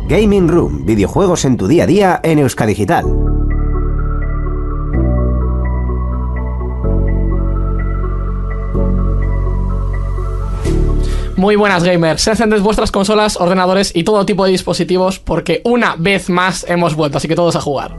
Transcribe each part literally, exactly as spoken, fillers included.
Gaming Room, videojuegos en tu día a día en Euskadigital. Muy buenas, gamers. Encended vuestras consolas, ordenadores y todo tipo de dispositivos porque una vez más hemos vuelto, así que todos a jugar.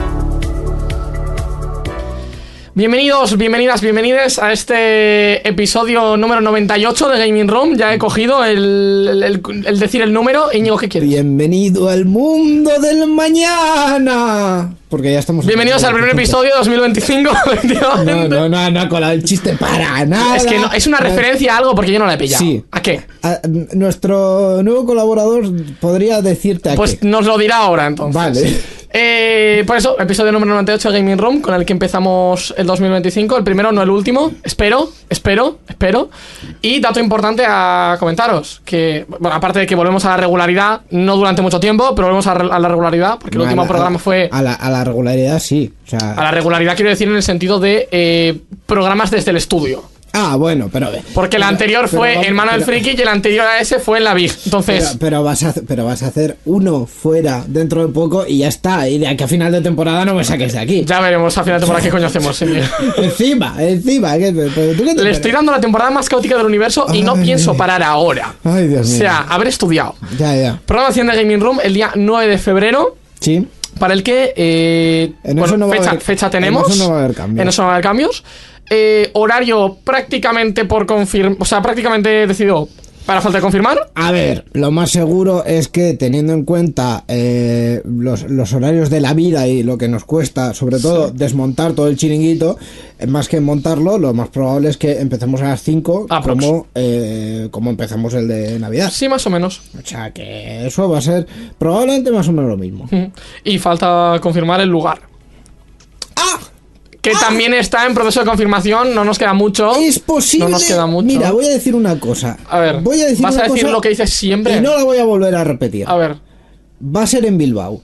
Bienvenidos, bienvenidas, bienvenides a este episodio número noventa y ocho de Gaming Room. Ya he cogido el, el, el, el decir el número. Íñigo, ¿qué quieres? Bienvenido al mundo del mañana. Porque ya estamos... Bienvenidos al primer episodio de dos mil veinticinco. No, no, no, no ha colado el chiste para nada. Es que no, es una referencia a algo porque yo no la he pillado. Sí. ¿A qué? A, nuestro nuevo colaborador podría decirte a Pues qué. nos lo dirá ahora, entonces. Vale. Eh, por eso, episodio número noventa y ocho de Gaming Room, con el que empezamos el dos mil veinticinco. El primero, no el último. Espero, espero, espero. Y dato importante a comentaros: que, bueno, aparte de que volvemos a la regularidad, no durante mucho tiempo, pero volvemos a, re a la regularidad, porque el No, último a la, programa fue. A la, a la regularidad, sí. O sea... A la regularidad quiero decir en el sentido de eh, programas desde el estudio. Ah, bueno, pero... Porque el anterior pero, fue pero, en Mano del pero, Friki y el anterior a ese fue en la Big. Entonces... Pero, pero, vas a, pero vas a hacer uno fuera dentro de poco y ya está. Y de aquí a final de temporada no me saques de aquí. Ya veremos a final de temporada qué coño hacemos. Sí. encima, encima. ¿Qué, pero tú qué te Le estoy dando la temporada más caótica del universo y no Ay, pienso parar ahora. Ay, Dios mío. O sea, haber estudiado. Ya, ya. Programación de Gaming Room el día nueve de febrero. Sí. Para el que eh, En bueno, eso no va fecha, a haber, fecha tenemos. En eso no va a haber cambios. En eso no va a haber cambios. Eh, horario prácticamente por confirmar. O sea, prácticamente decidido para falta de confirmar. A ver, lo más seguro es que teniendo en cuenta eh, los, los horarios de la vida y lo que nos cuesta, sobre todo, sí, desmontar todo el chiringuito, más que montarlo, lo más probable es que empecemos a las cinco como, eh, como empezamos el de Navidad. Sí, más o menos. O sea que eso va a ser probablemente más o menos lo mismo. Y falta confirmar el lugar. ¡Ah! Que ah, también está en proceso de confirmación, no nos queda mucho. Es posible. No nos queda mucho. Mira, voy a decir una cosa. A ver, voy a decir ¿vas una a decir cosa lo que dices siempre? Y no la voy a volver a repetir. A ver. Va a ser en Bilbao.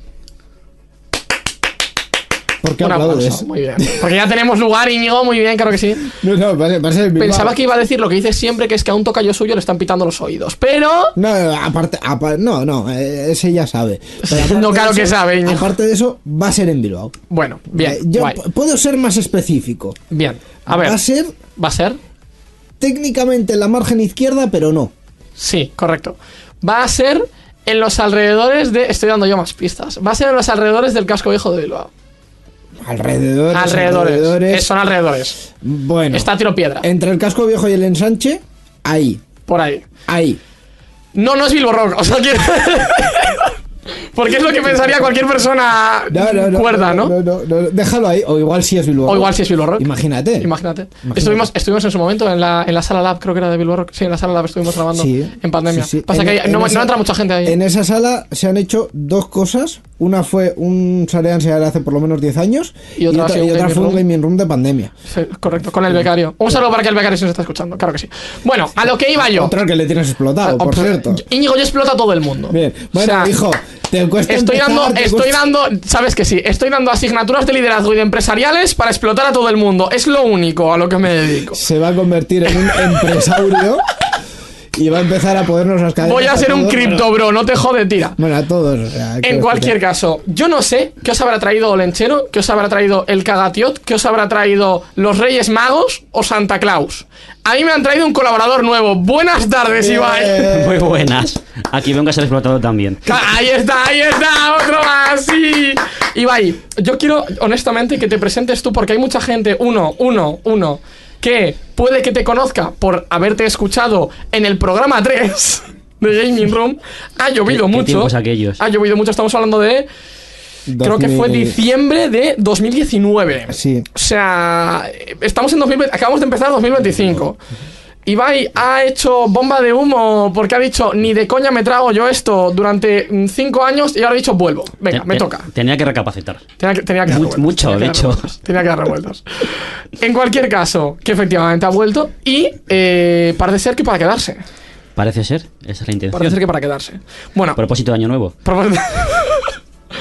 ¿Por qué aplaudes? Muy bien. Porque ya tenemos lugar, Íñigo, muy bien, claro que sí. No, no, va a ser, va a ser en Bilbao. Pensaba que iba a decir lo que dices siempre, que es que a un tocayo suyo le están pitando los oídos, pero... No, aparte, aparte no, no, ese ya sabe. No, claro eso, que sabe, Íñigo. Aparte de eso, va a ser en Bilbao. Bueno, bien, eh, Yo guay. puedo ser más específico. Bien, a ver. Va a ser... ¿Va a ser? Técnicamente en la margen izquierda, pero no. Sí, correcto. Va a ser en los alrededores de... Estoy dando yo más pistas. Va a ser en los alrededores del casco viejo de Bilbao. Alrededores, alrededores. alrededores. Son alrededores. Bueno. Está a tiro piedra. Entre el casco viejo y el ensanche, ahí. Por ahí. Ahí. No, no es Bilbo Rock. O sea, que... Porque es lo que pensaría cualquier persona no, no, no, cuerda, ¿no? No, no, no, no, déjalo ahí. O igual sí es Bilbo Rock. O igual sí es Bilbo Rock. Imagínate. Imagínate. Imagínate. Estuvimos, estuvimos en su momento en la, en la sala lab, creo que era de Bilbo Rock. Sí, en la sala lab estuvimos grabando sí, en pandemia. Sí, sí. Pasa en, que hay, no, esa, no entra mucha gente ahí. En esa sala se han hecho dos cosas. Una fue un Sarean Sear hace por lo menos diez años. Y otra, y otra, y otra fue un gaming room de pandemia. Sí, correcto, con el becario. Un saludo para que el becario se nos está escuchando, claro que sí. Bueno, a lo que iba yo. Otro que le tienes explotado, por cierto. Íñigo, yo explota a todo el mundo. Bien, bueno, o sea, hijo, te cuesta estoy empezar, dando, te estoy cuesta... dando, sabes que sí, estoy dando asignaturas de liderazgo y de empresariales para explotar a todo el mundo. Es lo único a lo que me dedico. Se va a convertir en un empresario. Y va a empezar a ponernos las cadenas. Voy a ser un cripto, bro, no te jode, tira. Bueno, a todos. O sea, en cualquier explicar. caso, yo no sé qué os habrá traído Olenchero, qué os habrá traído el Cagatiot, qué os habrá traído los Reyes Magos o Santa Claus. A mí me han traído un colaborador nuevo. Buenas tardes, Bien. Ibai. Muy buenas. Aquí vengo a ser explotado también. Ahí está, ahí está, otro más, sí. Ibai, yo quiero honestamente que te presentes tú, porque hay mucha gente, uno, uno, uno, que puede que te conozca por haberte escuchado en el programa tres de Gaming Room. Ha llovido ¿Qué, qué mucho. tiempos aquellos? Ha llovido mucho, estamos hablando de... Creo que fue diciembre de dos mil diecinueve. Sí. O sea, estamos en dos mil veinte, acabamos de empezar dos mil veinticinco. Ibai ha hecho bomba de humo porque ha dicho ni de coña me trago yo esto durante cinco años y ahora ha dicho vuelvo. Venga, Ten, me ten, toca. Tenía que recapacitar. Tenía que, tenía que dar Mucho, mucho tenía de que hecho. Revueltas, tenía que dar revueltas. En cualquier caso, que efectivamente ha vuelto y eh, parece ser que para quedarse. Parece ser, esa es la intención. Parece ser que para quedarse. Bueno. Propósito de año nuevo.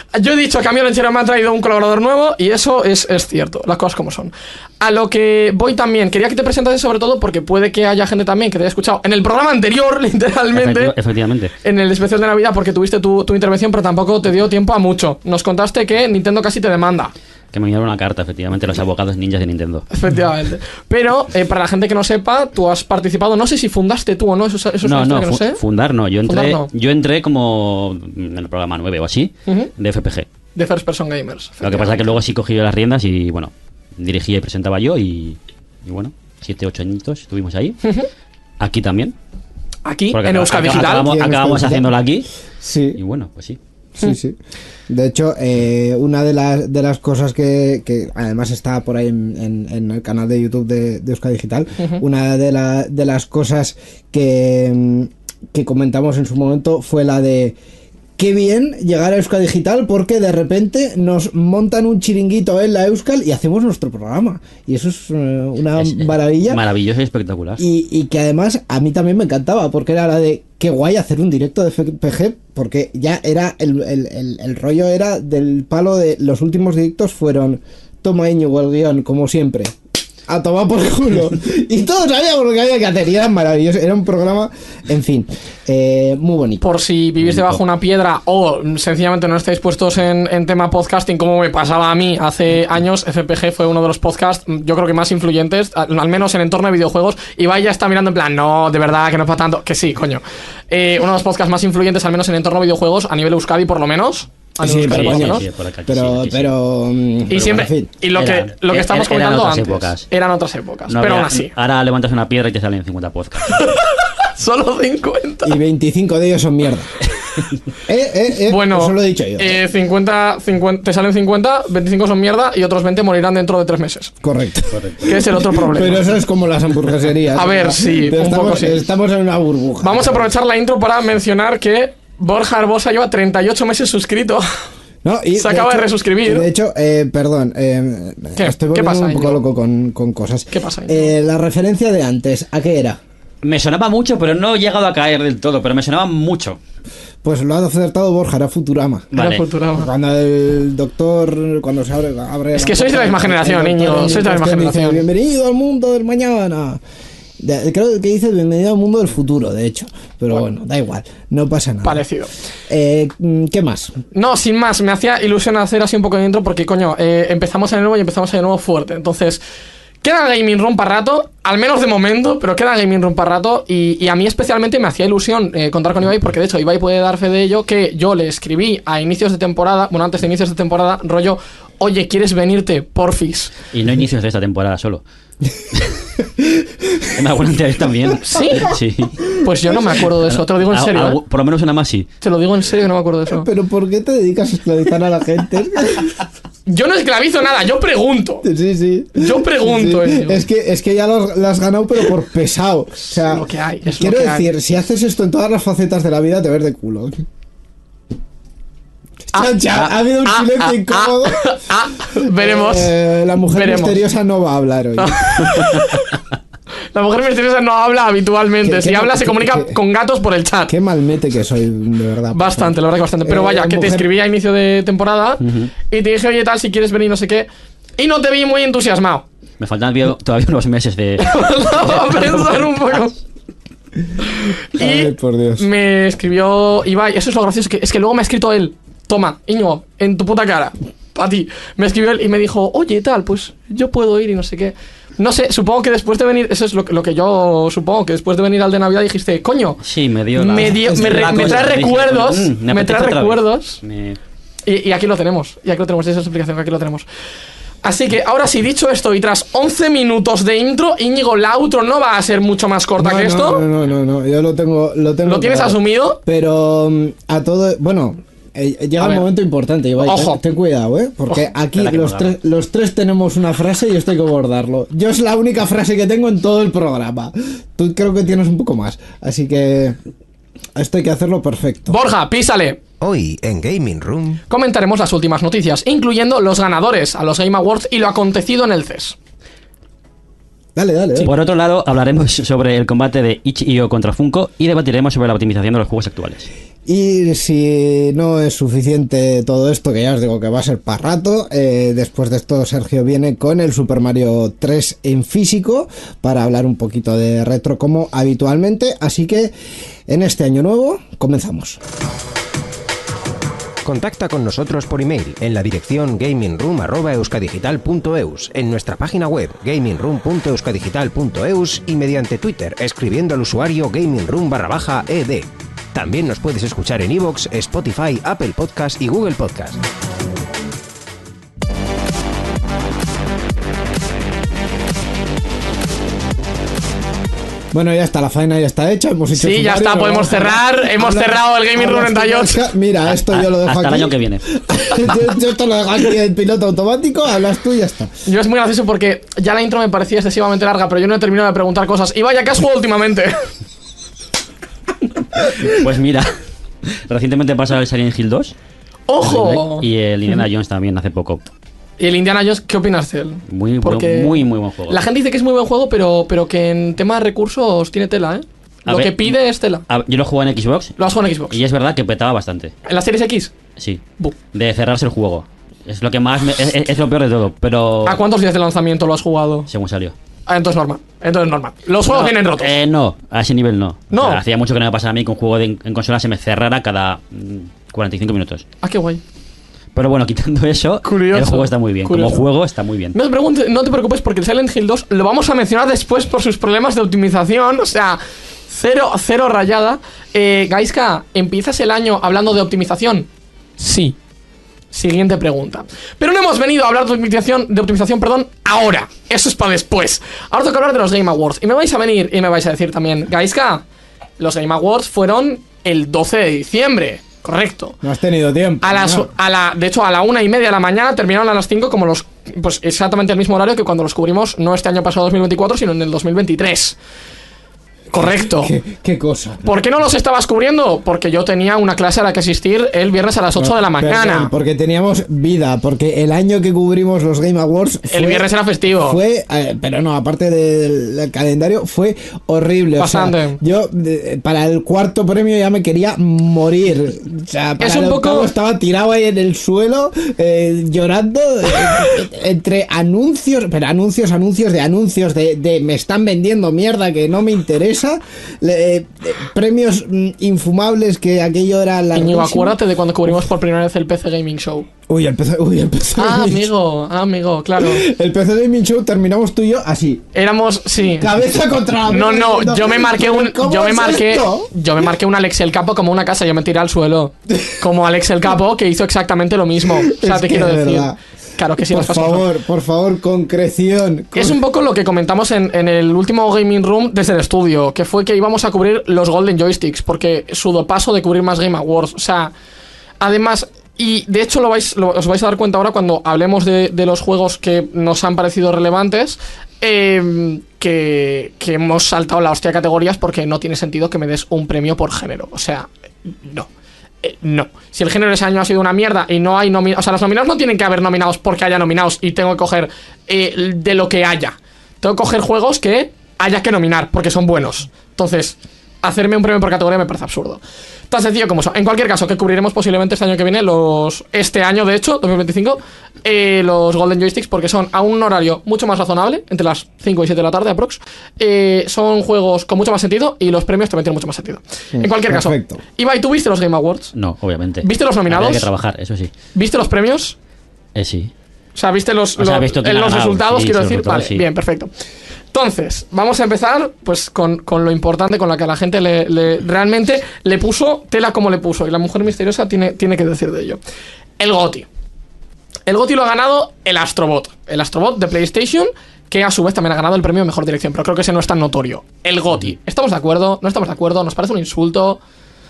Yo he dicho que a mí el Lenchero me ha traído un colaborador nuevo y eso es, es cierto, las cosas como son. A lo que voy también, quería que te presentases sobre todo porque puede que haya gente también que te haya escuchado en el programa anterior, literalmente. Efecti- efectivamente. En el especial de Navidad porque tuviste tu, tu intervención, pero tampoco te dio tiempo a mucho. Nos contaste que Nintendo casi te demanda. Que me enviaron una carta, efectivamente, los abogados ninjas de Nintendo. Efectivamente. Pero, eh, para la gente que no sepa, tú has participado, no sé si fundaste tú o no, eso, eso es No, una no, historia que no fu- sé. fundar no. Yo entré, Fundar no. yo entré como en el programa nueve o así, Ujú. de F P G. De First Person Gamers. Lo que pasa es que luego sí cogí yo las riendas y, bueno, dirigía y presentaba yo y, y bueno, siete, ocho añitos estuvimos ahí. Aquí también. Aquí, Porque en acá- Euskadi acá- Digital. Acabamos, Y en acabamos Euskadi haciéndola aquí Sí. y bueno, pues sí. Sí, sí. De hecho, eh, una de las, de las cosas que, que además está por ahí en, en- en el canal de YouTube de, de Euskadi Digital, una de, la- de las cosas que, mm, que comentamos en su momento fue la de qué bien llegar a Euskadi Digital porque de repente nos montan un chiringuito en la Euskal y hacemos nuestro programa. Y eso es eh, una Es, eh, maravilla. Maravilloso y espectacular. Y, y que además a mí también me encantaba, porque era la de qué guay hacer un directo de F P G, porque ya era el, el, el, el rollo era del palo de los últimos directos fueron toma Íñigo el guión, como siempre. A tomar por culo. Y todos sabíamos lo que había que hacer. Y era maravilloso. Era un programa, en fin, eh, muy bonito. Por si vivís debajo de una piedra o sencillamente no estáis puestos en, en tema podcasting como me pasaba a mí hace años, F P G fue uno de los podcasts, yo creo que más influyentes, al, al menos en entorno de videojuegos. Y vaya está mirando en plan, no, de verdad que no es para tanto. Que sí, coño. Eh, uno de los podcasts más influyentes, al menos en entorno de videojuegos, a nivel Euskadi por lo menos. A Sí, nivel Euskadi, pero por lo coño, menos. sí, por acá, Pero, sí, aquí sí. pero. mm, Y pero siempre, bueno, en fin. y lo que, Era- lo que er- estamos eran comentando otras antes, épocas. eran otras épocas, No pero aún había- así, Ahora levantas una piedra y te salen cincuenta podcasts. solo cincuenta. Y veinticinco de ellos son mierda. eh, eh, eh, Bueno, eso lo he dicho yo. eh, cincuenta, cincuenta, te salen cincuenta, veinticinco son mierda y otros veinte morirán dentro de tres meses. Correcto. Que es el otro problema. Pero eso es como las hamburgueserías. A ver, sí, un estamos, poco sí. estamos en una burbuja. Vamos a aprovechar la intro para mencionar que Borja Arbosa lleva treinta y ocho meses suscrito. No, y Se acaba de resuscribir. De hecho, eh, perdón, eh, ¿Qué? estoy ¿Qué volviendo pasa, un poco Íñigo? loco con, con cosas. ¿Qué pasa, Íñigo? Eh, la referencia de antes, ¿a qué era? Me sonaba mucho, pero no he llegado a caer del todo, pero me sonaba mucho. Pues lo ha acertado Borja, era Futurama. Vale. Era Futurama. Cuando el doctor, cuando se abre, abre Es la que sois de la puerta, misma generación, el doctor Íñigo, en sois de la misma cuestión dice, generación. bienvenido al mundo del mañana. De- creo que dice bienvenido al mundo del futuro, de hecho. Pero bueno, da igual, no pasa nada. Parecido. Eh, ¿Qué más? No, sin más, me hacía ilusión hacer así un poco de intro porque, coño, eh, empezamos en nuevo y empezamos de nuevo fuerte. Entonces, queda Gaming Room para rato, al menos de momento, pero queda Gaming Room para rato. Y, y a mí especialmente me hacía ilusión eh, contar con Ibai porque, de hecho, Ibai puede dar fe de ello, que yo le escribí a inicios de temporada, bueno, antes de inicios de temporada, rollo, oye, ¿quieres venirte? Porfis. Y no inicios de esta temporada solo. En alguna anterior también. ¿Sí? Sí. Pues yo no me acuerdo de eso, te lo digo en Al- serio. algo- ¿eh? Por lo menos una más sí. Te lo digo en serio que no me acuerdo de eso. ¿Pero por qué te dedicas a esclavizar a la gente? Yo no esclavizo nada, yo pregunto. Sí, sí. Yo pregunto, Sí. Íñigo. Es que, es que ya lo, has- lo has ganado, pero por pesado. O sea, lo que hay, es quiero lo que hay. decir, si haces esto en todas las facetas de la vida, te ves de culo. Ah, Chan, chan, ah, ha habido un ah, silencio ah, incómodo. Ah, veremos. Eh, la mujer Veremos. misteriosa no va a hablar hoy. La mujer misteriosa no habla habitualmente. ¿Qué- Si qué- habla, se qué- comunica qué- con gatos por el chat. Qué mal mete que soy, de verdad. Bastante, la verdad que bastante. Pero Eh, vaya, la que te mujer- escribí a inicio de temporada y te dije, oye, tal, si quieres venir, no sé qué. Y no te vi muy entusiasmado. Me faltan todavía- todavía unos meses de... Vamos a pensar un poco. Y Ay, por Dios. me escribió Ibai, eso es lo gracioso, que es que luego me ha escrito él. Toma, Íñigo, en tu puta cara. A ti. Me escribió él y me dijo, oye, tal, pues yo puedo ir y no sé qué. No sé, supongo que después de venir, eso es lo, que- lo que yo supongo, que después de venir al de Navidad dijiste, coño, Sí, me dio la... me, dio- es me, re- la me cosa, trae dije, recuerdos, mm, me, apetece trae otra vez. recuerdos. Me- Y, y aquí lo tenemos, y aquí lo tenemos, esa es la explicación, que aquí lo tenemos. Así que ahora sí, dicho esto, y tras once minutos de intro, Íñigo, la outro no va a ser mucho más corta No, que no, esto. No, no, no, no, yo lo tengo. ¿Lo, tengo ¿Lo tienes claro. asumido? Pero mm, a todo. Bueno, eh, llega A un ver. momento importante, Ibai. Ojo. Ten, ten cuidado, ¿eh? Porque Ojo. aquí Espera que los, me tres, los tres tenemos una frase y esto hay que abordarlo. Yo es la única frase que tengo en todo el programa. Tú creo que tienes un poco más. Así que. Esto hay que hacerlo perfecto. Borja, písale. Hoy en Gaming Room. Comentaremos las últimas noticias, incluyendo los ganadores a los Game Awards y lo acontecido en el C E S. Dale, dale. dale. Por otro lado, hablaremos sobre el combate de itch punto i o contra Funko y debatiremos sobre la optimización de los juegos actuales. Y si no es suficiente todo esto, que ya os digo que va a ser para rato, eh, después de esto Sergio viene con el Super Mario tres en físico para hablar un poquito de retro como habitualmente. Así que en este año nuevo comenzamos. Contacta con nosotros por email en la dirección gamingroom arroba euskadigital punto eus, en nuestra página web gamingroom punto euskadigital punto eus y mediante Twitter escribiendo al usuario gamingroom barra baja ed. También nos puedes escuchar en iVoox, Spotify, Apple Podcast y Google Podcast. Bueno, ya está, la faena ya está hecha. Hemos hecho Sí, ya está, podemos cerrar. Hemos Habla- cerrado el Gaming Room hablas tú, noventa y ocho. Oscar. Mira, esto yo lo dejo Hasta aquí. el año que viene. yo, yo esto lo dejo aquí en piloto automático, hablas tú y ya está. Yo es muy gracioso porque ya la intro me parecía excesivamente larga, pero yo no he terminado de preguntar cosas. Y vaya, ¿qué has jugado últimamente? Pues mira, recientemente he pasado el Silent Hill dos. ¡Ojo! Y el Indiana Jones también hace poco. ¿Y el Indiana Jones, qué opinas de él? Muy, buen- Porque muy, muy buen juego. La gente dice que es muy buen juego, pero, pero que en tema de recursos tiene tela, ¿eh? A Lo ver, que pide es tela. A- yo lo jugué en Xbox Lo has jugado en Xbox. y es verdad que petaba bastante. ¿En la Series X? Sí. Bu. De cerrarse el juego. Es lo que más me- es, es lo peor de todo, pero ¿A cuántos días de lanzamiento lo has jugado? según salió. Ah, entonces normal. Entonces normal. Los juegos No, vienen rotos. Eh, no, a ese nivel no. No. O sea, hacía mucho que no me pasaba a mí que un juego de- en consola se me cerrara cada mm, cuarenta y cinco minutos. Ah, qué guay. Pero bueno, quitando eso, Curioso. el juego está muy bien. Curioso. Como juego está muy bien. No te, preguntes, no te preocupes porque el Silent Hill dos lo vamos a mencionar después por sus problemas de optimización. O sea, cero, cero rayada. Eh, Gaiska, ¿empiezas el año hablando de optimización? Sí. Siguiente pregunta. Pero no hemos venido a hablar de optimización, de optimización, perdón, ahora. Eso es para después. Ahora toca hablar de los Game Awards. Y me vais a venir y me vais a decir también, Gaiska, los Game Awards fueron el doce de diciembre. Correcto. No has tenido tiempo. A las, no. a la, de hecho, a la una y media de la mañana terminaron a las cinco como los... Pues exactamente el mismo horario que cuando los cubrimos no este año pasado dos mil veinticuatro, sino en el dos mil veintitrés. Correcto. ¿Qué, qué cosa? ¿Por qué no los estabas cubriendo? Porque yo tenía una clase a la que asistir el viernes a las ocho de la mañana. Perdón, porque teníamos vida, porque el año que cubrimos los Game Awards fue, El viernes era festivo. Fue, eh, pero no, aparte del, del calendario, fue horrible. O sea, Bastante. yo de- para el cuarto premio ya me quería morir. O sea, para Es un el poco- octavo estaba tirado ahí en el suelo, eh, llorando, eh, entre anuncios, pero anuncios, anuncios de anuncios de, de me están vendiendo mierda que no me interesa. Le- eh, premios mm, infumables que aquello era la Íñigo, acuérdate de cuando cubrimos por primera vez el P C Gaming Show. Uy, el P C, uy, el P C Ah, Gaming amigo, ah, amigo, claro. Show. El P C Gaming Show terminamos tú y yo así. Éramos, sí. Cabeza contra la No, mesa, no, diciendo, yo me marqué un ¿cómo yo me es marqué esto? yo me marqué un Alex el Capo como una casa, yo me tiré al suelo como Alex el Capo que hizo exactamente lo mismo. O sea, Es te que quiero de decir. verdad. Claro que sí, Por las cosas son- favor, por favor, concreción. Con- Es un poco lo que comentamos en, en el último Gaming Room desde el estudio, que fue que íbamos a cubrir los Golden Joysticks, porque sudo paso de cubrir más Game Awards. O sea, además, y de hecho lo vais, lo- os vais a dar cuenta ahora cuando hablemos de, de los juegos que nos han parecido relevantes, eh, que, que hemos saltado la hostia de categorías porque no tiene sentido que me des un premio por género. O sea, no. Eh, no. Si el género de ese año ha sido una mierda y no hay nominados... O sea, los nominados no tienen que haber nominados porque haya nominados y tengo que coger eh, de lo que haya. Tengo que coger juegos que haya que nominar porque son buenos. Entonces, hacerme un premio por categoría me parece absurdo. Tan sencillo como eso. En cualquier caso, que cubriremos posiblemente este año que viene, los este año de hecho, dos mil veinticinco, eh, los Golden Joysticks, porque son a un horario mucho más razonable, entre las cinco y siete de la tarde aprox. Eh, son juegos con mucho más sentido y los premios también tienen mucho más sentido. En cualquier perfecto. caso, Ibai, ¿tú viste los Game Awards? No, obviamente. ¿Viste los nominados? Había que trabajar, eso sí. ¿Viste los premios? Eh, sí. O sea, ¿viste los, O sea, los- he visto quién en ha los ganado, resultados? sí, Quiero sobre decir, todo, vale, sí. bien, perfecto. Entonces, vamos a empezar pues con, con lo importante, con la que a la gente le, le- realmente le puso tela como le puso. Y la mujer misteriosa tiene, tiene que decir de ello. El GOTY. El GOTY lo ha ganado el Astrobot. El Astrobot de PlayStation, que a su vez también ha ganado el premio de Mejor Dirección. Pero creo que ese no es tan notorio. El GOTY. ¿Estamos de acuerdo? ¿No estamos de acuerdo? ¿Nos parece un insulto?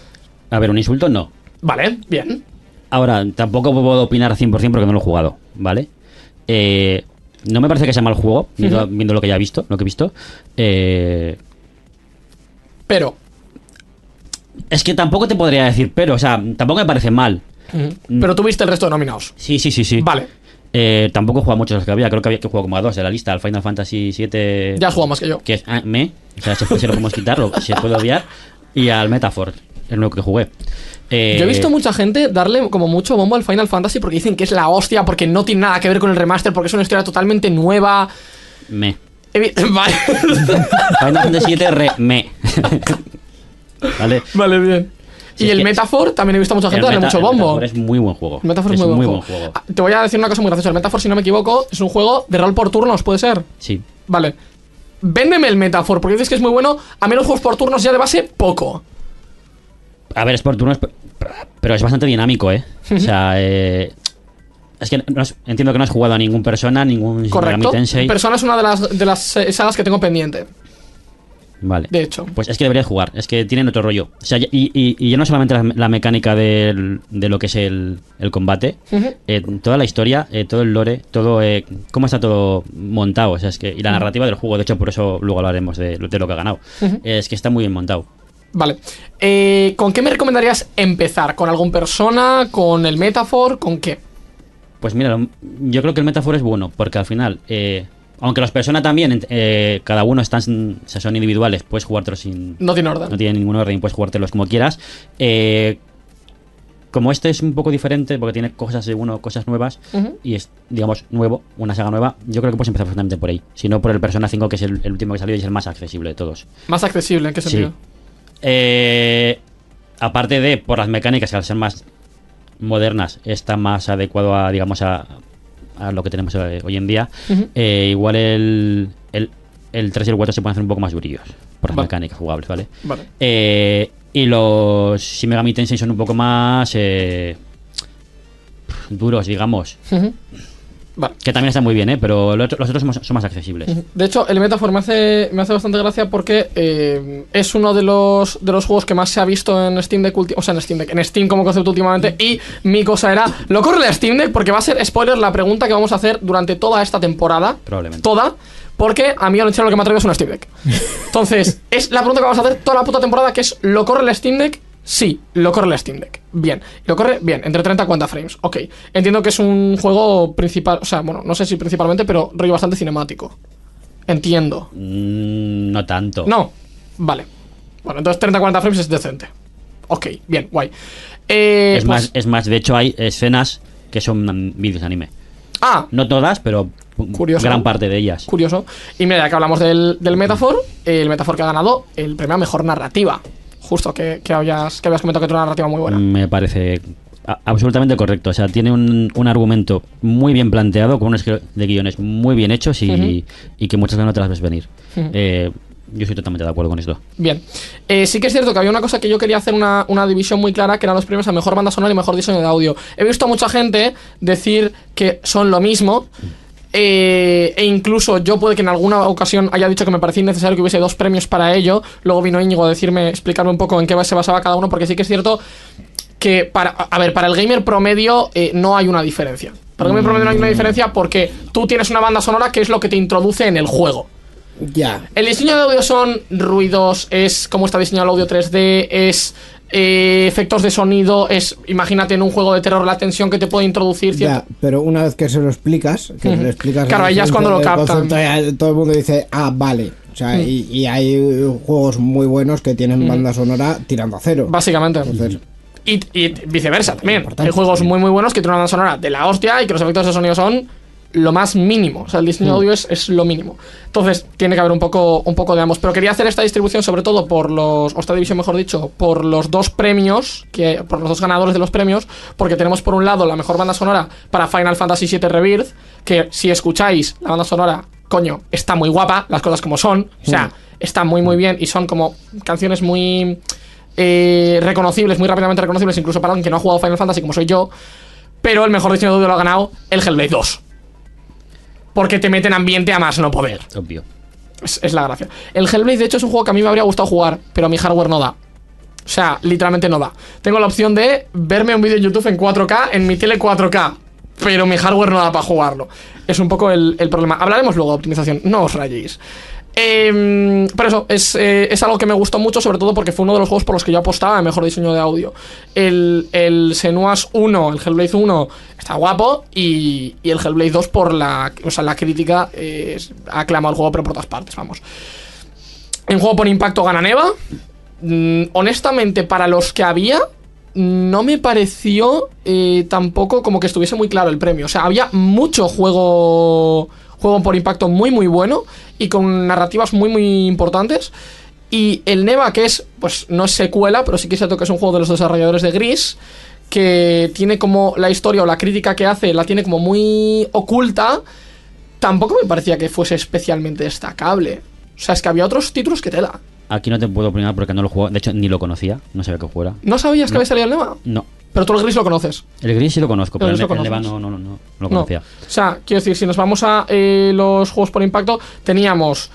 A ver, un insulto no. Vale, bien. Ahora, tampoco puedo opinar cien por ciento porque no lo he jugado, ¿vale? Eh, no me parece que sea mal juego, viendo, Ujú. viendo lo que ya he visto, lo que he visto. Eh, Pero... es que tampoco te podría decir, pero, o sea, tampoco me parece mal. ujú. Pero tú viste el resto de nominados. Sí, sí, sí, sí. Vale. Eh, tampoco he jugado muchos de los que había, creo que había que jugar como a dos de la lista, al Final Fantasy siete. Ya has jugado más que yo. Que es ah, me, o sea, se, se lo podemos quitar, lo- se puede obviar. Y al Metaphor. el nuevo que jugué. Eh, Yo he visto mucha gente darle como mucho bombo al Final Fantasy porque dicen que es la hostia, porque no tiene nada que ver con el remaster, porque es una historia totalmente nueva. Me. Evi- vale. Final Fantasy siete re me. Vale. Vale, bien. Sí, y es el que- Metaphor también he visto a mucha gente El darle Meta- mucho el bombo. Metaphor es muy buen juego. El Metaphor es, muy, buen, buen juego. Ah, te voy a decir una cosa muy graciosa. El Metaphor, si no me equivoco, es un juego de rol por turnos, ¿puede ser? Sí. Vale. Véndeme el Metaphor, porque dices que es muy bueno. A mí los juegos por turnos ya de base, poco. A ver, es por turnos, pero es bastante dinámico, ¿eh? O sea, eh, es que no has- entiendo que no has jugado a ningún Persona, ningún Shin Megami Correcto. Tensei. Persona es una de las, de las eh, sagas que tengo pendiente. Vale. De hecho. Pues es que deberías jugar, es que tienen otro rollo. O sea, y, y, y ya no solamente la, la mecánica del- de lo que es el, el combate, Ujú. eh, toda la historia, eh, todo el lore, todo eh, cómo está todo montado. O sea, es que, y la narrativa del juego, de hecho, por eso luego hablaremos de, de lo que ha ganado. Ujú. Eh, es que está muy bien montado. Vale. Eh, ¿Con qué me recomendarías empezar? ¿Con algún Persona? ¿Con el Metaphor? ¿Con qué? Pues mira, lo- yo creo que el Metaphor es bueno, porque al final, eh, aunque los Persona también, eh, cada uno están, o sea, son individuales, puedes jugártelos sin... No tiene orden. No tiene ningún orden, puedes jugártelos como quieras. Eh, como este es un poco diferente, porque tiene cosas de uno, cosas nuevas, Ujú. y es, digamos, nuevo, una saga nueva, yo creo que puedes empezar perfectamente por ahí. Si no por el Persona cinco, que es el, el último que salió y es el más accesible de todos. Más accesible, ¿en qué Sí. sentido? Eh, aparte de, por las mecánicas, que al ser más modernas, está más adecuado a, digamos, a, a lo que tenemos eh, hoy en día. Ujú. Eh, igual el, el, el tres y el cuatro se pueden hacer un poco más durillos, por las Vale. mecánicas jugables, ¿vale? Vale. Eh, y los Shin Megami Tensei son un poco más eh, duros, digamos. Ujú. Vale. Que también están muy bien, ¿eh? Pero los otros, los otros son, más, son más accesibles. De hecho, el Metaphor me hace, me hace bastante gracia porque eh, es uno de los, de los juegos que más se ha visto en Steam Deck, ulti- o sea, en Steam Deck, en Steam como concepto últimamente. Y mi cosa era, ¿lo corre el Steam Deck? Porque va a ser, spoiler, la pregunta que vamos a hacer durante toda esta temporada. Probablemente. Toda. Porque a mí al lo que me ha traído es una Steam Deck. Entonces, es la pregunta que vamos a hacer toda la puta temporada, que es, ¿lo corre el Steam Deck? Sí, lo corre el Steam Deck. Bien. Lo corre bien, entre treinta y cuarenta frames. Ok. Entiendo que es un juego principal, o sea, bueno, no sé si principalmente, pero rollo bastante cinemático. Entiendo. Mm, no tanto. No. Vale. Bueno, entonces treinta a cuarenta frames es decente. Ok, bien, guay. Eh, es, pues- más, es más, de hecho, hay escenas que son mm, vídeos de anime. Ah, No todas, pero Curioso. gran parte de ellas. curioso. Y mira, ya que hablamos del, del Metaphor, el Metaphor que ha ganado el premio a mejor narrativa. Justo que, que, habías, que habías comentado que tiene una narrativa muy buena. Me parece a- absolutamente correcto. O sea, tiene un, un argumento muy bien planteado, con unos gui- de guiones muy bien hechos y, Ujú. y que muchas veces no te las ves venir. Ujú. Eh, yo estoy totalmente de acuerdo con esto. Bien. Eh, sí que es cierto que había una cosa que yo quería hacer una, una división muy clara, que eran los premios a mejor banda sonora y mejor diseño de audio. He visto a mucha gente decir que son lo mismo. eh, e incluso yo puede que en alguna ocasión haya dicho que me parecía innecesario que hubiese dos premios para ello. Luego vino Íñigo a decirme, explicarme un poco en qué se basaba cada uno, porque sí que es cierto que para, a ver, para el gamer promedio eh, no hay una diferencia. Para el gamer promedio no hay una diferencia porque tú tienes una banda sonora que es lo que te introduce en el juego. Ya. El diseño de audio son ruidos, es cómo está diseñado el audio tres D, es eh, efectos de sonido, es, imagínate en un juego de terror la tensión que te puede introducir. Ya, pero una vez que se lo explicas, que Ujú. le explicas Claro, el ahí ya es cuando lo concepto, captan. ya todo el mundo dice, ah, vale. O sea, Mm. y, y hay juegos muy buenos que tienen banda sonora tirando a cero. Básicamente. Entonces, Y, y viceversa también. Importante, Hay juegos sí. muy muy buenos que tienen una banda sonora de la hostia y que los efectos de sonido son lo más mínimo. O sea, el diseño de audio es, es lo mínimo. Entonces, tiene que haber un poco, un poco de ambos. Pero quería hacer esta distribución sobre todo por los, o esta división mejor dicho, por los dos premios, que, por los dos ganadores de los premios, porque tenemos por un lado la mejor banda sonora para Final Fantasy siete Rebirth, que si escucháis la banda sonora, coño, está muy guapa, las cosas como son. O sea, está muy muy bien y son como canciones muy... Eh, reconocibles, muy rápidamente reconocibles, incluso para alguien que no ha jugado Final Fantasy como soy yo. Pero el mejor diseño de audio lo ha ganado el Hellblade dos, porque te mete en ambiente a más no poder. Obvio. Es, es la gracia. El Hellblade, de hecho, es un juego que a mí me habría gustado jugar, pero mi hardware no da. O sea, literalmente no da. Tengo la opción de verme un vídeo en YouTube en cuatro K, en mi tele cuatro K, pero mi hardware no da para jugarlo. Es un poco el, el problema. Hablaremos luego de optimización, no os rayéis. Eh, pero eso, es, eh, es algo que me gustó mucho, sobre todo porque fue uno de los juegos por los que yo apostaba en mejor diseño de audio. El, el Senua's uno, el Hellblade uno, está guapo, y, y el Hellblade dos por la, o sea, la crítica eh, ha aclamado el juego, pero por todas partes, vamos. En juego por impacto gana Neva. mm, honestamente, para los que había, no me pareció eh, tampoco como que estuviese muy claro el premio. O sea, había mucho juego, juego por impacto muy, muy bueno y con narrativas muy, muy importantes. Y el Neva, que es, pues no es secuela, pero sí que es cierto que es un juego de los desarrolladores de Gris, que tiene como la historia o la crítica que hace, la tiene como muy oculta, tampoco me parecía que fuese especialmente destacable. O sea, es que había otros títulos que tela. Aquí no te puedo opinar porque no lo juego. De hecho, ni lo conocía. No sabía que fuera. ¿No sabías que No. había salido el Neva? No. Pero tú el Gris lo conoces. El Gris sí lo conozco, El pero Gris el, lo el Neva conoces. no, no, no, no, no lo No. conocía. O sea, quiero decir, si nos vamos a eh, los juegos por impacto, teníamos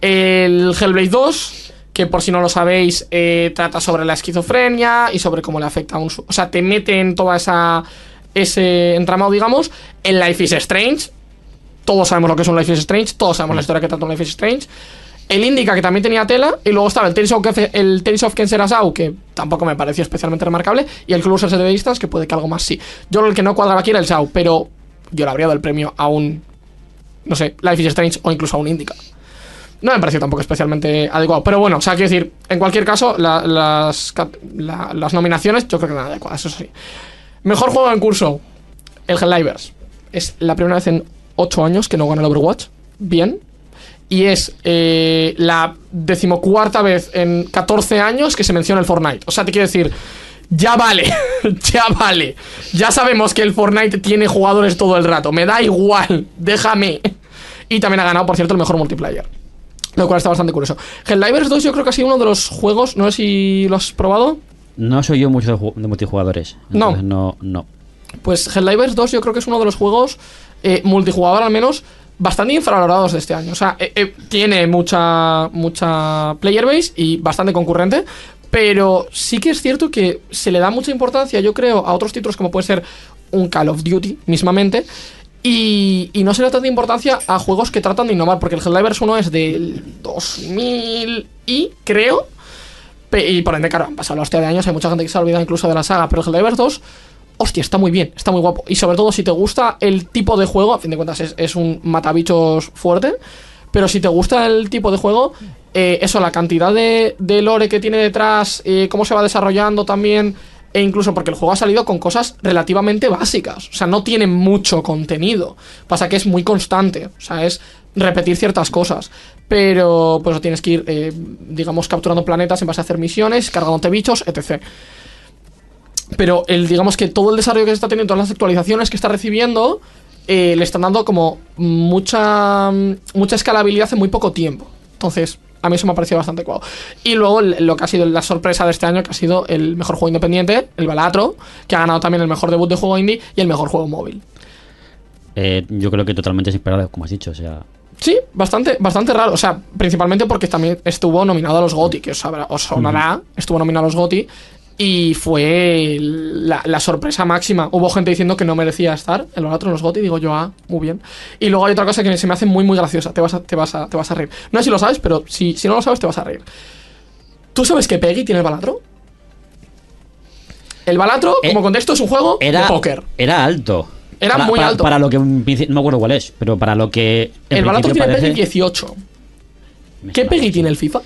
el Hellblade dos, que por si no lo sabéis, eh, trata sobre la esquizofrenia y sobre cómo le afecta a un... su- O sea, te mete en toda esa... ese entramado, digamos. El Life is Strange. Todos sabemos lo que es un Life is Strange. Todos sabemos la historia que trata un Life is Strange. El Indica, que también tenía tela. Y luego estaba el Tales of, el Tales of Kenser Asau, que tampoco me pareció especialmente remarcable. Y el Closer de Distance, que puede que algo más sí. Yo el que no cuadraba aquí era el Sau, pero yo le habría dado el premio a un... no sé, Life is Strange o incluso a un Indica. No me pareció tampoco especialmente adecuado. Pero bueno, o sea, quiero decir, en cualquier caso, la- las, cat- la- las nominaciones yo creo que eran adecuadas, eso sí. Mejor juego en curso, el Helldivers. Es la primera vez en ocho años que no gana el Overwatch. Bien. Y es eh, la decimocuarta vez en catorce años que se menciona el Fortnite. O sea, te quiero decir, ya vale, ya vale. Ya sabemos que el Fortnite tiene jugadores todo el rato. Me da igual, déjame. Y también ha ganado, por cierto, el mejor multiplayer. Lo cual está bastante curioso. Helldivers dos yo creo que ha sido uno de los juegos, no sé si lo has probado. No soy yo mucho de, ju- de multijugadores. No. Entonces no, no. Pues Helldivers dos yo creo que es uno de los juegos eh, multijugador al menos bastante infravalorados de este año. O sea, eh, eh, tiene mucha mucha player base y bastante concurrente, pero sí que es cierto que se le da mucha importancia, yo creo, a otros títulos como puede ser un Call of Duty mismamente, y, y no se le da tanta importancia a juegos que tratan de innovar, porque el Helldivers uno es del dos mil y creo, pe- y por ende, claro, han pasado la hostia de años, hay mucha gente que se ha olvidado incluso de la saga, pero el Helldivers dos, hostia, está muy bien, está muy guapo. Y sobre todo si te gusta el tipo de juego, a fin de cuentas es, es un matabichos fuerte, pero si te gusta el tipo de juego, eh, eso, la cantidad de, de lore que tiene detrás, eh, cómo se va desarrollando también, e incluso porque el juego ha salido con cosas relativamente básicas, o sea, no tiene mucho contenido, pasa que es muy constante, o sea, es repetir ciertas cosas, pero pues tienes que ir, eh, digamos, capturando planetas en base a hacer misiones, cargándote bichos, etcétera. Pero el, digamos que todo el desarrollo que se está teniendo, todas las actualizaciones que está recibiendo, eh, le están dando como mucha mucha escalabilidad en muy poco tiempo. Entonces, a mí eso me ha parecido bastante guau. Y luego el- lo que ha sido la sorpresa de este año, que ha sido el mejor juego independiente, el Balatro, que ha ganado también el mejor debut de juego indie y el mejor juego móvil. Eh, yo creo que totalmente inesperado, como has dicho. O sea, Sí, bastante, bastante raro. O sea, principalmente porque también estuvo nominado a los GOTY, que os, sabrá- os sonará, estuvo nominado a los GOTY. Y fue la, la sorpresa máxima. Hubo gente diciendo que no merecía estar el Balatro en los GOTY. Digo yo, ah, muy bien. Y luego hay otra cosa que se me hace muy, muy graciosa. Te vas a, te vas a, te vas a reír. No sé si lo sabes, pero si, si no lo sabes, te vas a reír. ¿Tú sabes que Peggy tiene el Balatro? El Balatro, Eh, como contexto, es un juego era, de póker. era alto. Era Para- muy para- alto. Para lo que en principio- no me acuerdo cuál es, pero para lo que. en El Balatro principio tiene parece- Peggy dieciocho. Me ¿Qué suena Peggy mucho. tiene el FIFA?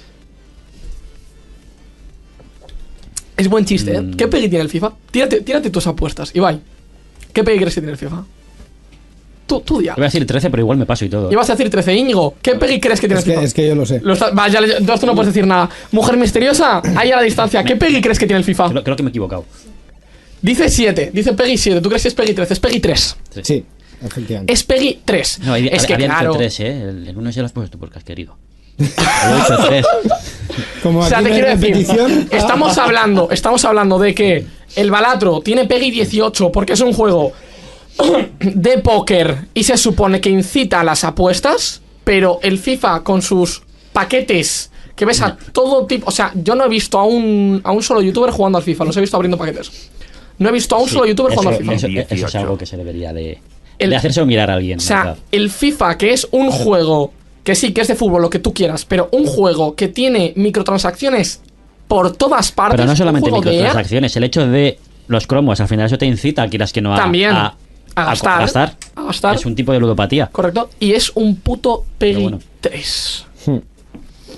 Es buen chiste, ¿eh? Mm. ¿Qué Peggy tiene el FIFA? Tírate, tírate tus apuestas, Ibai. ¿Qué Peggy crees que tiene el FIFA? Tú, tú ya. Iba a decir trece, pero igual me paso y todo. Ibas a decir trece, Íñigo. ¿Qué Peggy crees que tiene Es el que, FIFA? es que yo lo sé. Lo está- va, ya le- entonces tú no puedes decir nada. Mujer misteriosa, ahí a la distancia. ¿Qué Peggy crees que tiene el FIFA? Creo, creo que me he equivocado. Dice siete, dice Peggy siete. ¿Tú crees que es Peggy trece? Es Peggy tres. Sí, efectivamente. Es Peggy tres. No, había, es que había claro. dicho tres, ¿eh? El, el uno ya lo has puesto tú porque has querido. Había dicho tres. Como O sea, aquí te no hay quiero decir, repetición, estamos hablando, estamos hablando de que el Balatro tiene Peggy dieciocho porque es un juego de póker y se supone que incita a las apuestas, pero el FIFA con sus paquetes que ves a todo tipo, o sea, yo no he visto a un, a un solo youtuber jugando al FIFA, los he visto abriendo paquetes. No he visto a un Sí, solo youtuber eso, jugando al FIFA. eso- eso es dieciocho. algo que se debería de, El- de hacerse mirar a alguien. O la sea, verdad. el FIFA, que es un juego que sí, que es de fútbol, lo que tú quieras, pero un juego que tiene microtransacciones por todas partes. Pero no solamente un juego de E A, microtransacciones, el hecho de los cromos, al final eso te incita, quieras que no, a, También, a, a gastar, gastar. a gastar. Es un tipo de ludopatía. Correcto. Y es un puto Pero Peggy bueno. tres.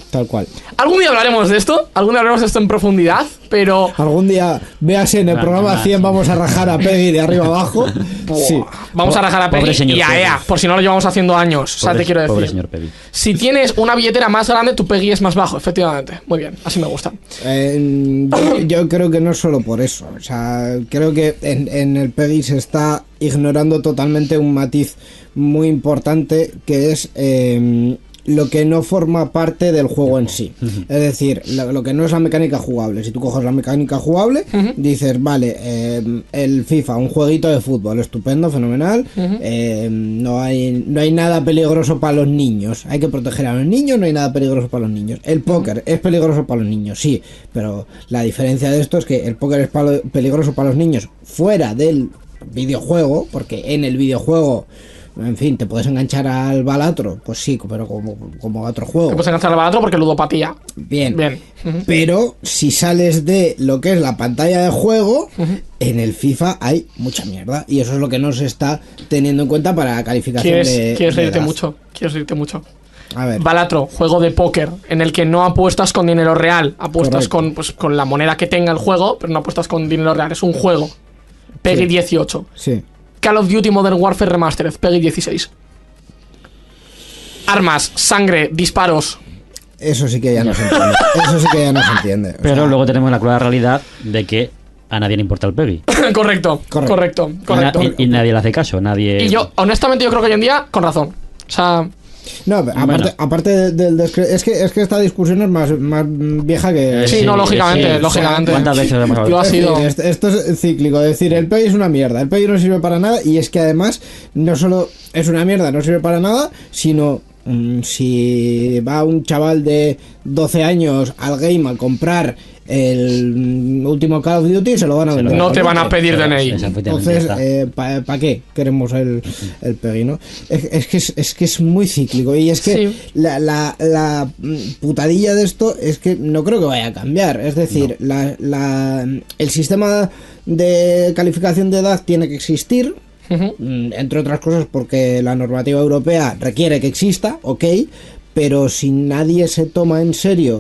Tal cual. Algún día hablaremos de esto, algún día hablaremos de esto en profundidad, pero... Algún día, véase en el No, programa no, cien, no. vamos a rajar a Peggy de arriba abajo. Sí. Vamos a rajar a Pobre Peggy señor y a Peggy. E A, por si no lo llevamos haciendo años. O sea, Pobre- te quiero Pobre decir. señor Peggy. Si tienes una billetera más grande, tu Peggy es más bajo, efectivamente. Muy bien, así me gusta. Eh, yo, yo creo que no es solo por eso. O sea, creo que en, en el Peggy se está ignorando totalmente un matiz muy importante, que es eh, lo que no forma parte del juego en sí. Es decir, lo, lo que no es la mecánica jugable. Si tú coges la mecánica jugable, Ujú. dices, vale, eh, el FIFA, un jueguito de fútbol, estupendo, fenomenal. Ujú. eh, no hay no hay nada peligroso para los niños. Hay que proteger a los niños, no hay nada peligroso para los niños. El póker es peligroso para los niños, sí, pero la diferencia de esto es que el póker es palo- peligroso para los niños fuera del videojuego, porque en el videojuego, en fin, te puedes enganchar al balatro, pues sí, pero como, como a otro juego. Te puedes enganchar al otro porque ludopatía. Bien. Bien. Ujú. Pero si sales de lo que es la pantalla de juego, en el FIFA hay mucha mierda. Y eso es lo que no se está teniendo en cuenta para la calificación ¿Quieres, de. quieres de reírte edad. mucho? ¿Quieres reírte mucho? A ver. Balatro, juego de póker, en el que no apuestas con dinero real, apuestas Correcto. con, pues, con la moneda que tenga el juego, pero no apuestas con dinero real, es un juego. Peggy Sí. dieciocho. Sí. Call of Duty Modern Warfare Remastered, Peggy dieciséis. Armas, sangre, disparos. Eso sí que ya no se entiende. Eso sí que ya no se entiende. O Pero sea, luego tenemos la cruda realidad de que a nadie le importa el Peggy. correcto, Correcto. correcto, Y, correcto. na- y- y nadie le hace caso, nadie... Y yo, honestamente, yo creo que hoy en día, con razón. O sea, No, pero aparte, Bueno. aparte de- del descre- es que es que esta discusión es más, más vieja que. Eh, sí, sí, no, lógicamente, sí. lógicamente. ¿Cuántas veces hemos hablado? Lo ha Es sido. decir, esto, esto es cíclico, es decir, el Peggy es una mierda, el Peggy no sirve para nada, y es que además no solo es una mierda, no sirve para nada, sino mm, si va un chaval de doce años al game a comprar el mm, último Call of Duty, se lo van a vender. No te van a pedir D N I. Exactamente, Entonces, ya está. eh, ¿para qué queremos el, el Peggy, no? Es, es que es, es que es muy cíclico, y es que Sí. la, la, la mm, putadilla de esto es que no creo que vaya a cambiar. Es decir, la, la, el sistema de calificación de edad tiene que existir, Ujú. mm, entre otras cosas porque la normativa europea requiere que exista, ok, pero si nadie se toma en serio,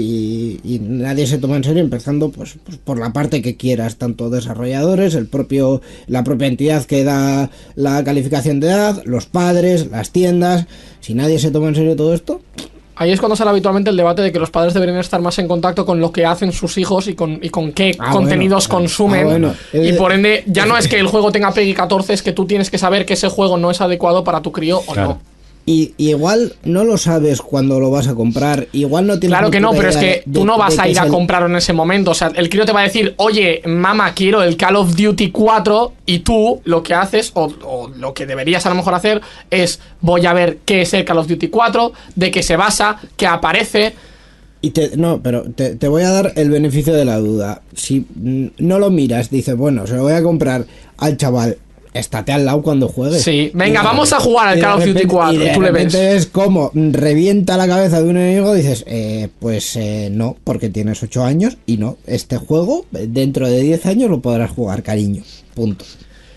y, y nadie se toma en serio, empezando pues, pues por la parte que quieras, tanto desarrolladores, el propio la propia entidad que da la calificación de edad, los padres, las tiendas, si nadie se toma en serio todo esto, Ahí es cuando sale habitualmente el debate de que los padres deberían estar más en contacto con lo que hacen sus hijos y con, y con qué Ah, contenidos bueno. consumen. Ah, bueno. Y Eh, por ende, ya no es que el juego tenga Peggy catorce, es que tú tienes que saber que ese juego no es adecuado para tu crío o Claro. no. y igual no lo sabes cuando lo vas a comprar, igual no tienes Claro ni que no, puta pero es idea que de- tú de- no vas de a qué ir es a el- comprarlo en ese momento. O sea, el crío te va a decir, oye, mamá, quiero el Call of Duty cuatro. Y tú lo que haces, o, o lo que deberías a lo mejor hacer, es voy a ver qué es el Call of Duty cuatro, de qué se basa, qué aparece. Y te, no, pero te, te voy a dar el beneficio de la duda. Si mm, no lo miras, dices, bueno, se lo voy a comprar al chaval, estate al lado cuando juegues. Sí, venga, Y- vamos a jugar al y de Call of Duty repente- cuatro, Y de y tú le ves. repente ves cómo revienta la cabeza de un enemigo, dices, eh, pues eh, no, porque tienes ocho años y no, este juego dentro de diez años lo podrás jugar, cariño. Punto.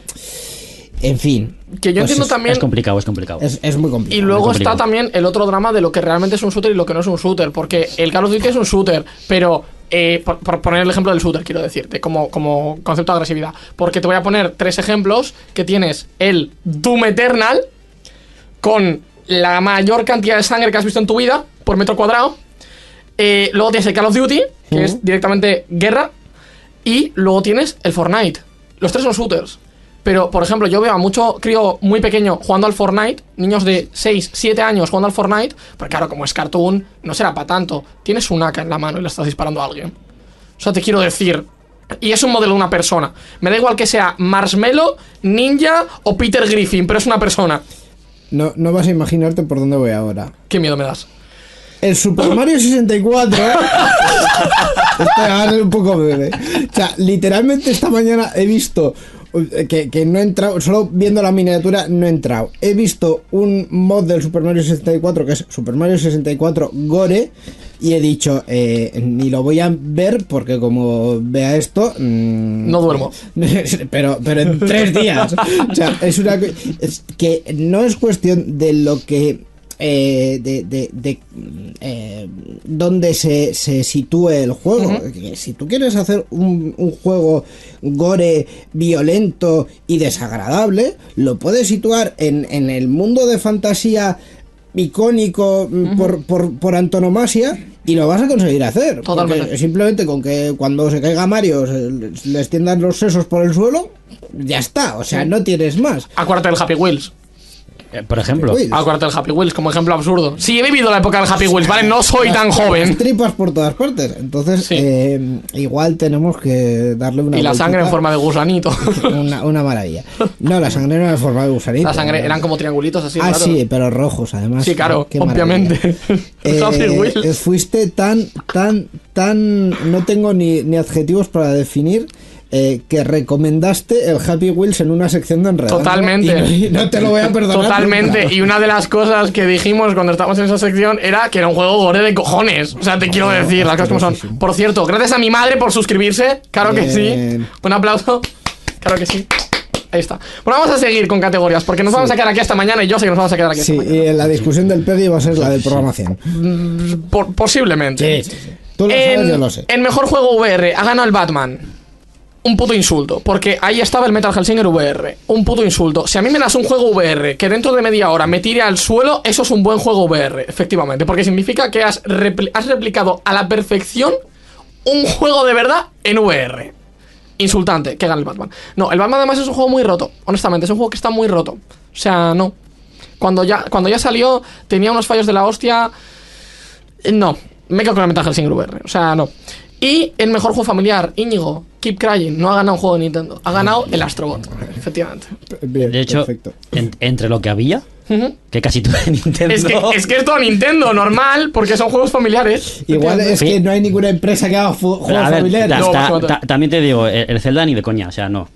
En fin. Que yo pues entiendo es, también. Es complicado, es complicado. es, es muy complicado. Y luego Muy está complicado. también el otro drama de lo que realmente es un shooter y lo que no es un shooter. Porque el Call of Duty es un shooter, pero eh, por, por poner el ejemplo del shooter, quiero decirte, como, como concepto de agresividad. Porque te voy a poner tres ejemplos: que tienes el Doom Eternal, con la mayor cantidad de sangre que has visto en tu vida por metro cuadrado. Eh, luego tienes el Call of Duty, que es directamente guerra. Y luego tienes el Fortnite. Los tres son shooters. Pero, por ejemplo, yo veo a mucho crío muy pequeño jugando al Fortnite, niños de seis, siete años jugando al Fortnite, pero claro, como es cartoon, no será para tanto. Tienes un A K en la mano y le estás disparando a alguien. O sea, te quiero decir... Y es un modelo de una persona. Me da igual que sea Marshmallow, Ninja o Peter Griffin, pero es una persona. No, no vas a imaginarte por dónde voy ahora. ¿Qué miedo me das? El Super Mario sesenta y cuatro. Esto va a ser un poco bebé. O sea, literalmente esta mañana he visto que, que no he entrado, solo viendo la miniatura no he entrado. He visto un mod del Super Mario sesenta y cuatro que es Super Mario sesenta y cuatro Gore. Y he dicho, eh, ni lo voy a ver porque como vea esto... mmm, No duermo. pero, pero en tres días. O sea, es una... Es que no es cuestión de lo que eh, de, de, de eh, dónde se, se sitúe el juego. Uh-huh. Si tú quieres hacer un, un juego gore, violento y desagradable, lo puedes situar en, en el mundo de fantasía icónico uh-huh. por, por, por antonomasia, y lo vas a conseguir hacer. Totalmente. Simplemente con que cuando se caiga Mario se, le extiendan los sesos por el suelo, ya está. O sea, no tienes más. Acuérdate del Happy Wheels. Eh, por ejemplo. Acuérdate del Happy Wheels como ejemplo absurdo. Sí, he vivido la época del Happy Wheels, ¿vale? No soy tan joven. Las tripas por todas partes. Entonces, sí. eh, igual tenemos que darle una. Y la sangre en forma de gusanito. Una, una maravilla. No, la sangre no era en forma de gusanito. La sangre eran como triangulitos así. Ah, claro. Sí, pero rojos además. Sí, claro, obviamente. eh, fuiste tan, tan, tan. No tengo ni, ni adjetivos para definir. Eh, que recomendaste el Happy Wheels en una sección de Enredando. Totalmente. Y no, y no te lo voy a perdonar. Totalmente. nunca. Y una de las cosas que dijimos cuando estábamos en esa sección era que era un juego gore de cojones. O sea, te quiero decir las cosas como son. Por cierto, gracias a mi madre por suscribirse. Claro que sí. Un aplauso. Claro que sí. Ahí está. Bueno, vamos a seguir con categorías, porque nos vamos sí. a quedar aquí hasta mañana, y yo sé que nos vamos a quedar aquí hasta sí, mañana. Sí, y la discusión del Peggy va a ser la del programa cien. Por, posiblemente. Sí, sí, sí. Tú lo en, sabes, yo lo sé. En mejor juego V R ha ganado el Batman. Un puto insulto, porque ahí estaba el Metal Hellsinger V R. Un puto insulto. Si a mí me das un juego V R que dentro de media hora me tire al suelo, eso es un buen juego V R, efectivamente, porque significa que has, repli- has replicado a la perfección un juego de verdad en V R. Insultante, que gana el Batman. No, el Batman además es un juego muy roto, honestamente, es un juego que está muy roto. O sea, no. Cuando ya, cuando ya salió, tenía unos fallos de la hostia. No, me quedo con el Metal Hellsinger V R, o sea, no. Y el mejor juego familiar, Íñigo, Keep Crying, no ha ganado un juego de Nintendo, ha ganado el Astrobot, efectivamente. Bien, de hecho, en, entre lo que había, uh-huh. que casi todo de Nintendo. Es que, es que es todo Nintendo, normal, porque son juegos familiares. Igual es que no hay ninguna empresa que haga fu- juegos ver, familiares. Ta, no, ta, ta, también te digo, el Zelda ni de coña, o sea, no.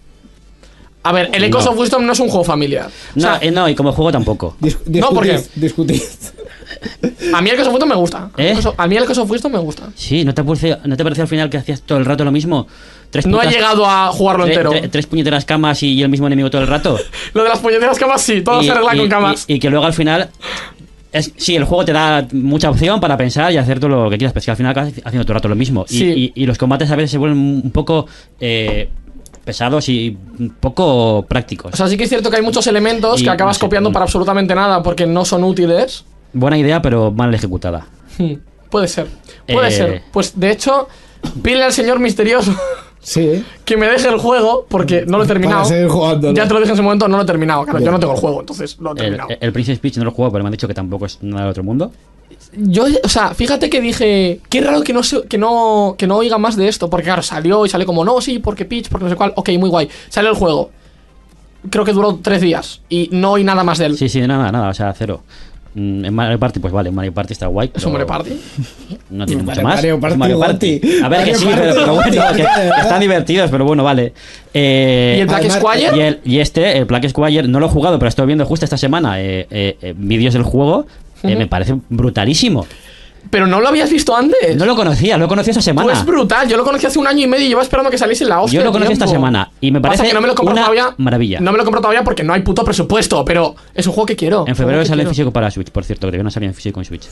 A ver, el Echoes no. of Wisdom no es un juego familiar. No, o sea, eh, no, y como juego tampoco. Dis- discutid, no, ¿por qué? Discutid. A mí el Echoes of Wisdom me gusta. ¿Eh? A mí el Echoes of Wisdom me gusta. Sí, ¿no te pareció, no te pareció al final que hacías todo el rato lo mismo? Tres no putas, he llegado a jugarlo tre, entero. Tre, tres puñeteras camas y el mismo enemigo todo el rato. Lo de las puñeteras camas sí, todo y, se arregla y, con camas. Y, y que luego al final... Es, sí, el juego te da mucha opción para pensar y hacer todo lo que quieras, pero es que al final acabas haciendo todo el rato lo mismo. Sí. Y, y, y los combates a veces se vuelven un poco... Eh, pesados y un poco prácticos. O sea, sí que es cierto que hay muchos elementos y, que acabas no sé, copiando no. para absolutamente nada porque no son útiles. Buena idea, pero mal ejecutada. Hmm, puede ser, puede eh... ser. Pues de hecho, pídele al señor misterioso sí. que me deje el juego porque no lo he terminado. Para seguir jugando, ¿no? Ya te lo dije en ese momento, no lo he terminado. Claro, Bien. yo no tengo el juego, entonces lo he terminado. El, el Princess Peach no lo he jugado, pero me han dicho que tampoco es nada del otro mundo. Yo, o sea, fíjate que dije, qué raro que no, se, que no que no oiga más de esto, porque claro, salió y salió como, no, sí, porque Peach, porque no sé cuál, ok, muy guay. Salió el juego, creo que duró tres días y no oí nada más de él. Sí, sí, nada, nada, o sea, cero. En Mario Party, pues vale, Mario Party está guay. ¿Es un Mario Party? No tiene mucho Mario, más. Mario Party, Mario Party. A ver, Mario que sí, Party, pero, pero bueno, que, que están divertidos, pero bueno, vale. Eh, ¿Y el Black Squire? Y, el, y este, el Black Squire, no lo he jugado, pero estoy viendo justo esta semana eh, eh, eh, vídeos del juego. Eh, uh-huh. Me parece brutalísimo. Pero no lo habías visto antes. No lo conocía, lo conocí esta semana. Pues brutal, yo lo conocí hace un año y medio y llevo esperando que saliese la hostia. Yo lo conocí esta semana y me parece que no me lo compro una todavía, maravilla. No me lo compro todavía porque no hay puto presupuesto, pero es un juego que quiero. En febrero sale en quiero. físico para Switch, por cierto, que no salía en físico en Switch.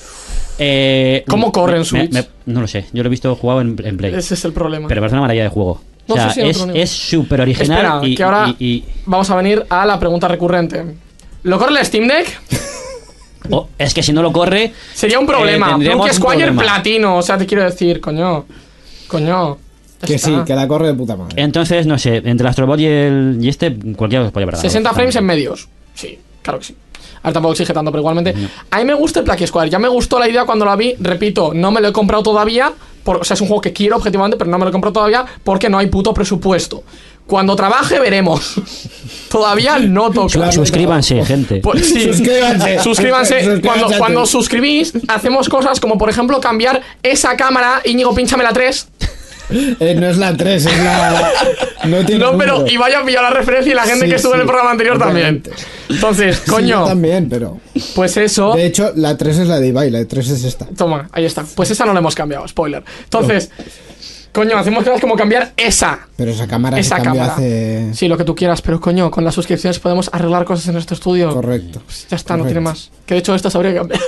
Eh, ¿Cómo corre en me, Switch? Me, me, no lo sé, yo lo he visto jugado en, en Play. Ese es el problema. Pero me parece una maravilla de juego. No, o sea, sí, sí, es, es súper original. Espera, y, que ahora y, y... vamos a venir a la pregunta recurrente. ¿Lo corre el Steam Deck? Oh, es que si no lo corre sería un problema. Eh, Plucky Squire platino, o sea, te quiero decir, coño. Coño. Que está. Sí, que la corre de puta madre. Entonces, no sé, entre el Astrobot y el y este, cualquiera os puede llevar. sesenta frames en medios. Sí, claro que sí. Ahora tampoco exige tanto, pero igualmente. No. A mí me gusta el Plucky Squire. Ya me gustó la idea cuando la vi. Repito, no me lo he comprado todavía. Por, o sea, es un juego que quiero objetivamente, pero no me lo he comprado todavía porque no hay puto presupuesto. Cuando trabaje veremos. Todavía no toca. Claro, suscríbanse, gente. Pues, sí. Suscríbanse. Suscríbanse. Suscríbanse. Cuando, cuando suscribís, hacemos cosas como, por ejemplo, cambiar esa cámara. Íñigo, pínchame la tres. Eh, no es la tres, es la... No, tiene no pero número. y vaya a pillar la referencia y la gente sí, que estuvo sí, en el programa anterior obviamente. También. Entonces, coño. Sí, yo también, pero... Pues eso. De hecho, la tres es la de Ibai, la de tres es esta. Toma, ahí está. Pues esa no la hemos cambiado, spoiler. Entonces... No. Coño, hacemos cosas como cambiar esa. Pero esa cámara esa se cambió cámara. hace... Sí, lo que tú quieras, pero coño, con las suscripciones podemos arreglar cosas en nuestro estudio. Correcto. Pues ya está, Correcto. no tiene más. Que de hecho esta habría que cambiar.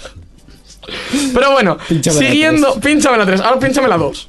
Pero bueno, Pínchame la siguiendo. tres. Pínchame la tres, ahora pínchame la dos.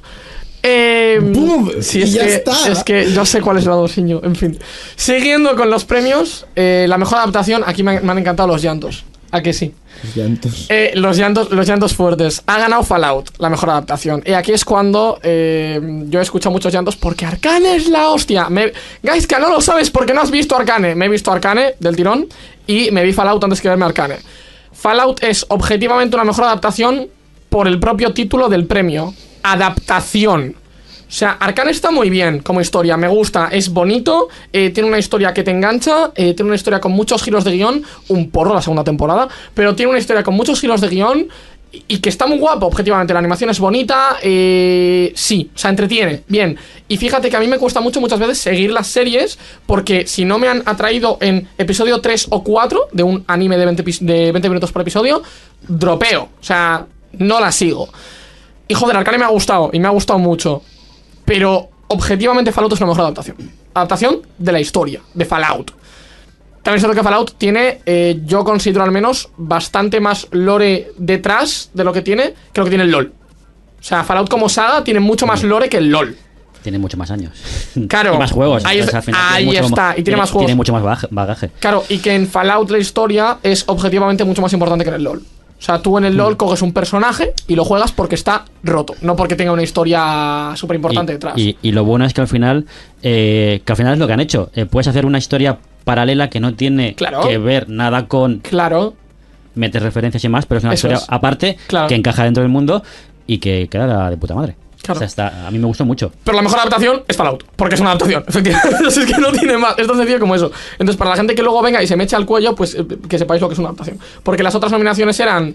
Eh, ¡Bum! sí, Y es ya que, está. Es que yo sé cuál es la dos, Iño. En fin. Siguiendo con los premios, eh, la mejor adaptación, aquí me han, me han encantado los llantos. ¿A que sí? Los llantos. Eh, los llantos, los llantos fuertes. Ha ganado Fallout, la mejor adaptación. Y aquí es cuando eh, yo he escuchado muchos llantos porque Arcane es la hostia. Me, guys, que no lo sabes porque no has visto Arcane. Me he visto Arcane del tirón y me vi Fallout antes que verme Arcane. Fallout es objetivamente una mejor adaptación por el propio título del premio. Adaptación. O sea, Arcane está muy bien como historia, me gusta, es bonito, eh, tiene una historia que te engancha, eh, tiene una historia con muchos giros de guión, un porro la segunda temporada, pero tiene una historia con muchos giros de guión y, y que está muy guapo, objetivamente, la animación es bonita, eh, sí, o sea, entretiene, bien. Y fíjate que a mí me cuesta mucho muchas veces seguir las series, porque si no me han atraído en episodio tres o cuatro de un anime de veinte, de veinte minutos por episodio, dropeo, o sea, no la sigo. Y joder, Arcane me ha gustado, y me ha gustado mucho. Pero objetivamente Fallout es la mejor adaptación. Adaptación de la historia, de Fallout. También es cierto que Fallout tiene, eh, yo considero al menos, bastante más lore detrás de lo que tiene que lo que tiene el LoL. O sea, Fallout como saga tiene mucho más lore que el LoL. Tiene mucho más años. Claro, Y más juegos. ahí, entonces, es- al final ahí tiene mucho- está, y tiene más juegos. Tiene mucho más bagaje- bagaje. Claro, y que en Fallout la historia es objetivamente mucho más importante que en el LoL. O sea, tú en el LoL coges un personaje y lo juegas porque está roto, no porque tenga una historia súper importante y, detrás. Y, y lo bueno es que al final, eh, que al final es lo que han hecho. Eh, puedes hacer una historia paralela que no tiene Claro. que ver nada con Claro. meter referencias y más, pero es una Eso historia es. aparte Claro. que encaja dentro del mundo y que queda de puta madre. Claro. O sea, está, a mí me gustó mucho. Pero la mejor adaptación es Fallout, porque es una adaptación, efectivamente. Entonces es que no tiene más, es tan sencillo como eso. Entonces, para la gente que luego venga y se me eche al cuello, pues eh, que sepáis lo que es una adaptación. Porque las otras nominaciones eran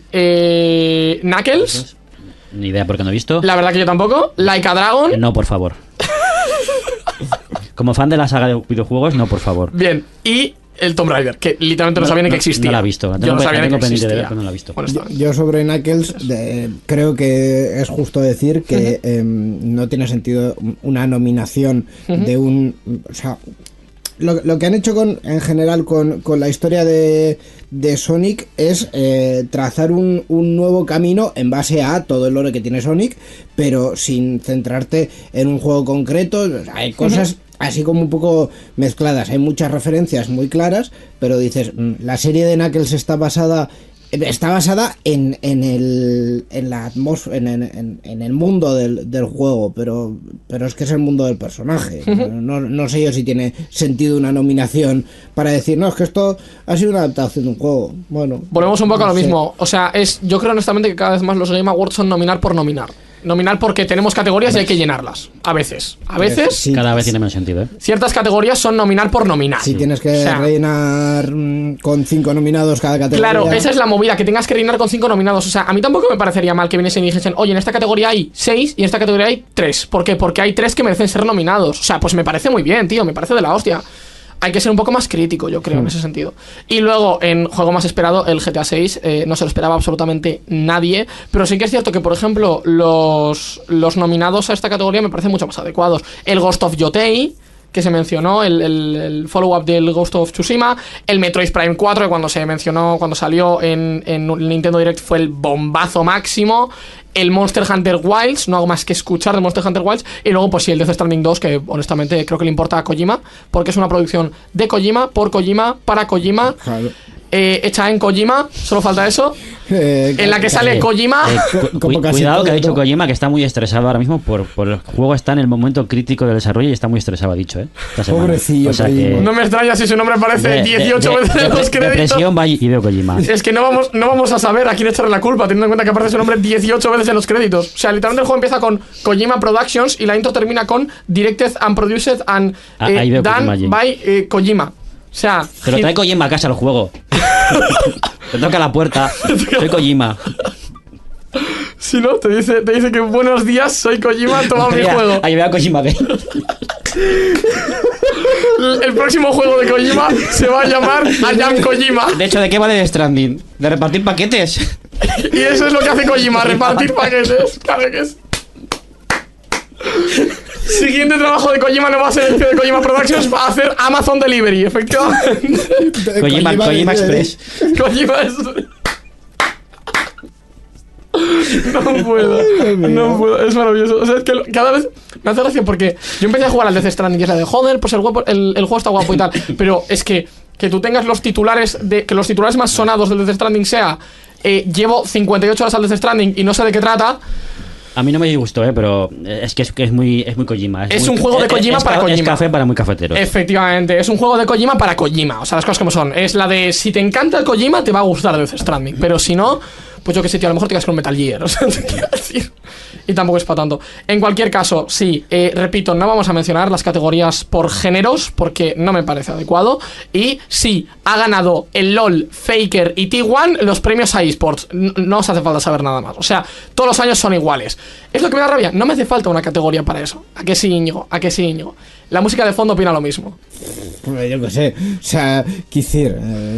eh, Knuckles, Ni idea porque no he visto. la verdad que yo tampoco, Like a Dragon, No, por favor. Como fan de la saga de videojuegos, no, por favor. bien, y el Tomb Raider, que literalmente no, No, sabía ni no, que existía. no la he visto, la Yo tengo no pe- sabía la ni tengo que pendiente de ver, existía. pero no la he visto. Bueno, está bien. Yo sobre Knuckles de- creo que es justo decir que em, no tiene sentido una nominación de un... O sea, lo, lo que han hecho con, en general con, con la historia de, de Sonic es eh, trazar un, un nuevo camino en base a todo el lore que tiene Sonic, pero sin centrarte en un juego concreto. O sea, hay cosas así como un poco mezcladas, hay muchas referencias muy claras, pero dices, mm, la serie de Knuckles está basada... Está basada en, en el en la atmósfera, en, en, en el mundo del, del juego, pero pero es que es el mundo del personaje. No, no sé yo si tiene sentido una nominación para decir, no, es que esto ha sido una adaptación de un juego. Bueno, Volvemos un poco a no lo sé. mismo. O sea, es yo creo honestamente que cada vez más los Game Awards son nominar por nominar. Nominar porque tenemos categorías y hay que llenarlas. A veces. A veces, Sí, Cada vez tiene menos sentido, ¿eh? ciertas categorías son nominar por nominar. Si tienes que O sea, rellenar mm, con cinco nominados cada categoría. Claro, esa es la movida, que tengas que rellenar con cinco nominados. O sea, a mí tampoco me parecería mal que viniesen y dijesen, oye, en esta categoría hay seis y en esta categoría hay tres. ¿Por qué? Porque hay tres que merecen ser nominados. O sea, pues me parece muy bien, tío, me parece de la hostia. Hay que ser un poco más crítico, yo creo, en ese sentido. Y luego, en juego más esperado, el G T A seis, eh, no se lo esperaba absolutamente nadie. Pero sí que es cierto que, por ejemplo, los, los nominados a esta categoría me parecen mucho más adecuados. El Ghost of Yotei, que se mencionó, el, el, el follow-up del Ghost of Tsushima, el Metroid Prime cuatro, que cuando se mencionó, cuando salió en, en Nintendo Direct fue el bombazo máximo, el Monster Hunter Wilds, no hago más que escuchar de Monster Hunter Wilds, y luego pues sí, el Death Stranding dos, que honestamente creo que le importa a Kojima, porque es una producción de Kojima, por Kojima, para Kojima, Claro. eh, hecha en Kojima, solo falta eso, Eh, en la que sale Kojima... Eh, cu- Como cu- casi cuidado todo, que ha dicho ¿no? Kojima que está muy estresado ahora mismo por, por el juego está en el momento crítico del desarrollo y está muy estresado, ha dicho, ¿eh? Esta semana. Pobrecillo O sea que- Kojima. No me extraña si su nombre aparece de- de- dieciocho de- veces en de- los créditos. Depresión va Hideo Kojima. Es que no vamos, no vamos a saber a quién echarle la culpa, teniendo en cuenta que aparece su nombre dieciocho veces en los créditos. O sea, literalmente el juego empieza con Kojima Productions y la intro termina con Directed and Produced and Ah, eh, ahí veo Kojima done allí. by eh, Kojima. O sea, Te lo trae Kojima a casa el juego. Te toca la puerta. Soy Kojima. si no, te dice, te dice que buenos días, soy Kojima, toma mi Ahí- juego. Ahí veo a Kojima. ¿Ve? El, el próximo juego de Kojima se va a llamar I Am Kojima. De hecho, ¿de qué va de Stranding? ¿De repartir paquetes? Y eso es lo que hace Kojima, repartir paquetes. Claro que es. Siguiente trabajo de Kojima no va a ser el de Kojima Productions, va a hacer Amazon Delivery, efectivamente. Kojima, Kojima Express. Kojima es... No puedo, no puedo, es maravilloso. O sea, es que lo- cada vez me hace gracia porque yo empecé a jugar al Death Stranding y es la de joder, pues el, guapo- el, el juego está guapo y tal. Pero es que, que tú tengas los titulares de que los titulares más sonados del Death Stranding sea eh, llevo cincuenta y ocho horas al Death Stranding y no sé de qué trata. A mí no me disgustó, ¿eh? Pero es que es, que es muy es muy Kojima. Es muy- un juego de Kojima es, para ca- Kojima. Es café para muy cafeteros. Efectivamente, es un juego de Kojima para Kojima. O sea, las cosas como son. Es la de si te encanta el Kojima, te va a gustar Death Stranding. Pero si no, pues yo qué sé, tío, a lo mejor te quedas con Metal Gear. O sea, te quiero decir. Y tampoco es para tanto. En cualquier caso, sí, eh, repito, no vamos a mencionar las categorías por géneros porque no me parece adecuado. Y sí, ha ganado el LOL, Faker y T uno los premios a eSports. N- No os hace falta saber nada más. O sea, todos los años son iguales. Es lo que me da rabia. No me hace falta una categoría para eso. ¿A qué sí, Íñigo? ¿A qué sí, Íñigo? La música de fondo opina lo mismo. Hombre, yo qué sé. O sea, quisiera.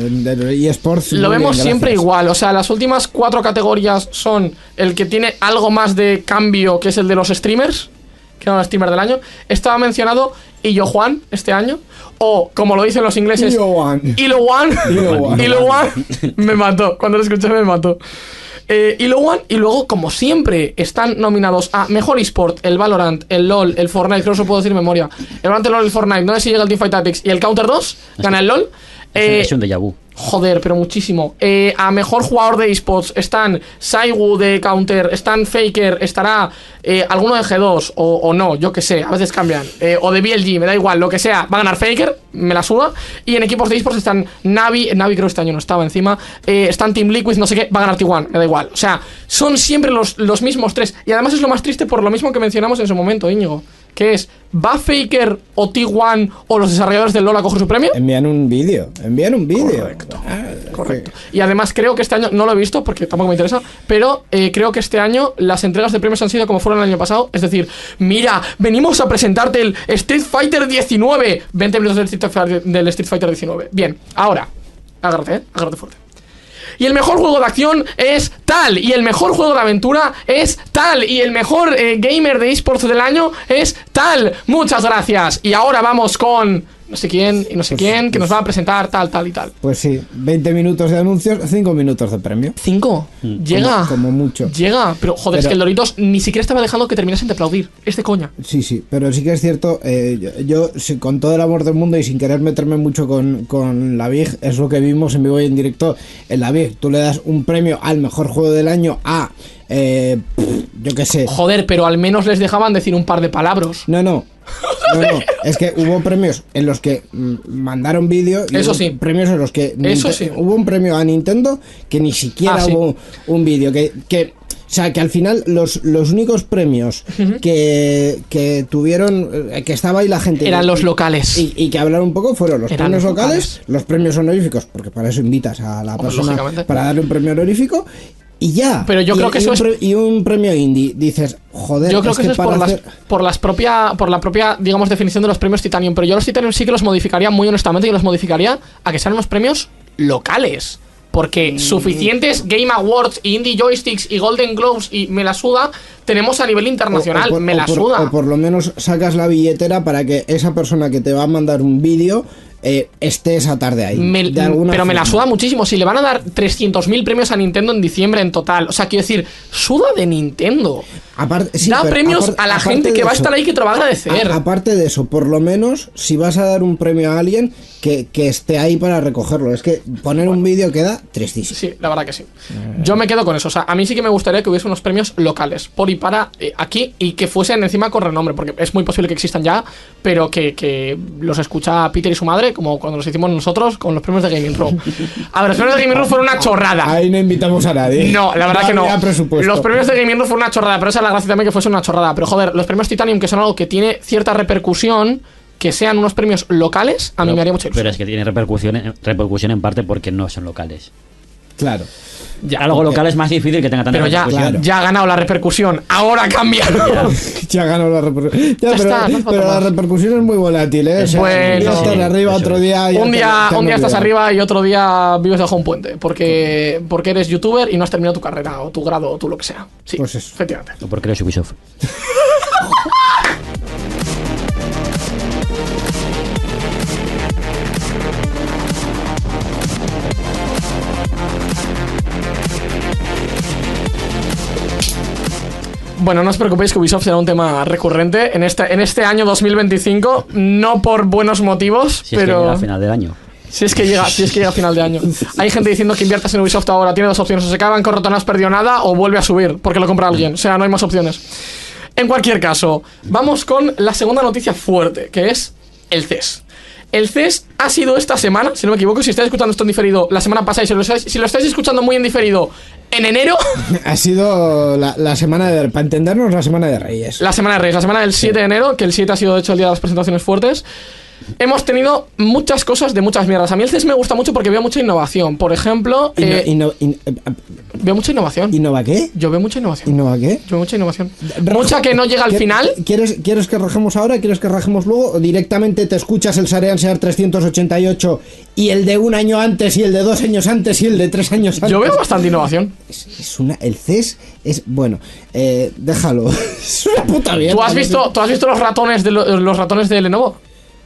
Eh, eSports. Lo muy vemos bien, siempre gracias. igual. O sea, las últimas cuatro categorías son el que tiene algo más de cambio, que es el de los streamers, que era el streamer del año. Estaba mencionado Illo Juan este año. O, como lo dicen los ingleses, Illo Juan. Illo Juan. Illo Juan. Illo Juan. Me mató. Cuando lo escuché me mató. Eh, Illo Juan. Y luego, como siempre, están nominados a Mejor eSport, el Valorant, el LoL, el Fortnite, creo que eso puedo decir de memoria. El Valorant, el LoL, el Fortnite, no sé si llega el Teamfight Tactics y el Counter dos, gana el LoL. Es, un- Eh, es un déjà vu. Joder, pero muchísimo. Eh, a mejor jugador de esports están Saigu de Counter, están Faker, estará eh, alguno de G dos o, o no, yo que sé, a veces cambian. Eh, o de B L G, me da igual, lo que sea, va a ganar Faker, me la suda. Y en equipos de esports están Navi, Navi creo que este año no estaba encima, eh, están Team Liquid, no sé qué, va a ganar T uno, me da igual. O sea, son siempre los, los mismos tres. Y además es lo más triste por lo mismo que mencionamos en su momento, Íñigo. Que es, ¿va Faker o T uno o los desarrolladores del LoL a coger su premio? Envían un vídeo. Envían un vídeo. Correcto. Ah, Correcto. Y además creo que este año, no lo he visto porque tampoco me interesa, pero eh, creo que este año las entregas de premios han sido como fueron el año pasado. Es decir, mira, venimos a presentarte el Street Fighter diecinueve. veinte minutos del Street Fighter, del Street Fighter diecinueve. Bien, ahora, agárrate, ¿eh? Agárrate fuerte. Y el mejor juego de acción es tal. Y el mejor juego de aventura es tal. Y el mejor eh, gamer de esports del año es tal. Muchas gracias. Y ahora vamos con no sé quién y no sé Pues- quién que pues- nos va a presentar tal, tal y tal. Pues sí, veinte minutos de anuncios, cinco minutos de premio. ¿Cinco? Llega. Como, como mucho. Llega. Pero joder, es Pero- que el Doritos ni siquiera estaba dejando que terminasen de aplaudir. Es de coña. Sí, sí, pero sí que es cierto, eh, yo, yo, sí, con todo el amor del mundo y sin querer meterme mucho con, con la Big, es lo que vimos en vivo y en directo en la Big. Tú le das un premio al mejor juego del año a, eh, pff, yo qué sé. Joder, pero al menos les dejaban decir un par de palabras. No, no. No, no, es que hubo premios en los que mm, mandaron vídeo y Eso hubo sí. premios en los que Eso Ninte- sí. hubo un premio a Nintendo que ni siquiera Ah, sí. hubo un vídeo que, que o sea que al final los, los únicos premios que, que tuvieron eh, que estaba ahí la gente Eran y- los locales. y, y que hablaron un poco fueron los Eran premios los locales, locales. los premios honoríficos, porque para eso invitas a la Hombre, persona lógicamente. para darle un premio honorífico y ya. Pero yo Y- creo que y eso un es- pre- y un premio indie dices, joder, Yo creo que, eso es por, para las, hacer- por las propia por la propia, digamos, definición de los premios Titanium. Pero yo los Titanium sí que los modificaría muy honestamente y los modificaría a que sean unos premios locales. Porque suficientes Game Awards, y Indie Joysticks y Golden Globes y me la suda tenemos a nivel internacional. O- o por- me o la por- suda. O por lo menos sacas la billetera para que esa persona que te va a mandar un vídeo eh, esté esa tarde ahí. Me- de alguna pero me la forma. suda muchísimo. Si le van a dar trescientos mil premios a Nintendo en diciembre en total. O sea, quiero decir, suda de Nintendo. Aparte, sí, da pero premios apar- a la aparte gente de que va a eso- estar ahí que te lo va a agradecer. a- aparte de eso, por lo menos, si vas a dar un premio a alguien, que, que esté ahí para recogerlo. Es que poner un vídeo queda tristísimo. Sí, la verdad que sí. Yo me quedo con eso. O sea, a mí sí que me gustaría que hubiese unos premios locales, por y para eh, aquí, y que fuesen encima con renombre, porque es muy posible que existan ya, pero que, que los escucha Peter y su madre, como cuando los hicimos nosotros con los premios de Gaming Room. A ver, los premios de Gaming Room fueron una chorrada. Ahí no invitamos a nadie. No, la verdad que no. había presupuesto. Los premios de Gaming Room fueron una chorrada, pero esa es la gracia también que fuese una chorrada. Pero joder, los premios Titanium, que son algo que tiene cierta repercusión, que sean unos premios locales, a mí Pero- me haría mucha ilusión. Pero es que tiene repercusión, en- repercusión en parte porque no son locales. Claro. Ya, Algo porque- local es más difícil que tenga tanta pero ya, repercusión. ya ha ganado la repercusión. Ahora cambia. Ya ganó la repercusión. Ya, Ya pero, está, no hace pero falta la más. repercusión es muy volátil, ¿eh? O sea, Bueno. un día estás Sí, arriba, eso otro es. día. ya un te- día, te han un día estás olvidado. arriba y otro día vives bajo un puente. Porque, porque eres youtuber y no has terminado tu carrera o tu grado o tú lo que sea. Sí, Pues eso. efectivamente. O porque eres Ubisoft. Bueno, no os preocupéis que Ubisoft será un tema recurrente en este, en este año dos mil veinticinco, no por buenos motivos, Si pero... es que llega a final del año. Si es que llega, si es que llega a final de año. Hay gente diciendo que inviertas en Ubisoft ahora. Tiene dos opciones: o se acaba en corto, no has perdido nada, o vuelve a subir porque lo compra alguien. O sea, no hay más opciones. En cualquier caso, vamos con la segunda noticia fuerte, que es el C E S. El C E S ha sido esta semana, si no me equivoco, si estáis escuchando esto en diferido la semana pasada y si lo estáis, si lo estáis escuchando muy en diferido en enero, Ha sido la, la semana de... Para entendernos, la semana de Reyes. la semana de Reyes, la semana del siete de enero, que el siete ha sido de hecho el día de las presentaciones fuertes. Hemos tenido muchas cosas de muchas mierdas. A mí el C E S me gusta mucho porque veo mucha innovación. Por ejemplo, Inno- eh, inno- in- eh, veo mucha innovación. ¿Innova qué? Yo veo mucha innovación. ¿Innova qué? Yo veo mucha innovación. Rajo, Mucha que no llega al ¿qué- final. ¿Quieres, ¿Quieres que rajemos ahora? ¿Quieres que rajemos luego? ¿O directamente te escuchas el Sarean Sear trescientos ochenta y ocho y el de un año antes y el de dos años antes y el de tres años antes? Yo veo bastante innovación. Es, es una... El C E S es... Bueno, eh, déjalo. Es una puta mierda. ¿Tú has visto, ¿tú has visto los ratones de lo- los ratones de Lenovo?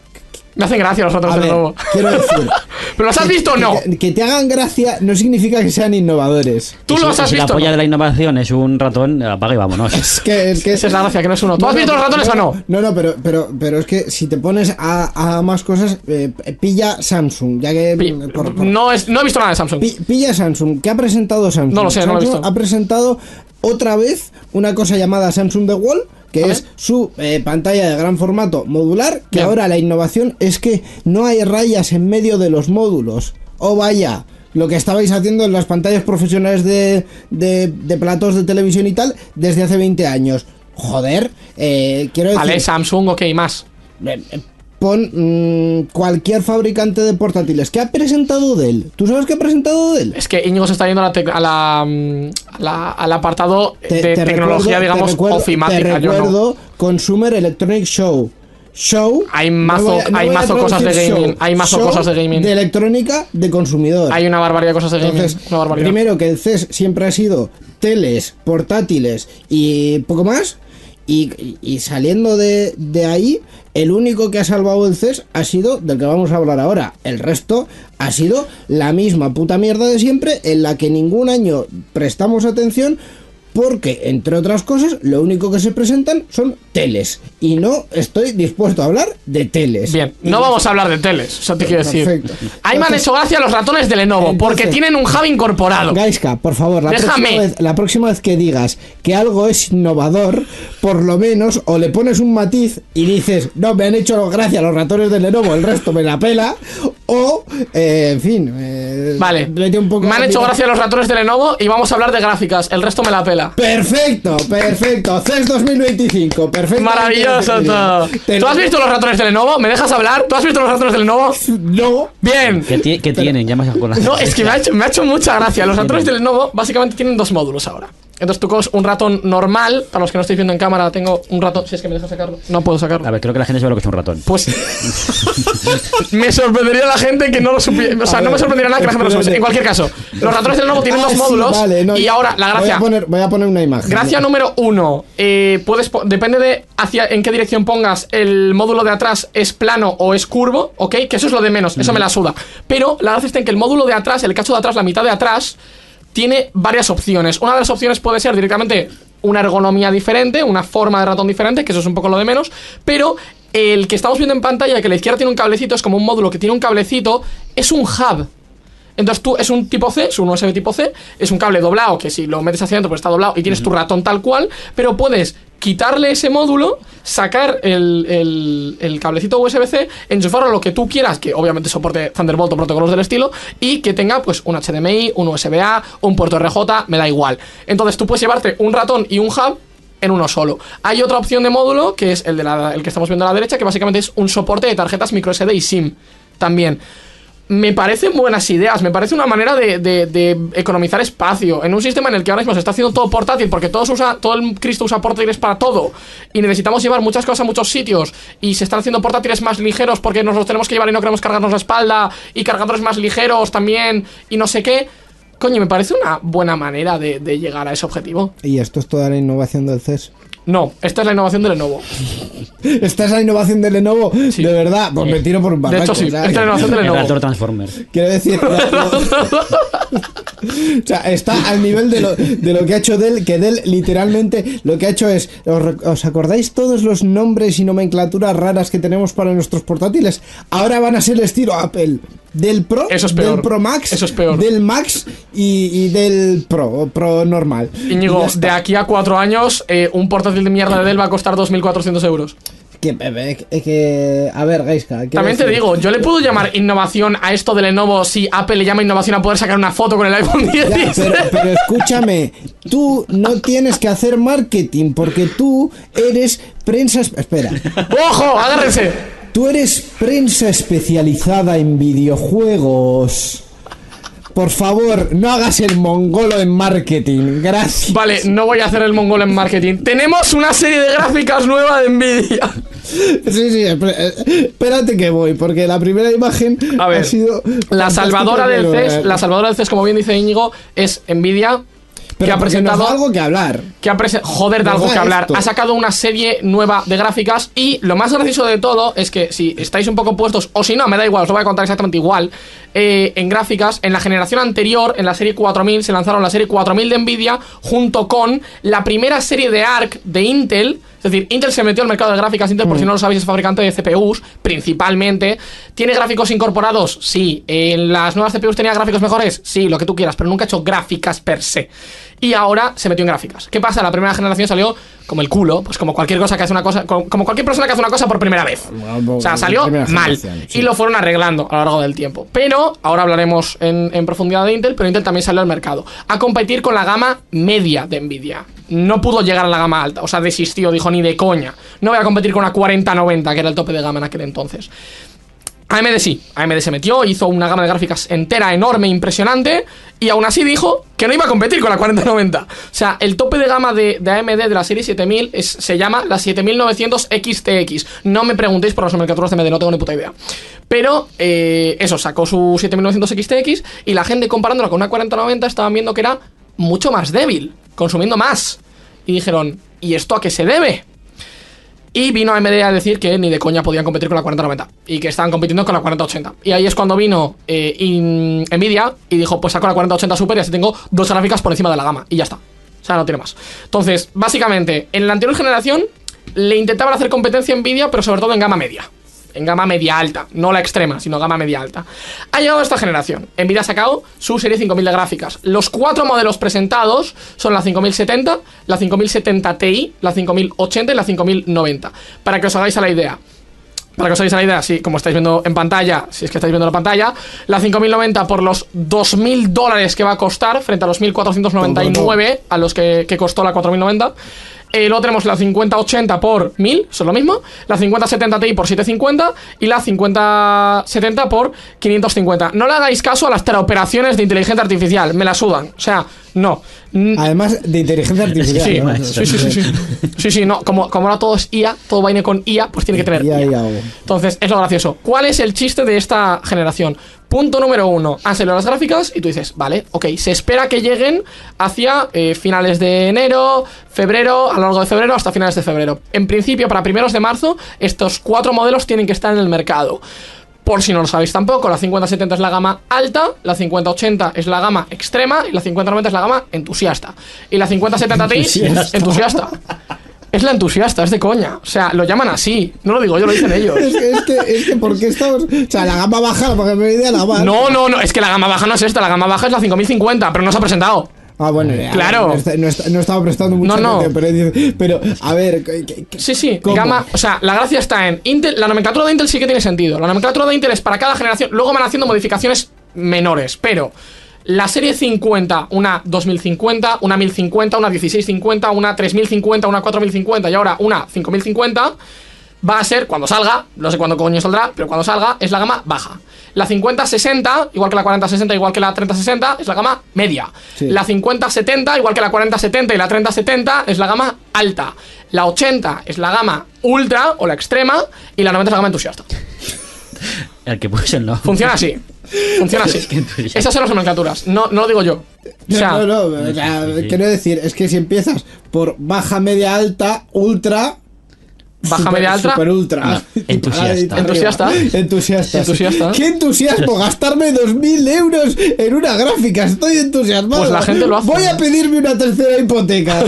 Me hacen gracia los ratones A de ver, Lenovo. quiero decir... ¿Pero los has visto o no? Que, que te hagan gracia no significa que sean innovadores. ¿Tú Y si- los y has si la visto? polla ¿No? de la innovación es un ratón, apaga y vámonos. Es que... Es que Esa es la gracia, que no es uno. ¿Tú No, has no, visto los ratones no, o no? No, no, pero, pero, pero es que si te pones a, a más cosas, eh, pilla Samsung, ya que... Pi- por- por- No, es, no he visto nada de Samsung. pi- pilla Samsung, ¿qué ha presentado Samsung? No lo sé, no lo he Samsung visto. ha presentado otra vez una cosa llamada Samsung The Wall, que A es ver. su eh, pantalla de gran formato modular, que Bien. ahora la innovación es que no hay rayas en medio de los módulos. ¡Oh, vaya! Lo que estabais haciendo en las pantallas profesionales de, de, de platos de televisión y tal desde hace veinte años. Joder, eh, quiero decir... Vale, Samsung, ok, más. Eh, eh, Pon mm, cualquier fabricante de portátiles. ¿Qué ha presentado Dell? ¿Tú sabes qué ha presentado Dell? Es que Íñigo se está yendo a la, tec- a la, mm, a la- al apartado Te- de te tecnología, recuerdo- digamos, te recuerdo- ofimática. Te Yo no. recuerdo Consumer Electronic Show. Show. Hay mazo- voy a- hay voy a mazo cosas de traducir gaming, show. hay mazo Show cosas de gaming. De electrónica de consumidor. Hay una barbaridad de cosas de gaming. Entonces, Una barbaridad. primero que el C E S siempre ha sido teles, portátiles y poco más. Y, y saliendo de, de ahí, el único que ha salvado el C E S ha sido del que vamos a hablar ahora. El resto ha sido la misma puta mierda de siempre, en la que ningún año prestamos atención. Porque, entre otras cosas, lo único que se presentan son teles. Y no estoy dispuesto a hablar de teles. Bien, no vamos a hablar de teles, eso te quiero decir. Perfecto. Ahí me han Entonces- hecho gracia los ratones de Lenovo, porque Entonces- tienen un hub incorporado. Gaiska, por favor, la Déjame. próxima, vez, la próxima vez que digas que algo es innovador, por lo menos, o le pones un matiz y dices, no, me han hecho gracia los ratones de Lenovo, el resto me la pela, o, eh, en fin, eh, Vale, vete un poco me han a- hecho gracia los ratones de Lenovo y vamos a hablar de gráficas, el resto me la pela. Perfecto, perfecto, C E S dos mil veinticinco, perfecto. Maravilloso todo. ¿Tú has visto los ratones de Lenovo? ¿Me dejas hablar? ¿Tú has visto los ratones de Lenovo? No. Bien. ¿Qué, ti- qué tienen? Ya me has con la... No, es que me ha hecho, me ha hecho mucha gracia. Los ratones de Lenovo básicamente tienen dos módulos ahora. Entonces tú coges un ratón normal. Para los que no estáis viendo en cámara, tengo un ratón. Si es que me dejas sacarlo. No puedo sacarlo. A ver, creo que la gente sabe lo que es un ratón. Pues me sorprendería la gente que no lo supiera. O sea, A no me ver, sorprendería nada que la gente no lo supiese. espérate. En cualquier caso, los ratones de Lenovo tienen Ah, dos sí, módulos. vale, no, y ahora, la Voy gracia. a poner, voy a poner una imagen. Gracia número uno, eh, puedes po- depende de hacia en qué dirección pongas el módulo de atrás, es plano o es curvo, ¿ok? Que eso es lo de menos, eso me la suda. Pero la gracia está en que el módulo de atrás, el cacho de atrás, la mitad de atrás, tiene varias opciones. Una de las opciones puede ser directamente una ergonomía diferente, una forma de ratón diferente, que eso es un poco lo de menos, pero el que estamos viendo en pantalla, que a la izquierda tiene un cablecito, es como un módulo que tiene un cablecito, es un hub. Entonces tú, es un tipo C, es un U S B tipo C, es un cable doblado, que si lo metes hacia adentro pues está doblado y tienes tu ratón tal cual, pero puedes quitarle ese módulo, sacar el, el, el cablecito U S B C, enchufarlo a lo que tú quieras, que obviamente soporte Thunderbolt o protocolos del estilo, y que tenga pues un H D M I, un U S B A, un puerto R J, me da igual. Entonces tú puedes llevarte un ratón y un hub en uno solo. Hay otra opción de módulo, que es el, de la, el que estamos viendo a la derecha, que básicamente es un soporte de tarjetas micro S D y SIM también. Me parecen buenas ideas, me parece una manera de, de, de economizar espacio en un sistema en el que ahora mismo se está haciendo todo portátil, porque todo, se usa, todo el Cristo usa portátiles para todo y necesitamos llevar muchas cosas a muchos sitios y se están haciendo portátiles más ligeros porque nos los tenemos que llevar y no queremos cargarnos la espalda, y cargadores más ligeros también y no sé qué. Coño, me parece una buena manera de, de llegar a ese objetivo. ¿Y esto es toda la innovación del C E S? No, esta es la innovación de Lenovo. ¿Esta es la innovación de Lenovo? Sí. De verdad, pues me tiro por un barranco. De hecho, sí, ¿sabes? esta es la innovación de El Lenovo. reactor Transformer. Quiero decir, la- la- o sea, está al nivel de lo, de lo que ha hecho Dell, que Dell literalmente lo que ha hecho es, ¿os, rec- ¿os acordáis todos los nombres y nomenclaturas raras que tenemos para nuestros portátiles? Ahora van a ser el estilo Apple. Del Pro, Eso es peor. del Pro Max, Eso es peor. del Max y, y del Pro, o Pro normal. Y Íñigo, ya está. de aquí a cuatro años, eh, un portátil de mierda de Dell va a costar dos mil cuatrocientos euros. Que, que, que- a ver, Gaiska, quiero También te decir- digo, yo le puedo llamar innovación a esto de Lenovo si Apple le llama innovación a poder sacar una foto con el iPhone Ya, dieciséis. pero, pero escúchame, tú no tienes que hacer marketing porque tú eres prensa... espe- Espera, ¡Ojo! ¡Agárrense! tú eres prensa especializada en videojuegos. Por favor, no hagas el mongolo en marketing, gracias. Vale, no voy a hacer el mongol en marketing. Tenemos una serie de gráficas nueva de Nvidia. Sí, sí, espera- eh, espérate que voy, porque la primera imagen A ver, ha sido... La salvadora del pero, C E S, eh, la salvadora del C E S, como bien dice Íñigo, es Nvidia, pero que ha porque nos presentado... da algo que hablar. que ha prese- joder, de Nos algo da que hablar. esto. Ha sacado una serie nueva de gráficas y lo más gracioso de todo es que si estáis un poco puestos, o si no, me da igual, os lo voy a contar exactamente igual, eh, en gráficas, en la generación anterior, en la serie cuatro mil, se lanzaron la serie cuatro mil de Nvidia junto con la primera serie de Arc de Intel. Es decir, Intel se metió al mercado de gráficas. Intel, por si no lo sabéis, es fabricante de C P Us, principalmente. ¿Tiene gráficos incorporados? Sí. ¿En las nuevas C P Us tenía gráficos mejores? Sí, lo que tú quieras, pero nunca ha hecho gráficas per se. Y ahora se metió en gráficas. ¿Qué pasa? La primera generación salió como el culo, pues como cualquier cosa que hace una cosa, como como cualquier persona que hace una cosa por primera vez. O sea, salió Primera mal. generación, sí. Y lo fueron arreglando a lo largo del tiempo. Pero ahora hablaremos en, en profundidad de Intel, pero Intel también salió al mercado a competir con la gama media de Nvidia. No pudo llegar a la gama alta, o sea, desistió, dijo ni de coña. No voy a competir con una cuarenta noventa, que era el tope de gama en aquel entonces. A M D sí, A M D se metió, hizo una gama de gráficas entera, enorme, impresionante, y aún así dijo que no iba a competir con la cuarenta noventa. O sea, el tope de gama de, de A M D de la serie siete mil es, se llama la siete mil novecientos X T X. No me preguntéis por las nomenclaturas de A M D, no tengo ni puta idea. Pero, eh, eso, sacó su siete mil novecientos X T X y la gente comparándola con una cuarenta noventa estaban viendo que era mucho más débil, consumiendo más. Y dijeron, ¿y esto a qué se debe? Y vino A M D a decir que ni de coña podían competir con la cuarenta noventa y que estaban compitiendo con la cuarenta ochenta. Y ahí es cuando vino eh, in- Nvidia y dijo, pues saco la cuarenta ochenta Super y así tengo dos gráficas por encima de la gama. Y ya está. O sea, no tiene más. Entonces, básicamente, en la anterior generación le intentaban hacer competencia a Nvidia, pero sobre todo en gama media. En gama media alta, no la extrema, sino gama media alta. Ha llegado esta generación. Nvidia ha sacado su serie cinco mil de gráficas. Los cuatro modelos presentados son la cinco mil setenta, la cinco mil setenta Ti, la cinco mil ochenta y la cinco mil noventa. Para que os hagáis a la idea. Para que os hagáis a la idea, sí, como estáis viendo en pantalla, si es que estáis viendo la pantalla, la cinco mil noventa por los dos mil dólares que va a costar frente a los mil cuatrocientos noventa y nueve a los que, que costó la cuatro mil noventa. Eh, luego tenemos la cincuenta ochenta por mil, eso es lo mismo. La cincuenta setenta Ti por setecientos cincuenta y la cincuenta setenta por quinientos cincuenta. No le hagáis caso a las teleoperaciones de inteligencia artificial, me la sudan. O sea, no. N- Además de inteligencia artificial. Sí, ¿no? sí, sí, sí, sí. Sí, sí, no, como, como ahora todo es I A, todo vaina con I A, pues tiene que tener Ya, I A. ya, o- Entonces, es lo gracioso. ¿Cuál es el chiste de esta generación? Punto número uno, han salido las gráficas y tú dices, vale, ok, se espera que lleguen hacia eh, finales de enero, febrero, a lo largo de febrero hasta finales de febrero. En principio, para primeros de marzo, estos cuatro modelos tienen que estar en el mercado. Por si no lo sabéis tampoco, la cincuenta setenta es la gama alta, la cincuenta ochenta es la gama extrema y la cincuenta noventa es la gama entusiasta. Y la cincuenta setenta Ti Entusiasta. entusiasta. Es la entusiasta, es de coña. O sea, lo llaman así. No lo digo yo, lo dicen ellos. Es que, es que, es que, ¿por qué estamos? O sea, la gama baja, porque me idea la baja. No, no, no, es que la gama baja no es esta, la gama baja es la cinco mil cincuenta, pero no se ha presentado. Ah, bueno, ya, Claro. No, está- no, está- no estaba prestando mucha No, no. atención, pero, pero, a ver. ¿qué- qué- qué- Sí, sí, ¿cómo? gama, o sea, la gracia está en Intel, la nomenclatura de Intel sí que tiene sentido. La nomenclatura de Intel es para cada generación, luego van haciendo modificaciones menores, pero la serie cincuenta, una dos mil cincuenta, una mil cincuenta, una dieciséis cincuenta, una tres mil cincuenta, una cuatro mil cincuenta y ahora una cinco mil cincuenta va a ser, cuando salga, no sé cuándo coño saldrá, pero cuando salga es la gama baja. La cincuenta sesenta, igual que la cuarenta sesenta, igual que la treinta sesenta, es la gama media. Sí. La cincuenta setenta, igual que la cuarenta setenta y la treinta setenta, es la gama alta. La ochenta es la gama ultra o la extrema y la noventa es la gama entusiasta. El que puede ser, ¿no? Funciona así. Funciona así. Esas son las nomenclaturas, no, no lo digo yo. O sea, no, no, no, o sea, quiero decir, es que si empiezas por baja, media, alta, ultra... Baja, super, media, alta. Super ultra. No, entusiasta. Entusiasta. Entusiasta. Entusiasta. ¡Qué entusiasmo! Gastarme dos mil euros en una gráfica. Estoy entusiasmado. Pues la gente lo hace. Voy a pedirme una tercera hipoteca.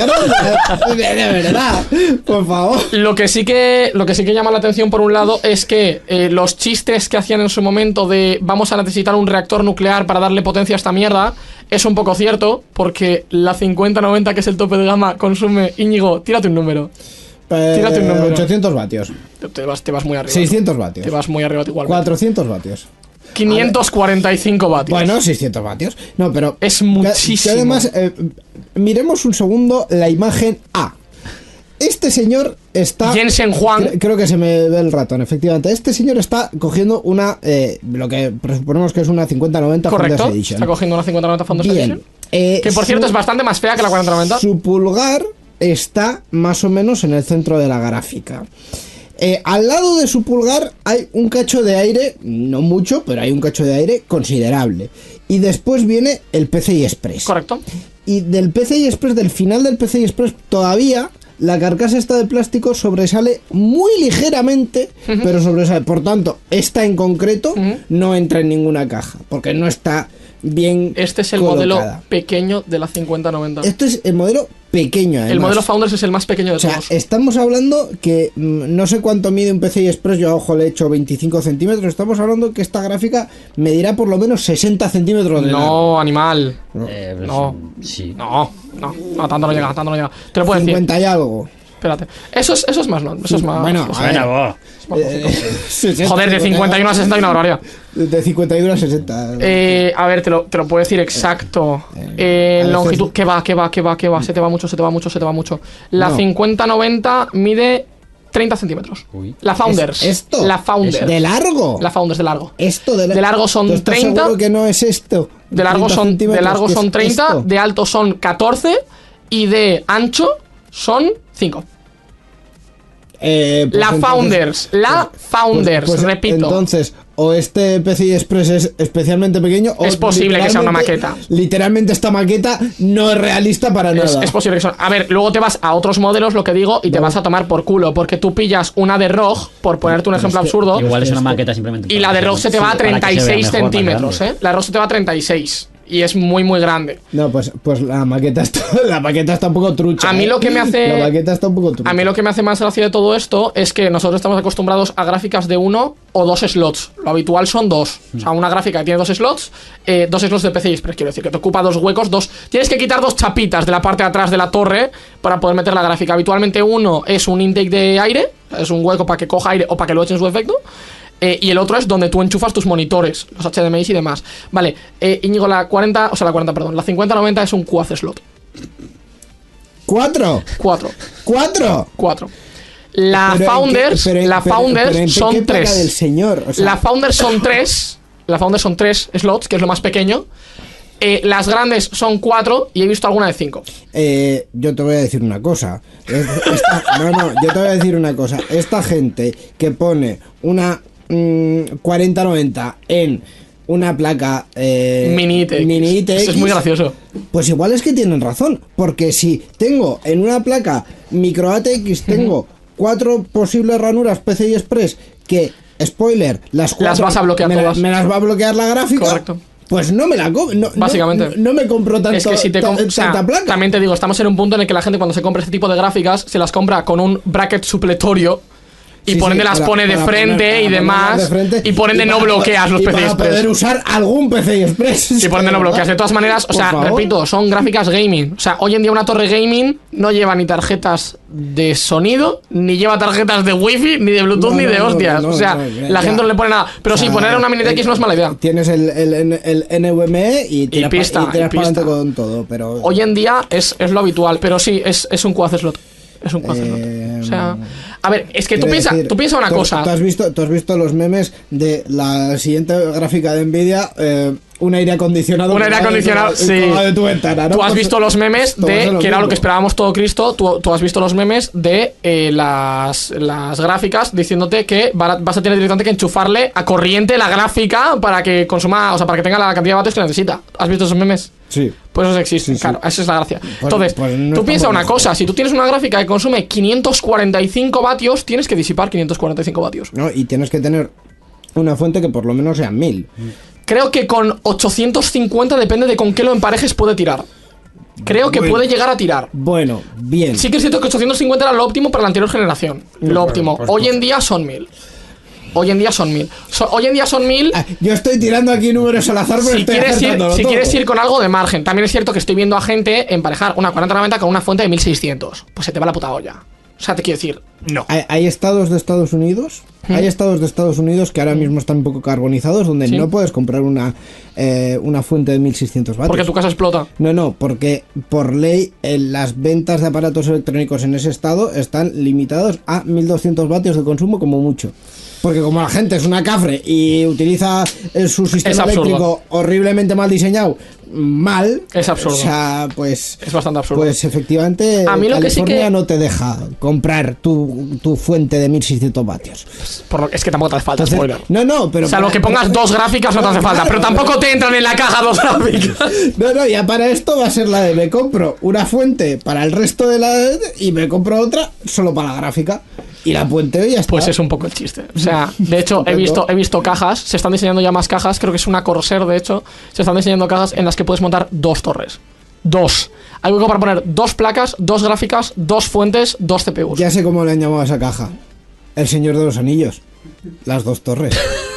De verdad. Por favor. Lo que sí que lo que sí que llama la atención por un lado es que eh, los chistes que hacían en su momento de vamos a necesitar un reactor nuclear para darle potencia a esta mierda es un poco cierto, porque la cincuenta noventa, que es el tope de gama, consume, Íñigo, tírate un número. Eh, Tírate un número. ochocientos vatios. Te, te vas, te vas muy arriba. seiscientos ¿no? vatios. Te vas muy arriba igual. cuatrocientos vatios. quinientos cuarenta y cinco vatios. Bueno, seiscientos vatios. No, pero... Es que- muchísimo. Que además, eh, miremos un segundo la imagen A. Este señor está... Jensen Huang. Cre- Creo que se me ve el ratón, efectivamente. Este señor está cogiendo una... Eh, lo que presuponemos que es una cincuenta noventa Correcto. Founders Edition. Está cogiendo una cincuenta noventa Founders Bien. Edition. Eh, Que por cierto su- es bastante más fea que la cuarenta noventa. Su pulgar está más o menos en el centro de la gráfica. Eh, al lado de su pulgar hay un cacho de aire, no mucho, pero hay un cacho de aire considerable. Y después viene el P C I Express. Correcto. Y del P C I Express, del final del P C I Express, todavía la carcasa esta de plástico sobresale muy ligeramente, uh-huh. pero sobresale. Por tanto, esta en concreto uh-huh. no entra en ninguna caja, porque no está bien Este es el colocada. modelo pequeño de la cincuenta noventa. Este es el modelo pequeño, además. El modelo Founders es el más pequeño de o sea, todos. estamos hablando que mmm, no sé cuánto mide un P C I Express, yo a ojo le he hecho veinticinco centímetros. Estamos hablando que esta gráfica medirá por lo menos sesenta centímetros de largo. No, animal. Eh, pues, No. Sí. No, no, no, tanto no llega, tanto no llega. Te lo puedo decir. cincuenta y algo. Espérate. Eso es, eso es más, ¿no? Eso es más. Bueno, eso es a ver. Bueno, vos. más Eh, lógico. Joder, de cincuenta y uno a sesenta hay una barbaridad. De cincuenta y uno a sesenta. Eh, a ver, te lo, te lo puedo decir exacto. Eh, a veces- longitud, que va, que va, que va, que va. Se te va mucho, se te va mucho, se te va mucho. La No. cincuenta noventa mide treinta centímetros. Uy. La Founders. ¿Es esto? La Founders. ¿De largo? La Founders de largo. Esto de, la- De largo son ¿Tú estás treinta? seguro que no es esto? De largo treinta son, de centímetros, largo ¿qué son es treinta, esto? de alto son catorce y de ancho son cinco. Eh, pues La entonces- Founders, la pues- Founders, pues repito. Entonces, o este P C I Express es especialmente pequeño, o Es posible que sea una literalmente- maqueta. Literalmente esta maqueta no es realista para Es, nada. es posible que son. A ver, luego te vas a otros modelos, lo que digo, y te vas a tomar por culo, porque tú pillas una de R O G, por ponerte un Pero ejemplo es que- absurdo, Igual es una Esto- maqueta simplemente. y la de R O G se te va a para que se vea treinta y seis mejor, más centímetros, grande. ¿eh? La R O G se te va a treinta y seis. Y es muy, muy grande. No, pues, pues la maqueta está, la maqueta está un poco trucha. A mí ¿eh? lo que me hace- La maqueta está un poco trucha. A mí lo que me hace más gracia de todo esto es que nosotros estamos acostumbrados a gráficas de uno o dos slots. Lo habitual son dos. O sea, una gráfica que tiene dos slots, eh, dos slots de P C I Express, quiero decir, que te ocupa dos huecos, dos. Tienes que quitar dos chapitas de la parte de atrás de la torre para poder meter la gráfica. Habitualmente uno es un intake de aire, es un hueco para que coja aire o para que lo echen su efecto. Eh, y el otro es donde tú enchufas tus monitores, los H D M I y demás. Vale, eh, Íñigo, la cuarenta, o sea, la cuarenta, perdón, la cincuenta noventa es un Quad slot. ¿Cuatro? Cuatro. ¿Cuatro? Cuatro. La Pero en Founders, qué- pero en- la pero- Founders pero en qué son época tres. del señor, o sea- La Founders son tres. La Founders son tres slots, que es lo más pequeño. Eh, las grandes son cuatro y he visto alguna de cinco. Eh, yo te voy a decir una cosa. Es- esta- no, no, yo te voy a decir una cosa. Esta gente que pone una mm, cuarenta noventa en una placa eh, Mini I T X. mini I T X, Eso es muy gracioso. pues igual es que tienen razón. Porque si tengo en una placa micro A T X, tengo cuatro posibles ranuras P C I Express que, spoiler, las cuatro vas a bloquear me, la- todas. me las va a bloquear la gráfica. Correcto. Pues no me la compro. No, Básicamente. No, no me compro tanto, Es que si te com- ta- o sea, tanta placa. también te digo, estamos en un punto en el que la gente cuando se compra este tipo de gráficas se las compra con un bracket supletorio y Sí, por ende sí, las para- pone de para frente poner- para y ponerlas demás de frente y por ende no para po- bloqueas los y P C I para Express. poder usar algún P C I Express. Y por ende no bloqueas. De todas maneras, o Por sea, favor. repito, son gráficas gaming. O sea, hoy en día una torre gaming no lleva ni tarjetas de sonido, ni lleva tarjetas de wifi, ni de bluetooth, No, ni no, de no, hostias. no, o sea, no, ya, la gente ya. no le pone nada. Pero O sí, sea, poner una mini T X no es mala idea. Tienes el, el, el N V M E y tiras, pista, pa, y tiras y para adelante pista. con todo. Pero Hoy en día es, es lo habitual, pero sí, es, es un quad slot. Es un quad slot. eh, O sea, a ver, es que tú Quiero piensas decir, tú piensa una tú- cosa. ¿tú has, visto, tú has visto los memes de la siguiente gráfica de Nvidia, eh, un aire acondicionado. Un aire colgado de tu- acondicionado, sí. colgado de tu ventana, ¿no? Tú has Pues visto los memes esto va a de, ser que era lo mismo. que esperábamos todo Cristo, tú, tú has visto los memes de eh, las, las gráficas diciéndote que va- vas a tener directamente que enchufarle a corriente la gráfica para que consuma, o sea, para que tenga la cantidad de vatios que necesita. ¿Has visto esos memes? Sí. Pues eso existe, Sí, sí. claro, esa es la gracia. Entonces, pues no tú estamos piensas una lejos. cosa, si tú tienes una gráfica que consume quinientos cuarenta y cinco vatios, tienes que disipar quinientos cuarenta y cinco vatios. ¿No? Y tienes que tener una fuente que por lo menos sean mil. Creo que con ochocientos cincuenta, depende de con qué lo emparejes, puede tirar. Creo que Bueno. puede llegar a tirar. Bueno, bien. Sí que es cierto que ochocientos cincuenta era lo óptimo para la anterior generación. Lo óptimo. pues, Hoy pues. en día son mil. Hoy en día son mil. So- hoy en día son mil. Ah, yo estoy tirando aquí números al azar, pero Si estoy quieres, ir, acertándolo si todo. quieres ir con algo de margen. También es cierto que estoy viendo a gente emparejar una cuarenta noventa con una fuente de mil seiscientos. Pues se te va la puta olla. O sea, te quiero decir, no. Hay, hay estados de Estados Unidos, hay estados de Estados Unidos que ahora mismo están un poco carbonizados, donde Sí. no puedes comprar una, eh, una fuente de mil seiscientos vatios. Porque tu casa explota. No, no, porque por ley eh, las ventas de aparatos electrónicos en ese estado están limitados a mil doscientos vatios de consumo como mucho. Porque como la gente es una cafre y utiliza eh, su sistema absurdo. eléctrico horriblemente mal diseñado, mal, Es absurdo. o sea, pues, Es bastante absurdo. pues efectivamente A mí lo que sí California que- no te deja comprar tu, tu fuente de mil seiscientos vatios. Por lo- es que tampoco te hace falta, Entonces, spoiler. no, no, pero... Salvo para- que pongas dos gráficas no te hace falta. Pero tampoco te entran en la caja dos gráficas. No, no, ya para esto va a ser la de me compro una fuente para el resto de la... y me compro otra solo para la gráfica. Y la puenteo y ya está. Pues es un poco el chiste. O sea, de hecho, he Estupendo. visto, he visto cajas, se están diseñando ya más cajas, creo que es una Corsair, de hecho, se están diseñando cajas en las que puedes montar dos torres. Dos. Hay hueco para poner dos placas, dos gráficas, dos fuentes, dos C P Us. Ya sé cómo le han llamado a esa caja. El Señor de los Anillos. Las dos torres.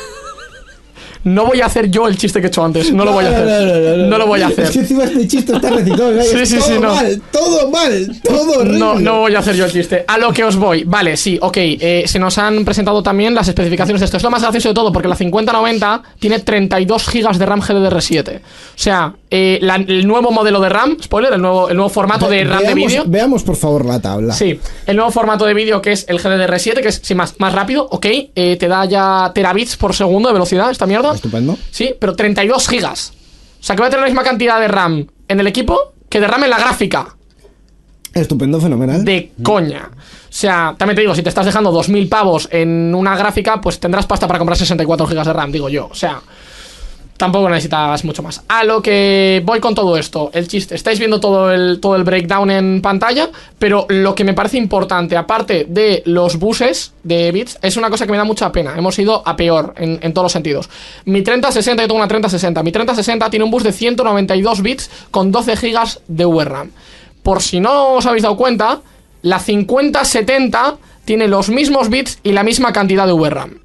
No voy a hacer yo el chiste que he hecho antes. No lo voy a hacer. No, no, no, no. No lo voy a Es que hacer. encima este chiste está reciclado. ¿no? Sí, Es sí, todo sí, no. mal, todo mal, todo horrible. No, no voy a hacer yo el chiste. A lo que os voy. Vale, sí, ok. eh, se nos han presentado también las especificaciones de esto. Es lo más gracioso de todo, porque la cincuenta noventa tiene treinta y dos gigas de RAM G D D R siete. O sea, eh, la- el nuevo modelo de RAM, spoiler, el nuevo, el nuevo formato de RAM de veamos, vídeo. veamos por favor la tabla. Sí, el nuevo formato de vídeo que es el G D D R siete, que es sí, más, más rápido, ok. eh, te da ya terabits por segundo de velocidad esta mierda. Estupendo. Sí, pero treinta y dos gigas. O sea, que va a tener la misma cantidad de RAM en el equipo que de RAM en la gráfica. Estupendo, fenomenal. De coña. O sea, también te digo, si te estás dejando dos mil pavos en una gráfica, pues tendrás pasta para comprar sesenta y cuatro gigas de RAM, digo yo. O sea, tampoco necesitas mucho más. A lo que voy con todo esto, el chiste. Estáis viendo todo el, todo el breakdown en pantalla, pero lo que me parece importante, aparte de los buses de bits, es una cosa que me da mucha pena. Hemos ido a peor en, en todos los sentidos. Mi treinta sesenta, yo tengo una treinta sesenta. Mi treinta sesenta tiene un bus de ciento noventa y dos bits con doce gigas de V RAM. Por si no os habéis dado cuenta, la cincuenta setenta tiene los mismos bits y la misma cantidad de V RAM.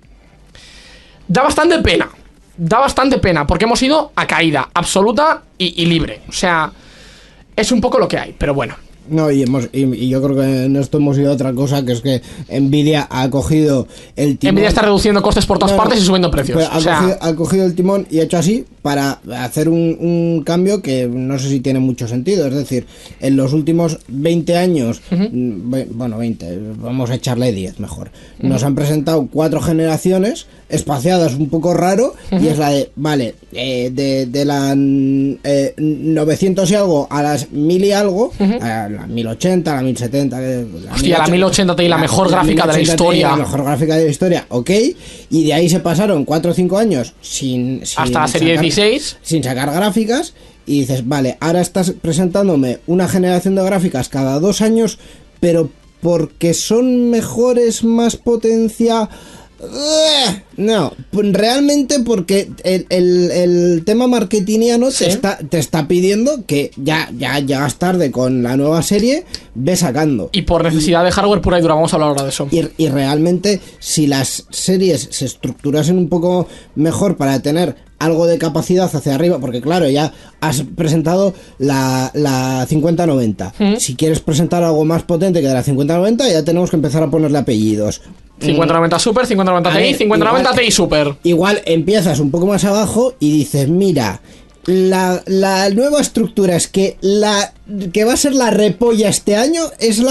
Da bastante pena. Da bastante pena, porque hemos ido a caída absoluta y, y libre. O sea, es un poco lo que hay, pero bueno. No, y, hemos, y, y yo creo que en esto hemos ido a otra cosa, que es que Nvidia ha cogido el timón. Nvidia está reduciendo costes por todas No, no, partes y subiendo precios. pero ha, O sea, cogido, ha cogido el timón y ha hecho así para hacer un, un cambio que no sé si tiene mucho sentido. Es decir, en los últimos veinte años, mm, ve- bueno, veinte, vamos a echarle diez mejor, nos han presentado cuatro generaciones espaciadas un poco raro, y es la de, vale, eh, de, de la eh, novecientos y algo a las mil y algo, a la mil ochenta, a la mil setenta. La Hostia, la mil ochenta tiene la mejor gráfica de la mil ochenta historia. La mejor gráfica de la historia, ok. Y de ahí se pasaron cuatro o cinco años sin, sin hasta la serie sacar- dieciséis. sin sacar gráficas. Y dices, vale, ahora estás presentándome una generación de gráficas cada dos años, pero porque son mejores, más potencia. ¡Ugh! No, pues realmente porque el, el, el tema marketingiano Sí. te, está, te está pidiendo que ya, ya llegas tarde con la nueva serie, ve sacando. Y por necesidad de hardware pura y dura, vamos a hablar ahora de eso. Y, y realmente, si las series se estructurasen un poco mejor para tener algo de capacidad hacia arriba, porque claro, ya has presentado la, la cincuenta noventa. ¿Mm? Si quieres presentar algo más potente que de la cincuenta noventa, ya tenemos que empezar a ponerle apellidos. cincuenta noventa Super, cincuenta noventa A Ti, ver, cincuenta noventa igual- Ti Super. Igual empiezas un poco más abajo y dices, mira, la, la nueva estructura es que la que va a ser la repolla este año es la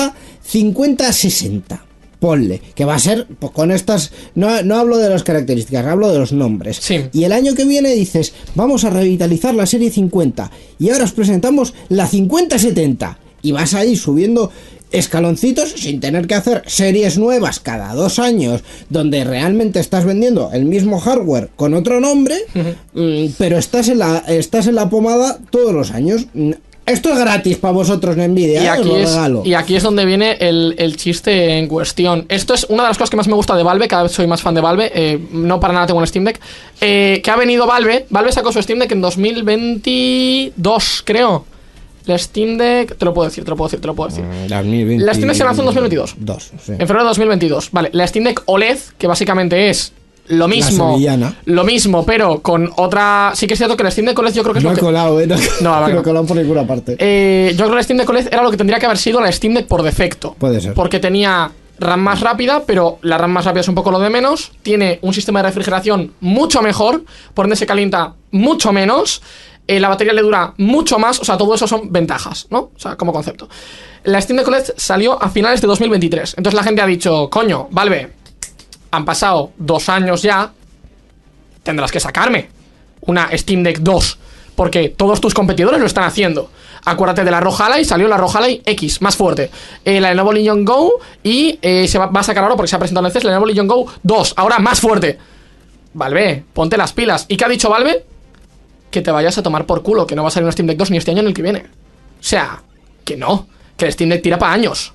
cincuenta sesenta. Ponle, que va a ser pues, con estas. No, no hablo de las características, hablo de los nombres. Sí. Y el año que viene dices, vamos a revitalizar la serie cincuenta. Y ahora os presentamos la cincuenta setenta. Y vas a ir subiendo escaloncitos sin tener que hacer series nuevas cada dos años, donde realmente estás vendiendo el mismo hardware con otro nombre, uh-huh. mmm, pero estás en la estás en la pomada todos los años. Esto es gratis para vosotros, Nvidia. Y aquí, ¿eh? es, regalo. y aquí es donde viene el, el chiste en cuestión. Esto es una de las cosas que más me gusta de Valve. Cada vez soy más fan de Valve. Eh, no para nada tengo un Steam Deck. Eh, que ha venido Valve. Valve sacó su Steam Deck en dos mil veintidós, creo. La Steam Deck... Te lo puedo decir, te lo puedo decir, te lo puedo decir. dos mil veinte... La Steam Deck se lanzó en dos mil veintidós. Dos, sí. En febrero de dos mil veintidós. Vale, la Steam Deck O L E D, que básicamente es... Lo mismo, lo mismo, pero con otra... Sí que es cierto que la Steam Deck O L E D yo creo que es no lo que... he colado, ¿eh? No, no, a ver, no he colado por ninguna parte. Eh, yo creo que la Steam Deck O L E D era lo que tendría que haber sido la Steam Deck por defecto. Puede ser. Porque tenía RAM más rápida, pero la RAM más rápida es un poco lo de menos. Tiene un sistema de refrigeración mucho mejor, por ende se calienta mucho menos. Eh, la batería le dura mucho más, o sea, todo eso son ventajas, ¿no? O sea, como concepto. La Steam Deck O L E D salió a finales de dos mil veintitrés. Entonces la gente ha dicho, coño, Valve, han pasado dos años ya... Tendrás que sacarme una Steam Deck dos, porque todos tus competidores lo están haciendo. Acuérdate de la ROG Ally, salió la ROG Ally X, más fuerte. Eh, la Lenovo Legion Go y eh, se va, va a sacar ahora, porque se ha presentado en el C E S, la Lenovo Legion Go dos, ahora más fuerte. Valve, ponte las pilas. ¿Y qué ha dicho Valve? Que te vayas a tomar por culo, que no va a salir una Steam Deck dos ni este año ni el que viene. O sea, que no, que el Steam Deck tira para años.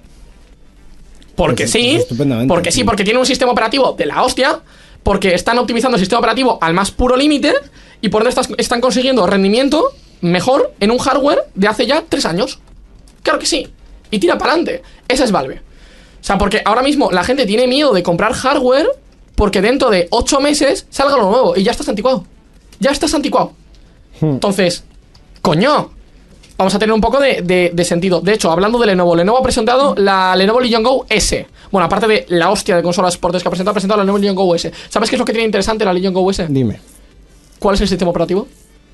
Porque pues, sí, porque sí, porque tiene un sistema operativo de la hostia. Porque están optimizando el sistema operativo al más puro límite y por ende están consiguiendo rendimiento mejor en un hardware de hace ya tres años. Claro que sí. Y tira para adelante. Esa es Valve. O sea, porque ahora mismo la gente tiene miedo de comprar hardware porque dentro de ocho meses salga lo nuevo y ya estás anticuado. Ya estás anticuado. Entonces, coño, vamos a tener un poco de, de, de sentido. De hecho, hablando de Lenovo, Lenovo ha presentado la Lenovo Legion Go S. Bueno, aparte de la hostia de consolas portátiles que ha presentado, ha presentado la Lenovo Legion Go S. ¿Sabes qué es lo que tiene interesante la Legion Go S? Dime. ¿Cuál es el sistema operativo?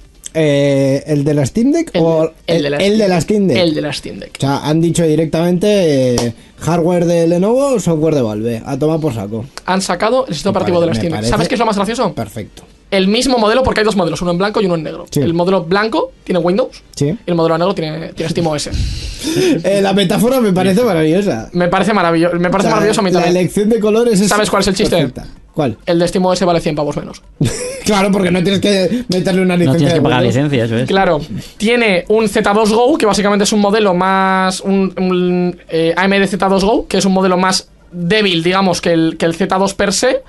Eh, ¿El de la Steam Deck el, o el, el, de la, el Steam, de la Steam Deck? El de la Steam Deck. O sea, han dicho directamente eh, hardware de Lenovo o software de Valve. A tomar por saco. Han sacado el sistema operativo parece, de la Steam Deck. ¿Sabes qué es lo más gracioso? Perfecto. El mismo modelo, porque hay dos modelos, uno en blanco y uno en negro. Sí. El modelo blanco tiene Windows, sí, y el modelo negro tiene, tiene Steam O S. eh, la metáfora me parece maravillosa. Me parece maravilloso, me parece o sea, maravilloso a mí también. La elección de colores es... ¿Sabes cuál es el chiste? Perfecta. ¿Cuál? El de Steam O S vale cien pavos menos. Claro, porque no tienes que meterle una licencia. No tienes que pagar licencia, eso es. Claro, tiene un Z dos Go, que básicamente es un modelo más... Un, un eh, A M D Z dos Go, que es un modelo más débil, digamos, que el, que el Z dos per se.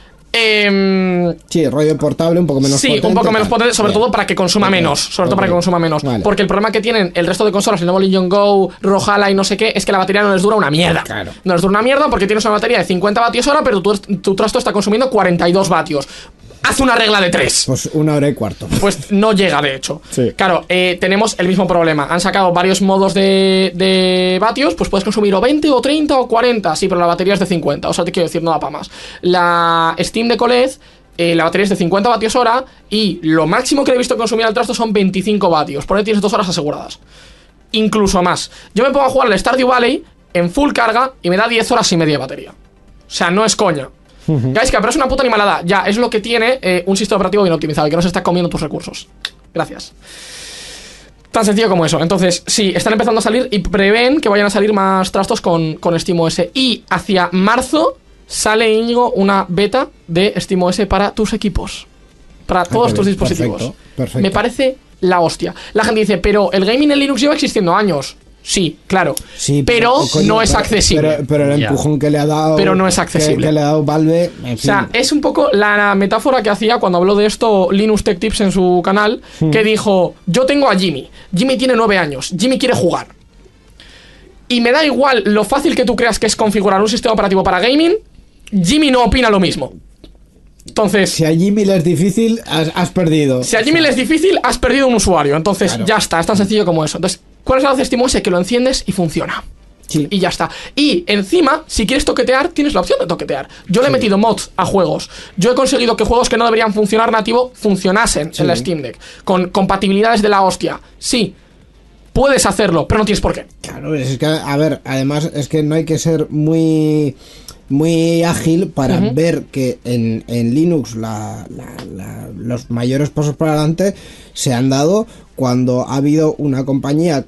Eh, sí, rollo portable, un poco menos sí, potente. Sí, un poco menos potente, sobre bien. todo para que consuma okay. menos. Sobre okay. todo para que consuma menos. Vale. Porque el problema que tienen el resto de consolas, el Lenovo Legion Go, ROG Ally y no sé qué, es que la batería no les dura una mierda. Claro. No les dura una mierda porque tienes una batería de cincuenta vatios hora, pero tu, tu trasto está consumiendo cuarenta y dos vatios. Haz una regla de tres. Pues una hora y cuarto. Pues no llega, de hecho. Sí. Claro, eh, tenemos el mismo problema. Han sacado varios modos de, de vatios. Pues puedes consumir o veinte, o treinta, o cuarenta. Sí, pero la batería es de cincuenta. O sea, te quiero decir, no da para más. La Steam Deck O L E D, eh, la batería es de cincuenta vatios hora. Y lo máximo que he visto consumir al trasto son veinticinco vatios. Por ahí tienes dos horas aseguradas. Incluso más. Yo me pongo a jugar al Stardew Valley en full carga y me da diez horas y media de batería. O sea, no es coña. Uh-huh. Guys, que pero es una puta animalada. Ya, es lo que tiene eh, un sistema operativo bien optimizado y que no se está comiendo tus recursos. Gracias. Tan sencillo como eso. Entonces, sí, están empezando a salir y prevén que vayan a salir más trastos con, con SteamOS. Y hacia marzo sale, Íñigo, una beta de SteamOS para tus equipos. Para todos tus dispositivos. Perfecto, perfecto. Me parece la hostia. La gente dice, pero el gaming en Linux lleva existiendo años. Sí, claro, sí, pero, pero coño, no es pero, accesible. Pero, pero el empujón yeah. que le ha dado, pero no es accesible. Que, que le ha dado Valve, en o sea, fin. Es un poco la metáfora que hacía cuando habló de esto Linus Tech Tips en su canal, hmm. que dijo, yo tengo a Jimmy, Jimmy tiene nueve años, Jimmy quiere jugar. Y me da igual lo fácil que tú creas que es configurar un sistema operativo para gaming, Jimmy no opina lo mismo. Entonces, si a Jimmy le es difícil, has, has perdido. Si a Jimmy o sea, le es difícil, has perdido un usuario. Entonces, claro. ya está, es tan sencillo como eso. Entonces, ¿cuál es la de SteamOS? Que lo enciendes y funciona. Sí. Y ya está. Y encima, si quieres toquetear, tienes la opción de toquetear. Yo le he sí. metido mods a juegos. Yo he conseguido que juegos que no deberían funcionar nativo funcionasen sí. en la Steam Deck. Con compatibilidades de la hostia. Sí. Puedes hacerlo, pero no tienes por qué. Claro, es que, a ver, además es que no hay que ser muy muy ágil para uh-huh. ver que en, en Linux la, la, la, los mayores pasos para adelante se han dado cuando ha habido una compañía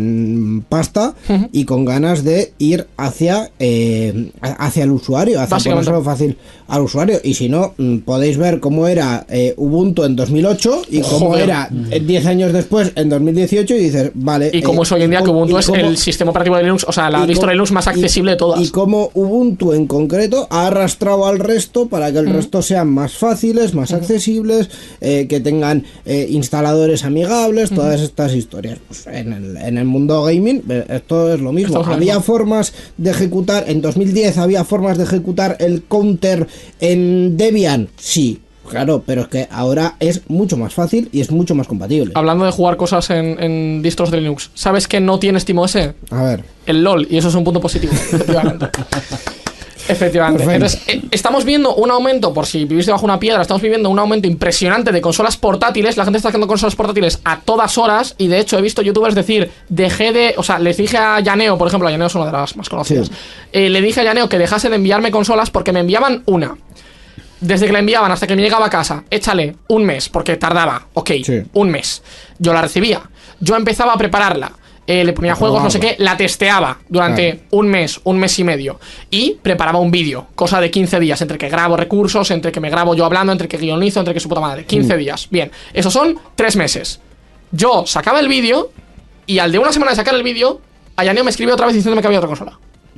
con pasta uh-huh. y con ganas de ir hacia eh, hacia el usuario, hacia ponérselo fácil al usuario. Y si no, podéis ver cómo era eh, Ubuntu en dos mil ocho y cómo Joder. era diez años después en dos mil dieciocho, y dices, vale. Y cómo eh, es hoy en día que Ubuntu es cómo, el sistema operativo de Linux, o sea, la distro de Linux más accesible y, de todas. Y cómo Ubuntu en concreto ha arrastrado al resto para que el uh-huh. resto sean más fáciles, más uh-huh. accesibles, eh, que tengan eh, instaladores amigables, todas uh-huh. estas historias. Pues en, el, en el mundo gaming esto es lo mismo. Esto había formas de ejecutar, en dos mil diez había formas de ejecutar el counter en Debian, sí. Claro, pero es que ahora es mucho más fácil y es mucho más compatible. Hablando de jugar cosas en, en distros de Linux, ¿sabes que no tiene SteamOS? A ver. El LOL, y eso es un punto positivo, efectivamente. Efectivamente. Perfecto. Entonces, eh, estamos viendo un aumento, por si vivís debajo de una piedra, estamos viviendo un aumento impresionante de consolas portátiles. La gente está haciendo consolas portátiles a todas horas. Y de hecho he visto youtubers decir, dejé de... O sea, les dije a Yaneo, por ejemplo, Yaneo es una de las más conocidas, sí. eh, le dije a Yaneo que dejase de enviarme consolas porque me enviaban una. Desde que la enviaban hasta que me llegaba a casa, échale un mes, porque tardaba, ok, sí. un mes. Yo la recibía, yo empezaba a prepararla, eh, le ponía juegos, no sé qué, la testeaba durante claro. un mes, un mes y medio, y preparaba un vídeo, cosa de quince días, entre que grabo recursos, entre que me grabo yo hablando, entre que guionizo, entre que su puta madre, quince mm. días. Bien, esos son tres meses. Yo sacaba el vídeo, y al de una semana de sacar el vídeo, Ayaneo me escribió otra vez diciéndome que había otra consola,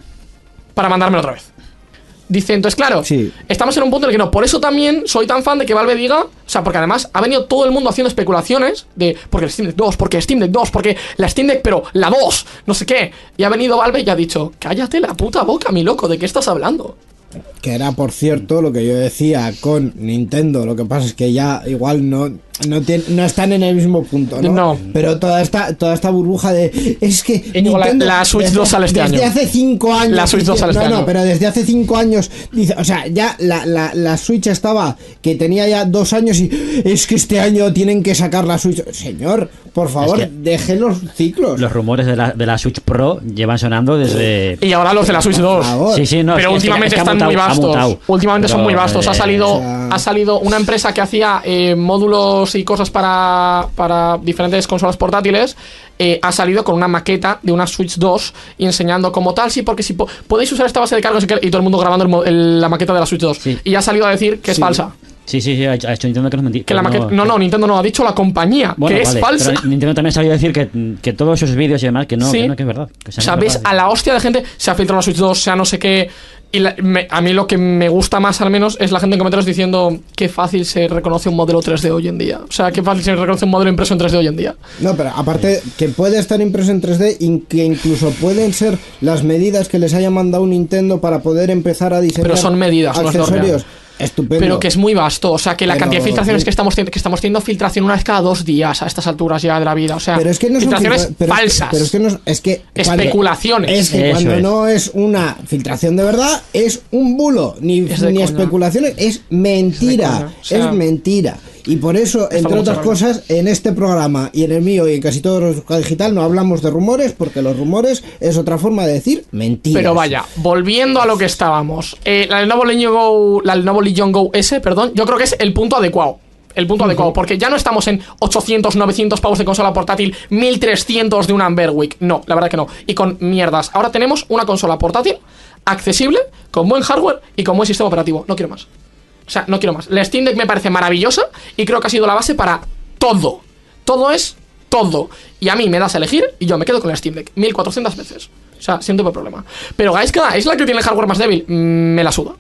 para mandármelo otra vez. Dice, entonces claro, sí. estamos en un punto en el que no. Por eso también soy tan fan de que Valve diga, o sea, porque además ha venido todo el mundo haciendo especulaciones de, porque el Steam Deck dos, porque el Steam Deck dos, porque la Steam Deck, pero la dos, no sé qué. Y ha venido Valve y ha dicho, cállate la puta boca, mi loco, ¿de qué estás hablando? Que era, por cierto, lo que yo decía con Nintendo. Lo que pasa es que ya igual no no, tiene, no están en el mismo punto, ¿no? No. Pero toda esta toda esta burbuja de es que Nintendo, la, la Switch desde, dos sale este desde año. Desde hace cinco años. La Switch dos sale este no, año. No, pero desde hace cinco años dice, o sea, ya la, la, la Switch estaba que tenía ya dos años y es que este año tienen que sacar la Switch. Señor, por favor, es que dejen los ciclos. Los rumores de la, de la Switch Pro llevan sonando desde... Y ahora los de la Switch dos. Sí, sí, no, pero es últimamente que, es que están mutado, muy vastos. Últimamente pero, son muy vastos. Eh, ha salido, o sea... ha salido una empresa que hacía eh, módulos y cosas para, para diferentes consolas portátiles. Eh, ha salido con una maqueta de una Switch dos y enseñando como tal, sí, porque si po podéis usar esta base de carga y todo el mundo grabando el, el, la maqueta de la Switch dos. Sí. Y ha salido a decir que sí. es falsa. Sí, sí, sí, ha hecho Nintendo que no es mentira. Que la maqueta, no, no, Nintendo no, ha dicho la compañía, bueno, que vale, es falsa. Pero Nintendo también sabía decir que, que todos esos vídeos y demás, que no, sí. que no, que es verdad. Que o sea, ves a la hostia de gente, se ha filtrado la Switch dos, sea no sé qué. Y la, me, a mí lo que me gusta más, al menos, es la gente en comentarios diciendo qué fácil se reconoce un modelo tres D hoy en día. O sea, qué fácil se reconoce un modelo impreso en tres D hoy en día. No, pero aparte que puede estar impreso en tres D y que incluso pueden ser las medidas que les haya mandado Nintendo para poder empezar a diseñar. Pero son medidas, accesorios. Estupendo. Pero que es muy vasto, o sea, que la pero, cantidad de filtraciones sí. que estamos teniendo, que estamos teniendo filtración una vez cada dos días a estas alturas ya de la vida, o sea, pero es que no filtraciones son pero falsas, pero es que no es que especulaciones, cuando, es que Eso cuando es. no es una filtración de verdad es un bulo, ni, ni especulaciones, es mentira, es, o sea, es mentira. Y por eso, entre otras cosas, en este programa y en el mío y en casi todo lo digital no hablamos de rumores, porque los rumores es otra forma de decir mentiras. Pero vaya, volviendo a lo que estábamos, eh, la Lenovo Legion Go, la Lenovo Legion Go S, perdón, yo creo que es el punto adecuado. El punto uh-huh. adecuado, porque ya no estamos en ochocientos, novecientos pavos de consola portátil, mil trescientos de una Amberwick. No, la verdad que no. Y con mierdas. Ahora tenemos una consola portátil accesible, con buen hardware y con buen sistema operativo. No quiero más. O sea, no quiero más. La Steam Deck me parece maravillosa y creo que ha sido la base para todo. Todo es todo. Y a mí me das a elegir y yo me quedo con la Steam Deck mil cuatrocientas veces. O sea, sin tuve problema. Pero Gaiska es la que tiene el hardware más débil. Me la suda.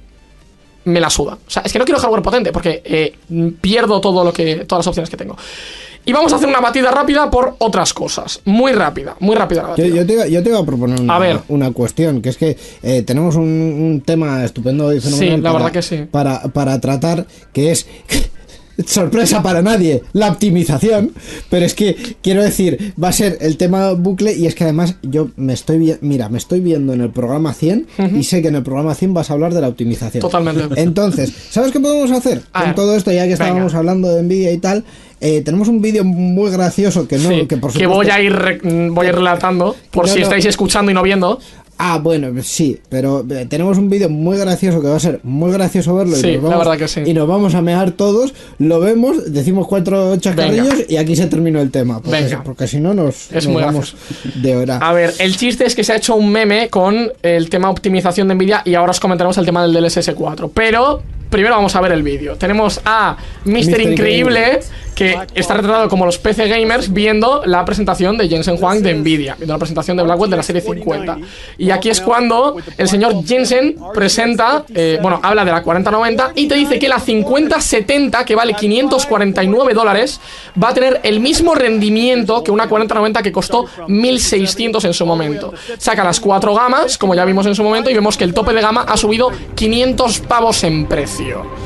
Me la suda. O sea, es que no quiero hardware potente porque eh, pierdo todo lo que, todas las opciones que tengo. Y vamos a hacer una batida rápida por otras cosas. Muy rápida, muy rápida la batida. Yo, yo, te, iba, yo te iba a proponer una, a ver. una cuestión, que es que eh, tenemos un, un tema estupendo y fenomenal sí, la para, verdad que sí. para, para tratar, que es sorpresa para nadie, la optimización. Pero es que, quiero decir, va a ser el tema bucle. Y es que además yo me estoy vi- mira, me estoy viendo en el programa cien uh-huh. y sé que en el programa cien vas a hablar de la optimización. Totalmente. Entonces, ¿sabes qué podemos hacer a con ver, todo esto? Ya que estábamos venga. hablando de Nvidia y tal, eh, tenemos un vídeo muy gracioso que no, sí, que por supuesto, que voy a ir re- voy a ir relatando por no, si no. estáis escuchando y no viendo. Ah, bueno, sí, pero eh, tenemos un vídeo muy gracioso que va a ser muy gracioso verlo. Sí, y nos vamos, la verdad que sí. Y nos vamos a mear todos, lo vemos, decimos cuatro chascarrillos Venga. y aquí se terminó el tema. Porque, Venga. porque si no nos, Es nos muy vamos de hora. A ver, el chiste es que se ha hecho un meme con el tema optimización de Nvidia y ahora os comentaremos el tema del D L S S cuatro. Pero primero vamos a ver el vídeo. Tenemos a mister mister Increíble, Increíble, que está retratado como los P C gamers viendo la presentación de Jensen Huang de Nvidia, viendo la presentación de Blackwell de la serie cincuenta. Y aquí es cuando el señor Jensen presenta, eh, bueno, habla de la cuarenta noventa y te dice que la cincuenta setenta, que vale quinientos cuarenta y nueve dólares, va a tener el mismo rendimiento que una cuarenta noventa que costó mil seiscientos en su momento. Saca las cuatro gamas, como ya vimos en su momento, y vemos que el tope de gama ha subido quinientos pavos en precio.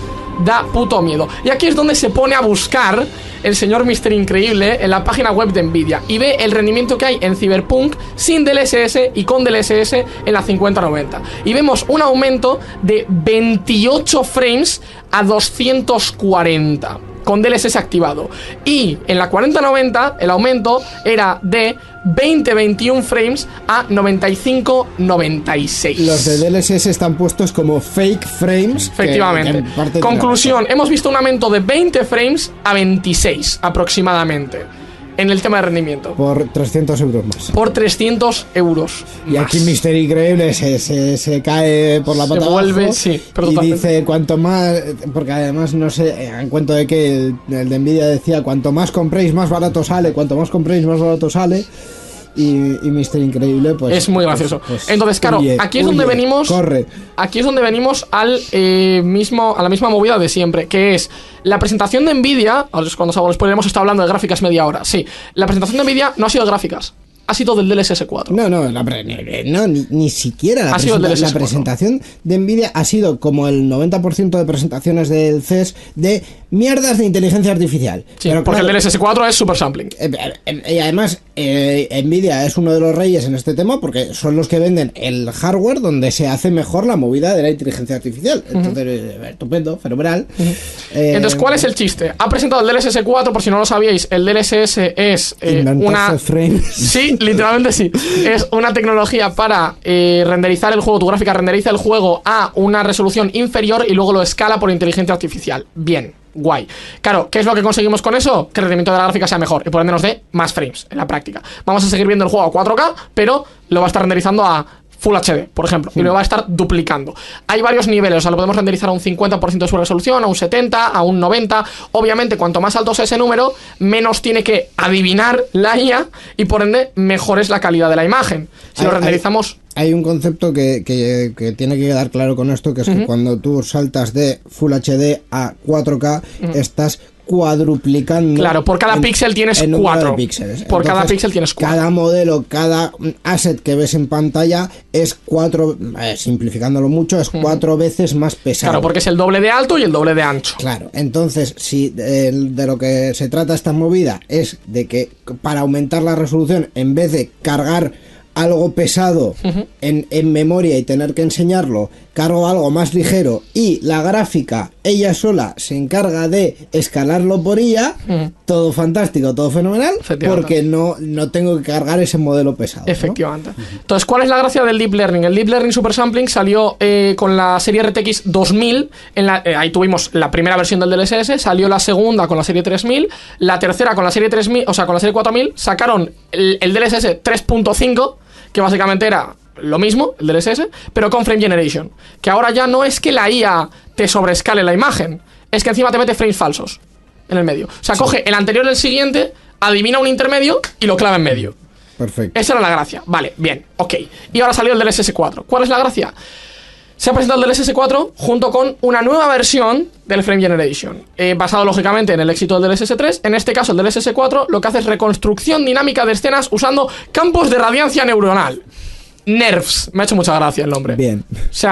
Da puto miedo. Y aquí es donde se pone a buscar el señor mister Increíble en la página web de Nvidia y ve el rendimiento que hay en Cyberpunk sin D L S S y con D L S S en la cincuenta noventa. Y vemos un aumento de veintiocho frames a doscientos cuarenta con D L S S activado. Y en la cuarenta noventa el aumento era de veinte veintiuno frames a noventa y cinco noventa y seis. Los de D L S S están puestos como fake frames. Efectivamente. Que, que en parte Conclusión, hemos visto un aumento de veinte frames a veintiséis aproximadamente en el tema de rendimiento. Por trescientos euros más. Por trescientos euros. Y más. aquí mister Increíble se, se, se cae por la Se pata vuelve, abajo sí, pero y totalmente. dice cuanto más, porque además no sé, en cuento de que el, el de Nvidia decía cuanto más compréis más barato sale, cuanto más compréis más barato sale. Y, y mister Increíble pues es muy gracioso. pues, pues, Entonces, claro, huye, aquí es huye, donde venimos. corre. Aquí es donde venimos al eh, mismo, a la misma movida de siempre, que es la presentación de Nvidia. Ahora es cuando salgo después, hemos estado hablando de gráficas media hora. Sí, la presentación de Nvidia no ha sido de gráficas, ha sido del D L S S cuatro. No, no, la pre- no ni, ni siquiera la, Ha sido el presenta- D L S S la cuatro. presentación de Nvidia ha sido como el noventa por ciento de presentaciones del C E S de mierdas de inteligencia artificial. Sí, Pero porque claro, el D L S S cuatro es super sampling. Eh, eh, Y además, eh, Nvidia es uno de los reyes en este tema porque son los que venden el hardware donde se hace mejor la movida de la inteligencia artificial. Entonces, eh, estupendo, fenomenal. Eh, Entonces, ¿cuál es el chiste? Ha presentado el D L S S cuatro, por si no lo sabíais, el D L S S es eh, inventarse una... frames. Sí, literalmente sí. Es una tecnología para eh, renderizar el juego, tu gráfica renderiza el juego a una resolución inferior y luego lo escala por inteligencia artificial. Bien. Guay. Claro, ¿qué es lo que conseguimos con eso? Que el rendimiento de la gráfica sea mejor y por ende nos dé más frames en la práctica. Vamos a seguir viendo el juego a cuatro K, pero lo va a estar renderizando a Full H D, por ejemplo, y lo va a estar duplicando. Hay varios niveles, o sea, lo podemos renderizar a un cincuenta por ciento de su resolución, a un setenta, a un noventa. Obviamente, cuanto más alto sea ese número, menos tiene que adivinar la I A y por ende, mejor es la calidad de la imagen. Si Hay- lo renderizamos... Hay un concepto que, que, que tiene que quedar claro con esto, que es que cuando tú saltas de Full H D a cuatro K, estás cuadruplicando. Claro, por cada en- píxel tienes el número cuatro. de píxeles. Por cada Entonces, píxel tienes cuatro. Cada modelo, cada asset que ves en pantalla es cuatro, eh, simplificándolo mucho, es cuatro veces más pesado. Claro, porque es el doble de alto y el doble de ancho. Claro, entonces, si eh, de lo que se trata esta movida es de que para aumentar la resolución, en vez de cargar algo pesado uh-huh. en, en memoria y tener que enseñarlo, cargo algo más ligero y la gráfica, ella sola, se encarga de escalarlo por I A, uh-huh. todo fantástico, todo fenomenal, porque no, no tengo que cargar ese modelo pesado. Efectivamente. ¿No? Entonces, ¿cuál es la gracia del Deep Learning? El Deep Learning Super Sampling salió eh, con la serie R T X dos mil, en la, eh, ahí tuvimos la primera versión del D L S S, salió la segunda con la serie tres mil, la tercera con la serie tres mil, o sea, con la serie cuatro mil, sacaron el, el D L S S tres punto cinco, que básicamente era lo mismo, el D L S S, pero con Frame Generation. Que ahora ya no es que la I A te sobrescale la imagen, es que encima te mete frames falsos en el medio. O sea, sí. coge el anterior y el siguiente, adivina un intermedio y lo clava en medio. Perfecto. Esa era la gracia. Vale, bien, ok. Y ahora salió el D L S S cuatro. ¿Cuál es la gracia? Se ha presentado el D L S S cuatro junto con una nueva versión del Frame Generation, eh, basado lógicamente en el éxito del D L S S tres. En este caso el D L S S cuatro lo que hace es reconstrucción dinámica de escenas usando campos de radiancia neuronal. Nerfs, me ha hecho mucha gracia el nombre. Bien. O sea,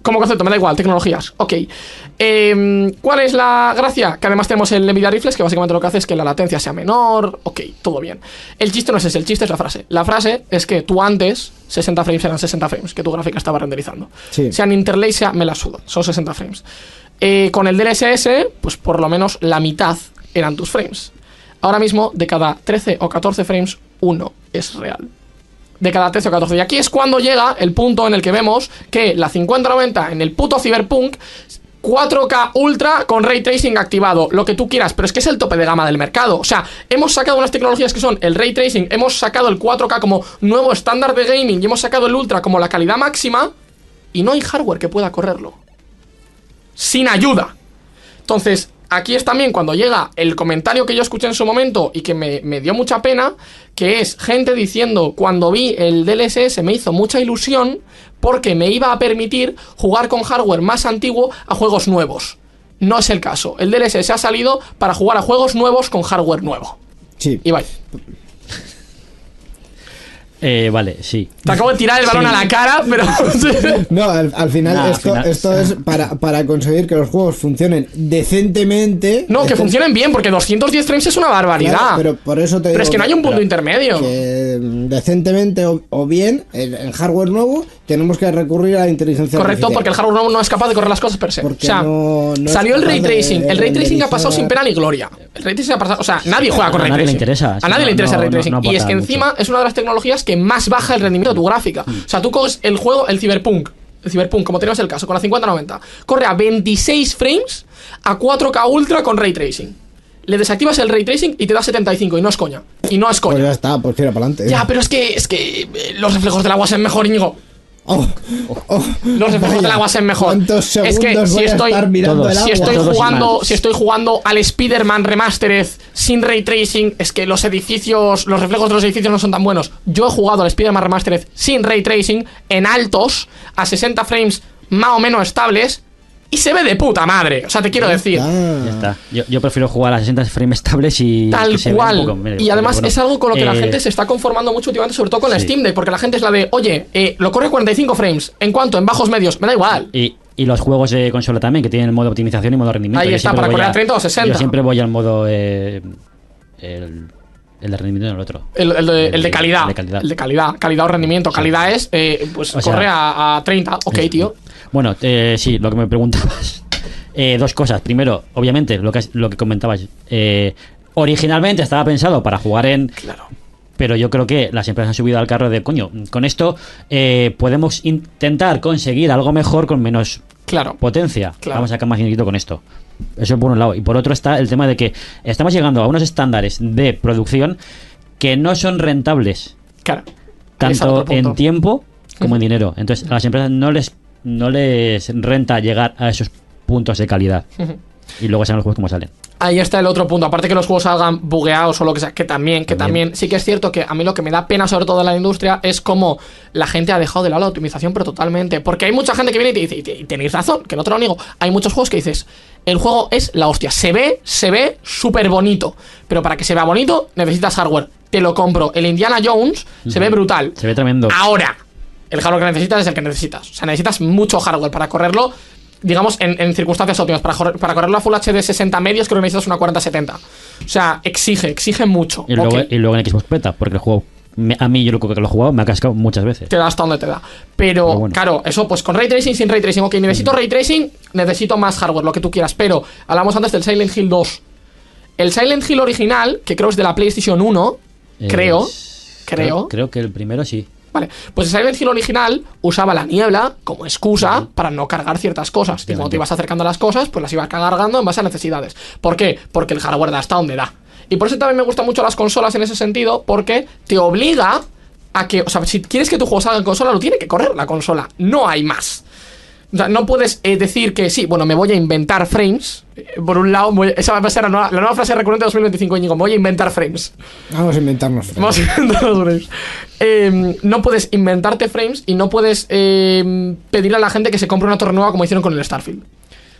como concepto, me da igual, tecnologías. Ok. Eh, ¿Cuál es la gracia? Que además tenemos el Nvidia Reflex, que básicamente lo que hace es que la latencia sea menor. Ok, todo bien. El chiste no es ese, el chiste es la frase. La frase es que tú antes, sesenta frames eran sesenta frames, que tu gráfica estaba renderizando. Sí. Sean interlace, sea, me la sudo, son sesenta frames. Eh, con el D L S S, pues por lo menos la mitad eran tus frames. Ahora mismo, de cada trece o catorce frames, uno es real. De cada trece o catorce. Y aquí es cuando llega el punto en el que vemos que la cincuenta noventa en el puto Cyberpunk, cuatro K Ultra con Ray Tracing activado, lo que tú quieras, pero es que es el tope de gama del mercado. O sea, hemos sacado unas tecnologías que son el Ray Tracing, hemos sacado el cuatro K como nuevo estándar de gaming y hemos sacado el Ultra como la calidad máxima y no hay hardware que pueda correrlo. Sin ayuda. Entonces, aquí es también cuando llega el comentario que yo escuché en su momento y que me, me dio mucha pena, que es gente diciendo, cuando vi el D L S S me hizo mucha ilusión porque me iba a permitir jugar con hardware más antiguo a juegos nuevos. No es el caso. El D L S S ha salido para jugar a juegos nuevos con hardware nuevo. Sí. Y vaya. Eh, vale, sí. Te acabo de tirar el balón Sí. a la cara, pero... No, al, al final, Nah, al esto, final- esto es para, para conseguir que los juegos funcionen decentemente. No, que Esto- funcionen bien, porque doscientos diez frames es una barbaridad. Claro, pero por eso te Pero digo es que no hay un punto pero- intermedio. que decentemente o, o bien en, en hardware nuevo tenemos que recurrir a la inteligencia Correcto, artificial. porque el hardware nuevo no es capaz de correr las cosas per se. Porque o sea, no- no es salió el capaz ray de tracing. El ray tracing ha pasado renderizar- sin pena ni gloria. El ray tracing ha pasado. O sea, nadie juega con A ray nadie le tracing. interesa, A sí, nadie no, le interesa el no, ray tracing. no- no y es aporta que mucho. encima es una de las tecnologías que más baja el rendimiento de tu gráfica. O sea, tú coges el juego, el Cyberpunk. El Cyberpunk, como tenemos el caso, con la cincuenta noventa. Corre a veintiséis frames a cuatro K Ultra con ray tracing. Le desactivas el ray tracing y te da setenta y cinco. Y no es coña. Y no es Pues coña. ya está, pues tira para adelante. Ya, pero es que, es que eh, los reflejos del agua se ven mejor, Íñigo. Oh, oh, Los reflejos vaya, del agua se ven mejor. ¿Cuántos Es segundos que si voy a estoy- estar mirando Todos. el Si agua? estoy Todos y jugando, más. si estoy jugando al Spider-Man Remastered sin ray tracing, es que los edificios, los reflejos de los edificios no son tan buenos. Yo he jugado al Spider-Man Remastered sin ray tracing en altos a sesenta frames más o menos estables y se ve de puta madre. O sea, te quiero decir, Ah. Ya está. Yo, yo prefiero jugar a sesenta frames estables y. tal que se vea un cual. poco, mire, Y además bueno, es algo con lo que la eh, gente se está conformando mucho últimamente, sobre todo con la sí. Steam Deck, porque la gente es la de, oye, eh, lo corre a cuarenta y cinco frames. ¿En cuánto? En bajos medios. Me da igual. Y, y los juegos de consola también, que tienen el modo optimización y modo rendimiento. Ahí Yo está, siempre para voy correr a treinta o sesenta. Yo siempre voy al modo. Eh, el, el de rendimiento en el otro. El, el de, el de calidad. El de calidad. El de calidad. Calidad o rendimiento. Calidad es, eh, pues, O sea, corre a, a treinta. Ok, Es- tío. Bueno, eh, sí, lo que me preguntabas. Eh, dos cosas. Primero, obviamente, lo que, has- lo que comentabas. Eh, originalmente estaba pensado para jugar en. Claro. Pero yo creo que las empresas han subido al carro de coño. Con esto eh, podemos intentar conseguir algo mejor con menos Claro. potencia. Claro. Vamos a sacar más dinerito con esto. Eso por un lado. Y por otro está el tema de que estamos llegando a unos estándares de producción que no son rentables. Claro. Ahí está Tanto otro punto. en tiempo como en Ujú. dinero. Entonces a las empresas no les, no les renta llegar a esos puntos de calidad. Ujú. Y luego salen los juegos como salen. Ahí está el otro punto. Aparte que los juegos salgan bugueados o lo que sea, que también, que También. también. Sí que es cierto que a mí lo que me da pena, sobre todo en la industria, es como la gente ha dejado de lado la optimización, pero totalmente. Porque hay mucha gente que viene y te dice, y te- y tenéis razón, que no te lo niego. Hay muchos juegos que dices, el juego es la hostia. Se ve, se ve súper bonito. Pero para que se vea bonito, necesitas hardware. Te lo compro. El Indiana Jones se ve brutal. Se ve tremendo. Ahora, el hardware que necesitas es el que necesitas. O sea, necesitas mucho hardware para correrlo, digamos, en, en circunstancias óptimas. Para, correr- para correrlo a Full H D sesenta medios, creo que necesitas una cuarenta setenta. O sea, exige, exige mucho. Y luego, Ok, y luego en Xbox Beta, porque el juego, me- a mí yo lo que lo he jugado me ha cascado muchas veces. te da hasta donde te da. Pero, Pero bueno. claro, eso pues con Ray Tracing, sin Ray Tracing. Ok, necesito Ray Tracing, necesito más hardware, lo que tú quieras. Pero hablamos antes del Silent Hill dos. El Silent Hill original, que creo es de la PlayStation uno, creo, Es- creo. Creo que el primero sí. Vale, pues el Silent Hill original usaba la niebla como excusa para no cargar ciertas cosas. Y cuando te ibas acercando a las cosas, pues las ibas cargando en base a necesidades. ¿Por qué? Porque el hardware da hasta donde da. Y por eso también me gustan mucho las consolas en ese sentido, porque te obliga a que, o sea, si quieres que tu juego salga en consola, lo tiene que correr la consola. No hay más. O sea, no puedes eh, decir que sí, bueno, me voy a inventar frames. Eh, Por un lado, voy- esa va a ser la nueva, la nueva frase recurrente de dos mil veinticinco, Íñigo, me voy a inventar frames. Vamos a inventarnos. Vamos a inventar los frames. Eh, no puedes inventarte frames y no puedes eh, pedirle a la gente que se compre una torre nueva como hicieron con el Starfield.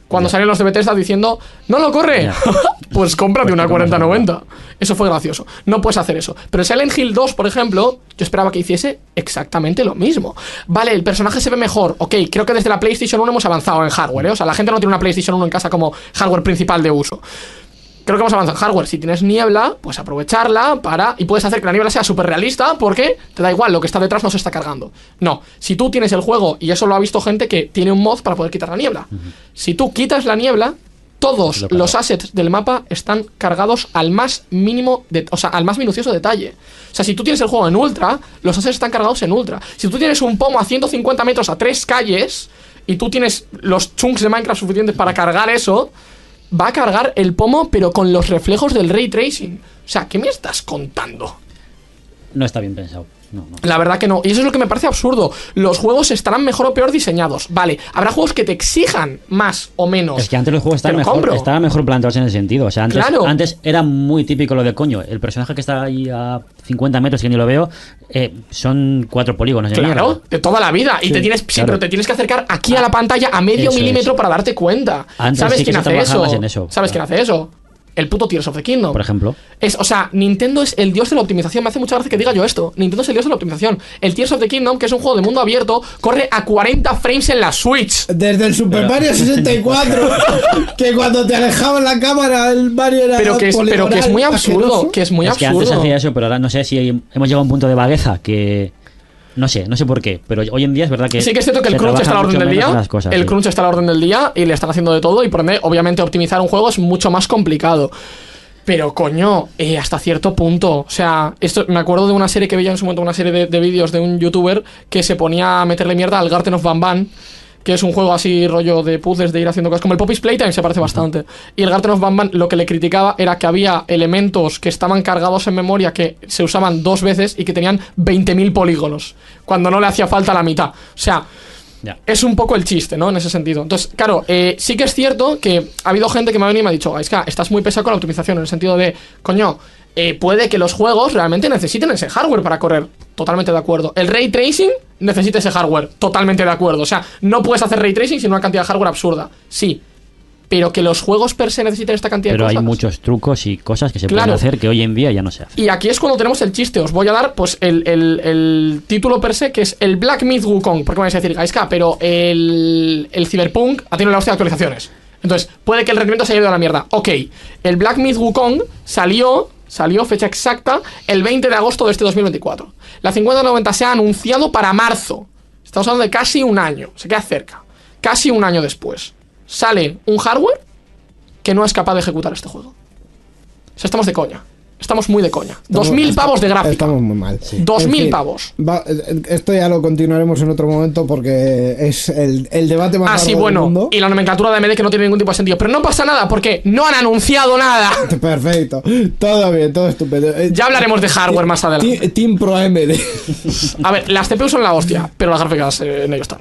Cuando Ya. salieron los de Bethesda diciendo, ¡no lo corre! Ya. Pues cómprate Pues una te compras cuarenta noventa. una. Eso fue gracioso. No puedes hacer eso. Pero Silent Hill dos, por ejemplo, yo esperaba que hiciese exactamente lo mismo. Vale, el personaje se ve mejor. Ok, creo que desde la PlayStation uno hemos avanzado en hardware, ¿eh? O sea, la gente no tiene una PlayStation uno en casa como hardware principal de uso. Creo que hemos avanzado en hardware. Si tienes niebla, pues aprovecharla para... Y puedes hacer que la niebla sea súper realista porque te da igual, lo que está detrás no se está cargando. No, si tú tienes el juego, y eso lo ha visto gente que tiene un mod para poder quitar la niebla. Uh-huh. Si tú quitas la niebla, todos los assets del mapa están cargados al más mínimo, de, o sea, al más minucioso detalle. O sea, si tú tienes el juego en ultra, los assets están cargados en ultra. Si tú tienes un pomo a ciento cincuenta metros a tres calles y tú tienes los chunks de Minecraft suficientes para cargar eso... Va a cargar el pomo, pero con los reflejos del ray tracing. O sea, ¿qué me estás contando? No está bien pensado. No, no. La verdad que no. Y eso es lo que me parece absurdo. Los juegos estarán mejor o peor diseñados. Vale, habrá juegos que te exijan más o menos. Es que antes los juegos estaban mejor, estaban mejor planteados en ese sentido. O sea, antes, claro. antes era muy típico lo de coño. El personaje que está ahí a cincuenta metros, que ni lo veo, eh, son cuatro polígonos. Claro, mierda. de toda la vida. Y sí, te tienes, sí, claro. pero te tienes que acercar aquí a la pantalla a medio eso milímetro es. para darte cuenta. Antes ¿Sabes sí quién hace eso? En eso? ¿Sabes claro. quién hace eso? El puto Tears of the Kingdom. Por ejemplo. Es, o sea, Nintendo es el dios de la optimización. Me hace mucha gracia que diga yo esto. Nintendo es el dios de la optimización. El Tears of the Kingdom, que es un juego de mundo abierto, corre a cuarenta frames en la Switch. Desde el Super pero... Mario sesenta y cuatro, que cuando te alejaba la cámara el Mario era pero que es, pero que es muy absurdo. Asqueroso. Que es muy es absurdo. Que antes hacía eso, pero ahora no sé si hemos llegado a un punto de vagueza que... No sé, no sé por qué, pero hoy en día es verdad que... Sí que es cierto que el crunch está a la orden del día, cosas, el sí. crunch está a la orden del día y le están haciendo de todo y por ende, obviamente, optimizar un juego es mucho más complicado. Pero coño, eh, hasta cierto punto. O sea, esto me acuerdo de una serie que veía en su momento, una serie de, de vídeos de un youtuber que se ponía a meterle mierda al Garten of Banban, que es un juego así rollo de puzzles, de ir haciendo cosas como el Poppy's Playtime, se parece bastante. Y el Garten of Banban lo que le criticaba era que había elementos que estaban cargados en memoria que se usaban dos veces y que tenían veinte mil polígonos, cuando no le hacía falta la mitad. O sea... Ya. Es un poco el chiste, ¿no? En ese sentido. Entonces, claro, eh, sí que es cierto que ha habido gente que me ha venido y me ha dicho, Gaiska, estás muy pesado con la optimización, en el sentido de, coño, eh, puede que los juegos realmente necesiten ese hardware para correr. Totalmente de acuerdo. El ray tracing necesita ese hardware. Totalmente de acuerdo. O sea, no puedes hacer ray tracing sin una cantidad de hardware absurda. Sí. Pero que los juegos per se necesiten esta cantidad pero de cosas. Pero hay muchos trucos y cosas que se claro. pueden hacer que hoy en día ya no se hacen. Y aquí es cuando tenemos el chiste. Os voy a dar pues el, el, el título per se, que es el Black Myth Wukong. Porque me vais a decir, Gaiska, pero el, el Cyberpunk ha tenido la hostia de actualizaciones. Entonces, puede que el rendimiento se haya ido a la mierda. Ok, el Black Myth Wukong salió, salió fecha exacta, el veinte de agosto de este dos mil veinticuatro. La cincuenta noventa se ha anunciado para marzo. Estamos hablando de casi un año. Se queda cerca. Casi un año después. Sale un hardware que no es capaz de ejecutar este juego. O sea, estamos de coña. Estamos muy de coña. Dos mil pavos de gráfica. Estamos muy mal. Sí. Dos en mil fin, pavos. Va, esto ya lo continuaremos en otro momento porque es el, el debate más ah, largo sí, del bueno, mundo. Y la nomenclatura de A M D que no tiene ningún tipo de sentido. Pero no pasa nada porque no han anunciado nada. Perfecto. Todo bien, todo estupendo. Ya hablaremos de hardware más adelante. Team Pro A M D. A ver, las C P U son la hostia, pero las gráficas eh, en ello están.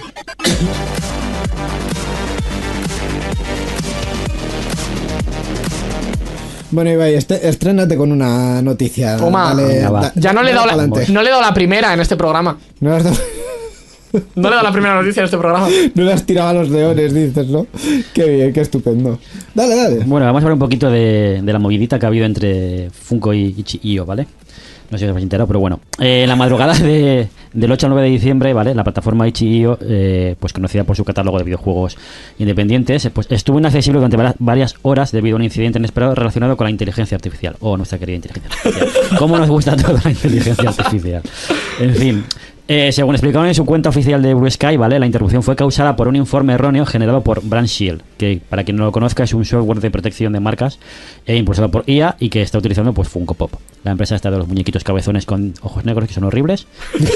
Bueno, Ibai, este, estrénate con una noticia. Toma. Dale, da, ya no le, he dado la, no le he dado la primera en este programa. No le has dado... No le he dado la primera noticia en este programa. No le has tirado a los leones, dices, ¿no? Qué bien, qué estupendo. Dale, dale. Bueno, vamos a hablar un poquito de, de la movidita que ha habido entre Funko y itch punto i o, ¿vale? No sé si os habéis enterado, pero bueno. Eh, en la madrugada de, del ocho al nueve de diciembre, ¿vale? La plataforma itch punto i o, eh, pues conocida por su catálogo de videojuegos independientes, pues estuvo inaccesible durante varias horas debido a un incidente inesperado relacionado con la inteligencia artificial. O oh, nuestra querida inteligencia artificial. ¿Cómo nos gusta toda la inteligencia artificial? En fin. Eh, según explicaron en su cuenta oficial de Blue Sky, ¿vale? La interrupción fue causada por un informe erróneo generado por Brand Shield, que para quien no lo conozca es un software de protección de marcas eh, impulsado por I A y que está utilizando pues Funko Pop, la empresa esta de los muñequitos cabezones con ojos negros que son horribles.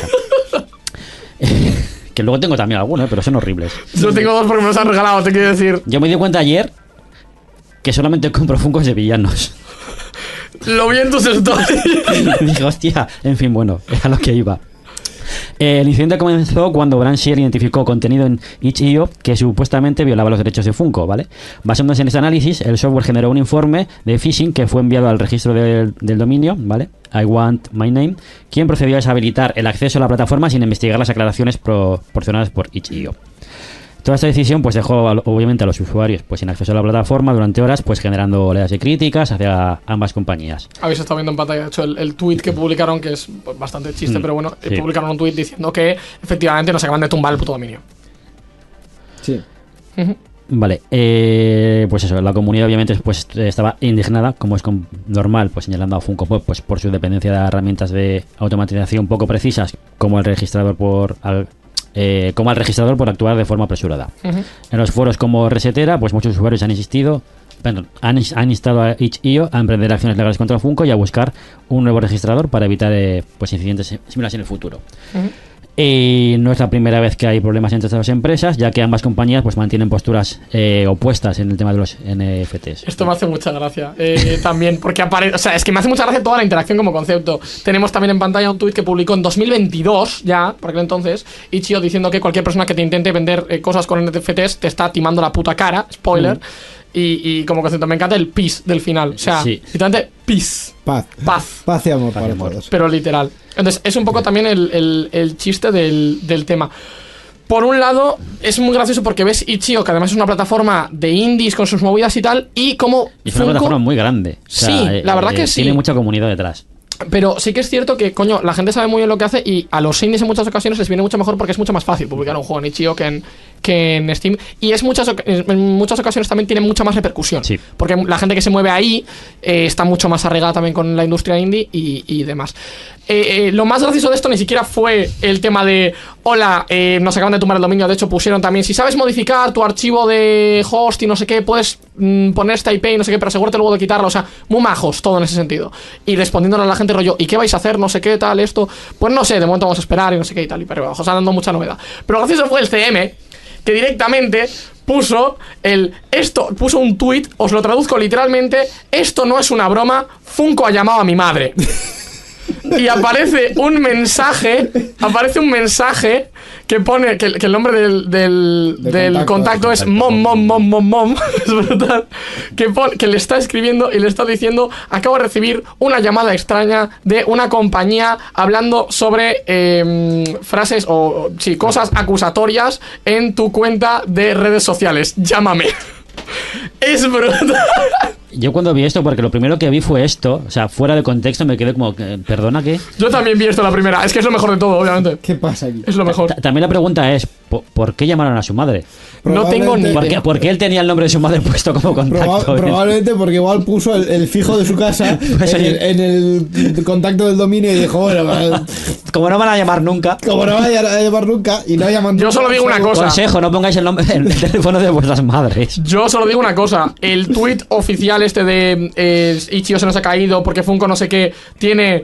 Que luego tengo también algunos, ¿eh? Pero son horribles. Yo tengo dos porque me los han regalado, te quiero decir. Yo me di cuenta ayer que solamente compro Funkos de villanos. Lo vi en tus stories. Dije, hostia, en fin, bueno, era lo que iba. Eh, el incidente comenzó cuando Brand Shield identificó contenido en itch punto i o que supuestamente violaba los derechos de Funko, ¿vale? Basándose en ese análisis, el software generó un informe de phishing que fue enviado al registro del, del dominio, ¿vale? I want my name, quien procedió a deshabilitar el acceso a la plataforma sin investigar las aclaraciones proporcionadas por itch punto i o. Toda esta decisión pues dejó obviamente a los usuarios pues sin acceso a la plataforma durante horas, pues generando oleadas de críticas hacia ambas compañías. Habéis estado viendo en pantalla, de hecho, el, el tweet que publicaron, que es bastante chiste, mm, pero bueno, sí. publicaron un tweet diciendo que efectivamente nos acaban de tumbar el puto dominio. Sí. Uh-huh. Vale, eh, pues eso, la comunidad obviamente pues estaba indignada, como es normal, pues señalando a Funko Pop pues por su dependencia de herramientas de automatización poco precisas, como el registrador por al, eh, como al registrador por actuar de forma apresurada. Uh-huh. En los foros como Resetera, pues muchos usuarios han insistido, perdón, han, han instado a itch punto i o a emprender acciones legales contra Funko y a buscar un nuevo registrador para evitar eh, pues incidentes similares en el futuro. Uh-huh. Y no es la primera vez que hay problemas entre estas dos empresas, ya que ambas compañías pues mantienen posturas eh, opuestas en el tema de los N F Ts. Esto me hace mucha gracia eh, también, porque aparece, o sea, es que me hace mucha gracia toda la interacción como concepto. Tenemos también en pantalla un tuit que publicó en dos mil veintidós, ya, por aquel entonces, itch punto i o diciendo que cualquier persona que te intente vender eh, cosas con N F Ts te está timando la puta cara, spoiler. Mm. Y, y como concepto me encanta el peace del final. O sea, sí. literalmente peace. Paz. Paz. Paz y amor para todos. Pero literal. Entonces, es un poco también el, el, el chiste del, del tema. Por un lado, es muy gracioso porque ves itch punto i o, que además es una plataforma de indies con sus movidas y tal, y como y es una Funko, plataforma muy grande. O sea, sí, eh, la verdad eh, que sí. Tiene mucha comunidad detrás. Pero sí que es cierto que, coño, la gente sabe muy bien lo que hace y a los indies en muchas ocasiones les viene mucho mejor porque es mucho más fácil publicar un juego en itch punto i o que en, que en Steam. Y es muchas, en muchas ocasiones también tiene mucha más repercusión. Sí. Porque la gente que se mueve ahí eh, está mucho más arraigada también con la industria indie y, y demás. Eh, eh, lo más gracioso de esto ni siquiera fue el tema de hola, eh, nos acaban de tumbar el dominio. De hecho pusieron también, si sabes modificar tu archivo de host y no sé qué, puedes mm, poner esta I P y no sé qué, pero asegúrate luego de quitarlo. O sea, muy majos todo en ese sentido. Y respondiéndole a la gente rollo, ¿y qué vais a hacer? No sé qué, tal, esto. Pues no sé, de momento vamos a esperar y no sé qué y tal y pero abajo, o sea, dando mucha novedad. Pero lo gracioso fue el C M, que directamente puso el esto, puso un tweet, os lo traduzco literalmente, esto no es una broma, Funko ha llamado a mi madre. Y aparece un mensaje, aparece un mensaje que pone que, que el nombre del, del, de del contacto, contacto es mom, mom, mom, mom, mom, es verdad, que, pone, que le está escribiendo y le está diciendo, acabo de recibir una llamada extraña de una compañía hablando sobre eh, frases o, sí, cosas acusatorias en tu cuenta de redes sociales, llámame. Es brutal. Yo cuando vi esto, porque lo primero que vi fue esto, o sea, fuera de contexto me quedé como, ¿perdona qué? Yo también vi esto la primera, es que es lo mejor de todo, obviamente. ¿Qué pasa aquí? Es lo mejor. También la pregunta es, ¿por qué llamaron a su madre? No tengo ni ¿Por qué, ¿Por qué él tenía el nombre de su madre puesto como contacto? Proba- probablemente porque igual puso el, el fijo de su casa pues en, el, en el contacto del dominio y dijo, bueno, como no van a llamar nunca. Como no van a llamar nunca y no llaman. Yo solo digo una cosa. Consejo, no pongáis el nombre, el teléfono de vuestras madres. Yo solo digo una cosa. El tweet oficial este de eh, itch punto i o se nos ha caído porque Funko no sé qué tiene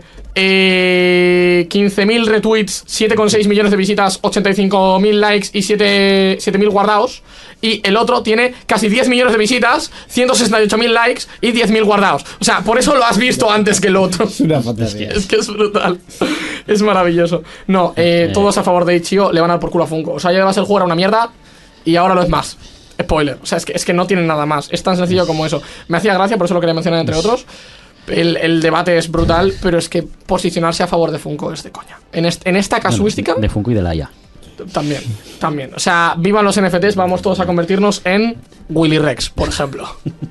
eh, quince mil retweets, siete coma seis millones de visitas, ochenta y cinco mil likes y siete mil guardados. Y el otro tiene casi diez millones de visitas, ciento sesenta y ocho mil likes y diez mil guardados. O sea, por eso lo has visto antes que el otro. Es una fantasía. Es que es brutal. Es maravilloso. No, eh, todos a favor de itch punto i o le van a dar por culo a Funko. O sea, ya además el juego era una mierda y ahora lo es más. Spoiler. O sea, es que, es que no tienen nada más. Es tan sencillo como eso. Me hacía gracia, por eso lo quería mencionar entre otros. El, el debate es brutal, pero es que posicionarse a favor de Funko es de coña. En, est, en esta casuística... De Funko y de Laia. También, también. O sea, vivan los N F Ts, vamos todos a convertirnos en Willy Rex, por ejemplo.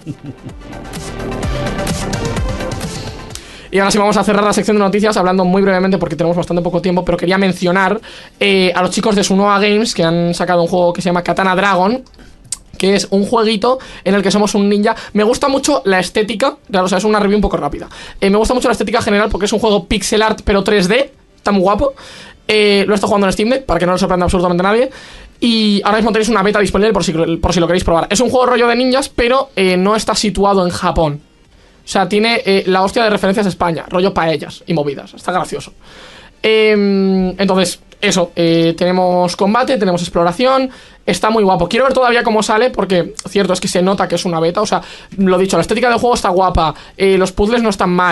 Y ahora sí vamos a cerrar la sección de noticias hablando muy brevemente porque tenemos bastante poco tiempo, pero quería mencionar eh, a los chicos de Sunoa Games que han sacado un juego que se llama Katana Dragon, que es un jueguito en el que somos un ninja. Me gusta mucho la estética, o sea, es una review un poco rápida. Eh, me gusta mucho la estética general porque es un juego pixel art pero tres D, está muy guapo. Eh, lo he estado jugando en Steam Deck para que no lo sorprenda absolutamente nadie. Y ahora mismo tenéis una beta disponible por si, por si lo queréis probar. Es un juego rollo de ninjas, pero eh, no está situado en Japón. O sea, tiene eh, la hostia de referencias a España, rollo paellas y movidas. Está gracioso. Eh, entonces, eso, eh, tenemos combate, tenemos exploración. Está muy guapo. Quiero ver todavía cómo sale, porque cierto es que se nota que es una beta. O sea, lo dicho, la estética del juego está guapa, eh, los puzzles no están mal,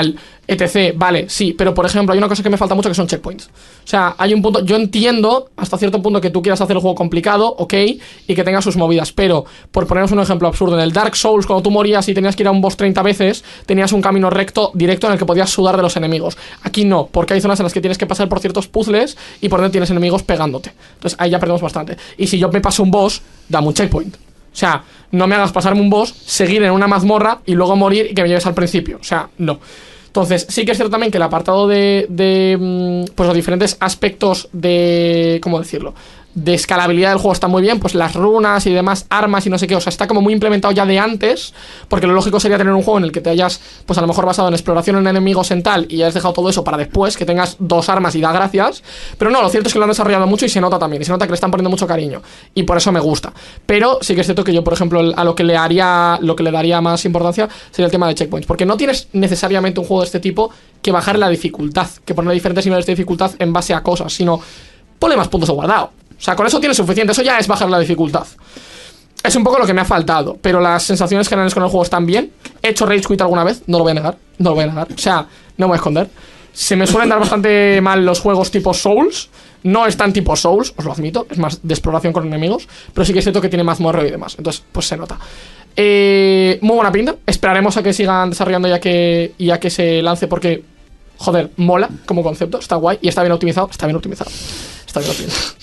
etc. Vale, sí, pero por ejemplo hay una cosa que me falta mucho que son checkpoints. O sea, hay un punto, yo entiendo hasta cierto punto que tú quieras hacer el juego complicado, ok, y que tenga sus movidas, pero por poneros un ejemplo absurdo, en el Dark Souls cuando tú morías y tenías que ir a un boss treinta veces, tenías un camino recto, directo en el que podías sudar de los enemigos. Aquí no, porque hay zonas en las que tienes que pasar por ciertos puzzles y por donde tienes enemigos pegándote. Entonces ahí ya perdemos bastante. Y si yo me paso un boss, dame un checkpoint. O sea, no me hagas pasarme un boss, seguir en una mazmorra y luego morir y que me lleves al principio. O sea, no. Entonces, sí que es cierto también que el apartado de, de pues los diferentes aspectos de, ¿cómo decirlo?, de escalabilidad del juego está muy bien, pues las runas y demás, armas y no sé qué, o sea, está como muy implementado ya de antes, porque lo lógico sería tener un juego en el que te hayas, pues a lo mejor basado en exploración en enemigos en tal, y hayas dejado todo eso para después, que tengas dos armas y da gracias, pero no, lo cierto es que lo han desarrollado mucho y se nota también, y se nota que le están poniendo mucho cariño, y por eso me gusta, pero sí que es cierto que yo, por ejemplo, a lo que le haría, lo que le daría más importancia sería el tema de checkpoints, porque no tienes necesariamente un juego de este tipo que bajar la dificultad, que poner diferentes niveles de dificultad en base a cosas, sino ponle más puntos de guardado. O sea, con eso tienes suficiente, eso ya es bajar la dificultad. Es un poco lo que me ha faltado, pero las sensaciones generales con el juego están bien. He hecho Rage Quit alguna vez, no lo voy a negar, no lo voy a negar. O sea, no me voy a esconder. Se me suelen dar bastante mal los juegos tipo Souls. No es tan tipo Souls, os lo admito, es más de exploración con enemigos, pero sí que es cierto que tiene mazmorra y demás, entonces pues se nota. Eh, muy buena pinta, esperaremos a que sigan desarrollando ya que, y a que se lance porque, joder, mola como concepto, está guay y está bien optimizado, está bien optimizado, está bien optimizado.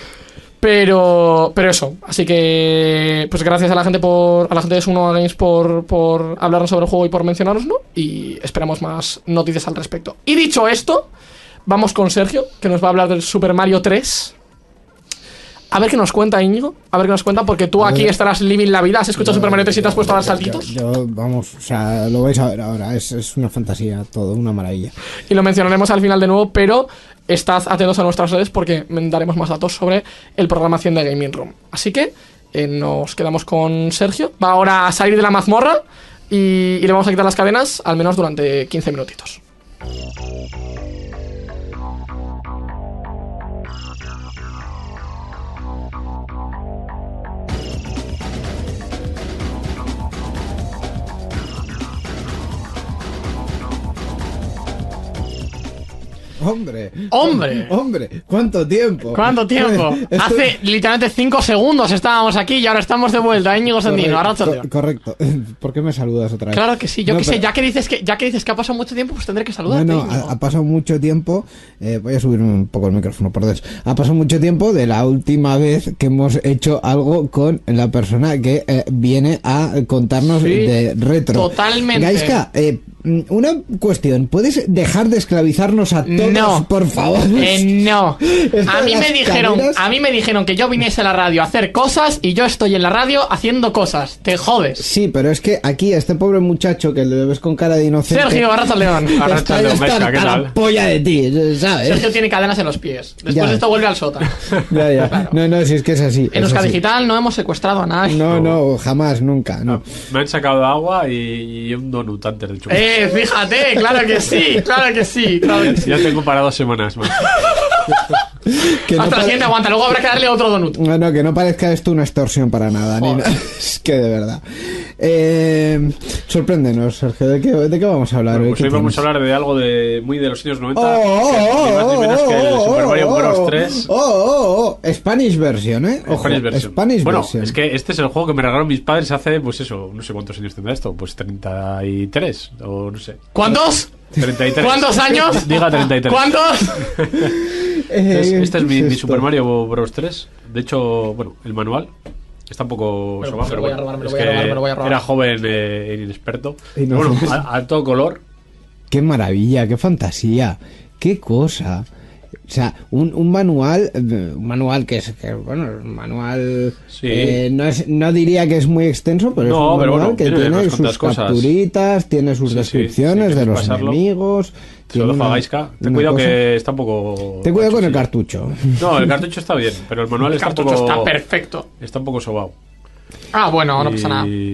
Pero, pero eso, así que pues gracias a la gente por a la gente de Suno Games por, por hablarnos sobre el juego y por mencionárnoslo, y esperamos más noticias al respecto. Y dicho esto, vamos con Sergio, que nos va a hablar del Super Mario tres. A ver qué nos cuenta, Íñigo. A ver qué nos cuenta, porque tú A aquí ver. estarás living la vida. ¿Has escuchado Yo- Super Mario tres y te has puesto a dar yo- saltitos? Yo, yo, vamos, o sea, lo vais a ver ahora. Es, es una fantasía, todo, una maravilla. Y lo mencionaremos al final de nuevo, pero estad atentos a nuestras redes porque daremos más datos sobre el programación de Gaming Room. Así que eh, nos quedamos con Sergio. Va ahora a salir de la mazmorra y, y le vamos a quitar las cadenas, al menos durante quince minutitos. Hombre, ¡Hombre! hombre, ¿cuánto tiempo? ¿Cuánto tiempo? Esto- Hace literalmente cinco segundos estábamos aquí y ahora estamos de vuelta, Íñigo Sendino, Correcto, arráchate. co- correcto. ¿Por qué me saludas otra vez? Claro que sí, yo No, qué sé, pero- ya que dices que ya que dices que ha pasado mucho tiempo, pues tendré que saludarte. No, no, Íñigo. ha, ha pasado mucho tiempo. Eh, voy a subir un poco el micrófono por Dios. Ha pasado mucho tiempo de la última vez que hemos hecho algo con la persona que eh, viene a contarnos Sí, de retro. totalmente. Gaiska, eh, una cuestión. ¿Puedes dejar de esclavizarnos a todos, No. por favor? Eh, no. Esto A de mí las me dijeron, cadenas- a mí me dijeron que yo viniese a la radio a hacer cosas y yo estoy en la radio haciendo cosas. Te jodes. Sí, pero es que aquí a este pobre muchacho que le ves con cara de inocente. Sergio Arracha León. está Arracha ya León, hasta Vesca, ¿qué la tal? polla de ti, ¿sabes? Sergio tiene cadenas en los pies. Después Ya. de esto vuelve al sótano. Ya, ya. No, no, si es que es así. En es Euskadi así. Digital no hemos secuestrado a nadie. No, no, jamás, nunca, no. Me han sacado agua y, y un donut antes de chupar. Eh, fíjate, claro que sí, claro que sí, claro que sí. Ya tengo para dos semanas más. Que no Hasta la pare- siguiente aguanta, luego habrá que darle otro donut. No, no, que no parezca esto una extorsión para nada, ni Joder. nada. Es que de verdad. Eh, sorpréndenos, Sergio, ¿de qué, de qué vamos a hablar Bueno, hoy? pues ¿Qué hoy vamos tienes? a hablar de algo de muy de los años noventa. Oh, oh, que oh, ni más ni menos que el oh, Super Mario oh, Bros. oh, tres. Oh, oh, oh, Spanish version, ¿eh? Ojo, Spanish version. Spanish bueno, version. es que este es el juego que me regalaron mis padres hace, pues eso, no sé cuántos años tendrá esto, pues treinta y tres, o no sé. ¿Cuántos? treinta y tres. ¿Cuántos años? Diga treinta y tres. ¿Cuántos? Entonces, Eh, este es ¿qué mi, mi esto? Super Mario Bros. tres. De hecho, bueno, el manual está un poco Bueno, sobado, me lo pero voy a bueno, robar, me lo es voy a que robar, me lo voy a robar. era joven e inexperto. Y no- Bueno, a, a todo color. Qué maravilla, qué fantasía, qué cosa. O sea, un, un manual, eh, un manual que es, que, bueno, un manual, Sí. eh, no es, no diría que es muy extenso, pero No, es un pero manual bueno, que tiene tiene unas sus cuantas cosas. capturitas, tiene sus Sí, sí, descripciones si de quieres los pasarlo, enemigos. Se lo tiene dejo a una- Gaiska. Ten una cuidado cosa. que está un poco. Ten cuidado con el macho, sí. cartucho. No, el cartucho está bien, pero el manual El está un cartucho poco. está perfecto. Está un poco sobado. Ah, bueno, no Y- pasa nada.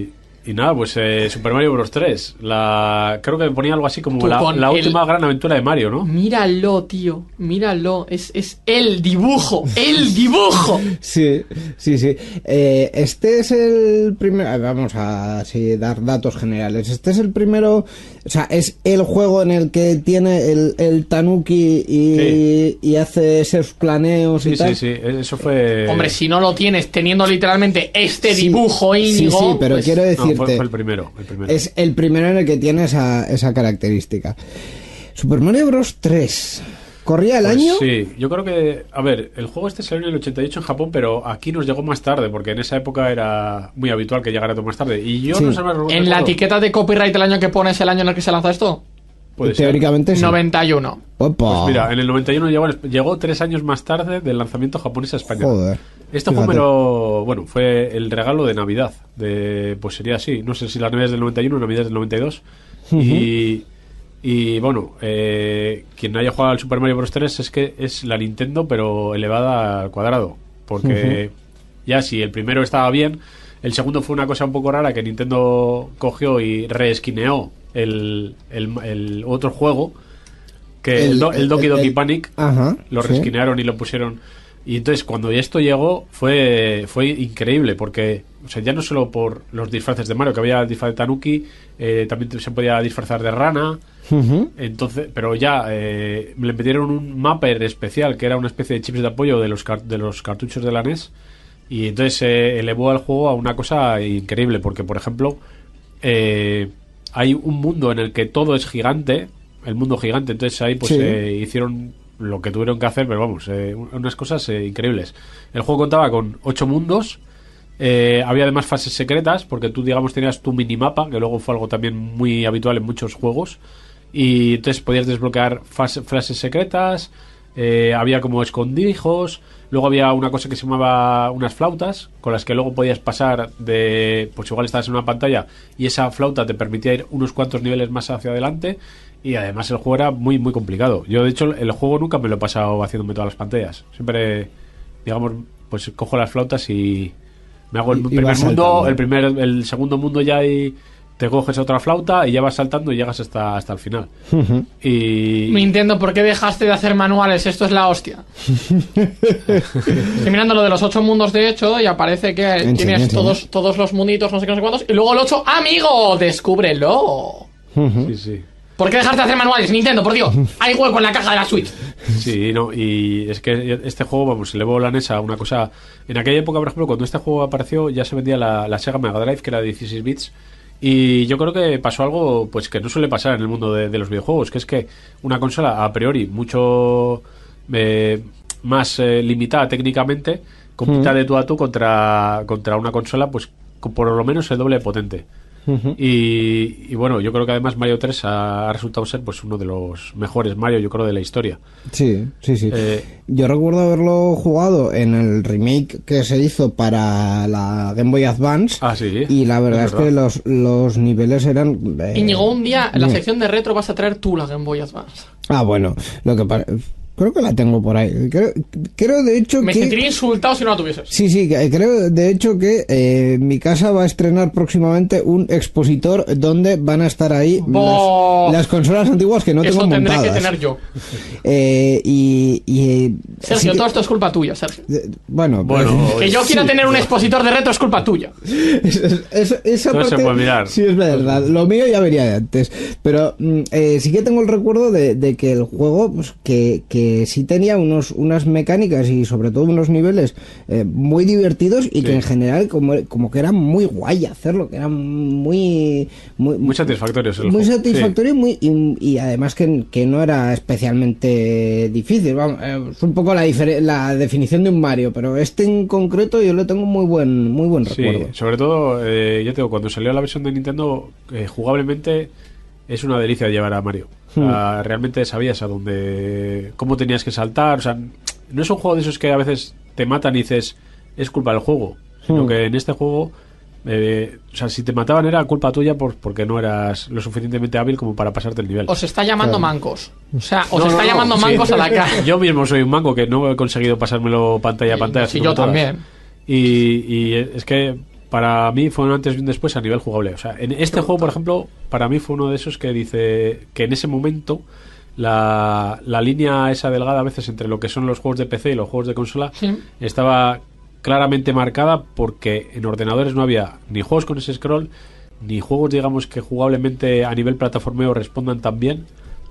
Y nada, pues eh, Super Mario Bros. tres. La, creo que ponía algo así como Tú la, con la el- última gran aventura de Mario, ¿no? Míralo, tío. Míralo. Es, es el dibujo. El dibujo. Sí, sí, sí. Eh, este es el primero. Vamos a así, dar datos generales. Este es el primero. O sea, es el juego en el que tiene el, el Tanuki y, Sí. y hace esos planeos Sí, y tal. sí, sí. Eso fue. Hombre, si no lo tienes teniendo literalmente este Sí, dibujo, sí, Íñigo. sí, pero pues- quiero No, decirte. fue, fue el primero. El primero. Es el primero en el que tiene esa, esa característica. Super Mario Bros. tres. ¿Corría el Pues año? Sí, yo creo que. A ver, el juego este salió en el ochenta y ocho en Japón, pero aquí nos llegó más tarde, porque en esa época era muy habitual que llegara todo más tarde. Y yo Sí. no sé más. En la etiqueta de copyright del año que pones el año en el que se lanza esto. Puede ser. Teóricamente sí. noventa y uno. Opa. Pues mira, en el noventa y uno llegó, llegó tres años más tarde del lanzamiento japonés a España. Joder. Este Fíjate. juego me lo, bueno, fue el regalo de Navidad. De, pues sería así. No sé si la Navidad es del noventa y uno o Navidad es del noventa y dos. Y, y bueno, eh, quien haya jugado al Super Mario Bros. tres es que es la Nintendo, pero elevada al cuadrado. Porque ya si el primero estaba bien, el segundo fue una cosa un poco rara que Nintendo cogió y reesquineó el, el, el otro juego. Que el, El- Do- el Doki el- Doki el- Panic Ajá, lo sí. resquinearon y lo pusieron. Y entonces cuando esto llegó fue fue increíble porque, o sea, ya no solo por los disfraces de Mario, que había el disfraz de Tanuki, eh, también se podía disfrazar de rana. Ujú. Entonces, pero ya eh, le metieron un mapper especial que era una especie de chips de apoyo de los car- de los cartuchos de la N E S, y entonces se elevó al juego a una cosa increíble porque, por ejemplo, eh, hay un mundo en el que todo es gigante, el mundo gigante, entonces ahí pues Sí. eh, hicieron lo que tuvieron que hacer, pero vamos, eh, unas cosas eh, increíbles. El juego contaba con ocho mundos. Eh, había además fases secretas, porque tú, digamos, tenías tu minimapa, que luego fue algo también muy habitual en muchos juegos, y entonces podías desbloquear fase- frases secretas. Eh, había como escondrijos. Luego había una cosa que se llamaba unas flautas, con las que luego podías pasar de, pues igual estabas en una pantalla y esa flauta te permitía ir unos cuantos niveles más hacia adelante. Y además el juego era muy muy complicado. Yo de hecho el juego nunca me lo he pasado haciéndome todas las pantallas. Siempre, digamos, pues cojo las flautas y me hago el Y- y primer vas mundo, saltando. el primer, el segundo mundo ya, y te coges otra flauta y ya vas saltando y llegas hasta, hasta el final. Ujú. Y Nintendo, ¿por qué dejaste de hacer manuales? Esto es la hostia. Estoy mirando lo de los ocho mundos, de hecho, y aparece que Enseña, tienes enseña. todos, todos los munditos, no sé qué, no sé cuántos. Y luego el ocho, amigo, descúbrelo. Ujú. sí, sí. ¿Por qué dejaste de hacer manuales, Nintendo? Por Dios, hay hueco en la caja de la Switch. Sí, no, y es que este juego, vamos, se elevó la N E S a una cosa. En aquella época, por ejemplo, cuando este juego apareció, ya se vendía la, la Sega Mega Drive, que era de dieciséis bits. Y yo creo que pasó algo pues que no suele pasar en el mundo de, de los videojuegos, que es que una consola a priori mucho eh, más eh, limitada técnicamente compita de tú a tú contra, contra una consola pues con por lo menos el doble de potente. Ujú. Y, y bueno, yo creo que además Mario tres ha, ha resultado ser pues uno de los mejores Mario, yo creo, de la historia. Sí, sí, sí. Eh, Yo recuerdo haberlo jugado en el remake que se hizo para la Game Boy Advance. Ah, sí. Y la verdad es, verdad. que los, los niveles eran... eh, Y llegó un día, en la bien. sección de retro vas a traer tú la Game Boy Advance. Ah, bueno, lo que pasa... Creo que la tengo por ahí. Creo, creo de hecho Me que... sentiría insultado si no la tuvieses. Sí, sí, que- creo de hecho que eh, mi casa va a estrenar próximamente un expositor donde van a estar ahí Bo- las, las consolas antiguas que no Eso tengo tendré montadas. que tener yo. Eh, y, y, Sergio, sí que- todo esto es culpa tuya, Sergio. eh, bueno, Bueno, Que yo quiera sí, tener un bueno. expositor de retro es culpa tuya. Es- es- es- esa Todo se parte puede mirar. sí es verdad, lo mío ya venía de antes, pero mm, eh, sí que tengo el recuerdo de, de que el juego pues, que, que sí tenía unos, unas mecánicas y sobre todo unos niveles eh, muy divertidos y Sí. que en general como, como que era muy guay hacerlo, que era muy muy, Muy satisfactorios el muy juego, satisfactorio y, muy, y, y además que, que no era especialmente difícil. Vamos, eh, es un poco la, difere- la definición de un Mario, pero este en concreto yo le tengo muy buen muy buen Sí, recuerdo. sobre todo, eh, ya te digo, cuando salió la versión de Nintendo, eh, jugablemente es una delicia llevar a Mario. O sea, realmente sabías a dónde, cómo tenías que saltar. O sea, no es un juego de esos que a veces te matan y dices, es culpa del juego. Sino Hmm. que en este juego, eh, o sea, si te mataban era culpa tuya por, porque no eras lo suficientemente hábil como para pasarte el nivel. Os está llamando mancos. O sea, os No, no, está no, llamando sí. mancos a la cara. Yo mismo soy un mango que no he conseguido pasármelo pantalla a pantalla. Sí, sino yo por todas. también. Y, y es que para mí fue un antes y un después a nivel jugable. O sea, en este juego, por ejemplo, para mí fue uno de esos que dice que en ese momento la, la línea esa delgada a veces entre lo que son los juegos de P C y los juegos de consola sí. estaba claramente marcada porque en ordenadores no había ni juegos con ese scroll, ni juegos, digamos, que jugablemente a nivel plataformeo respondan tan bien.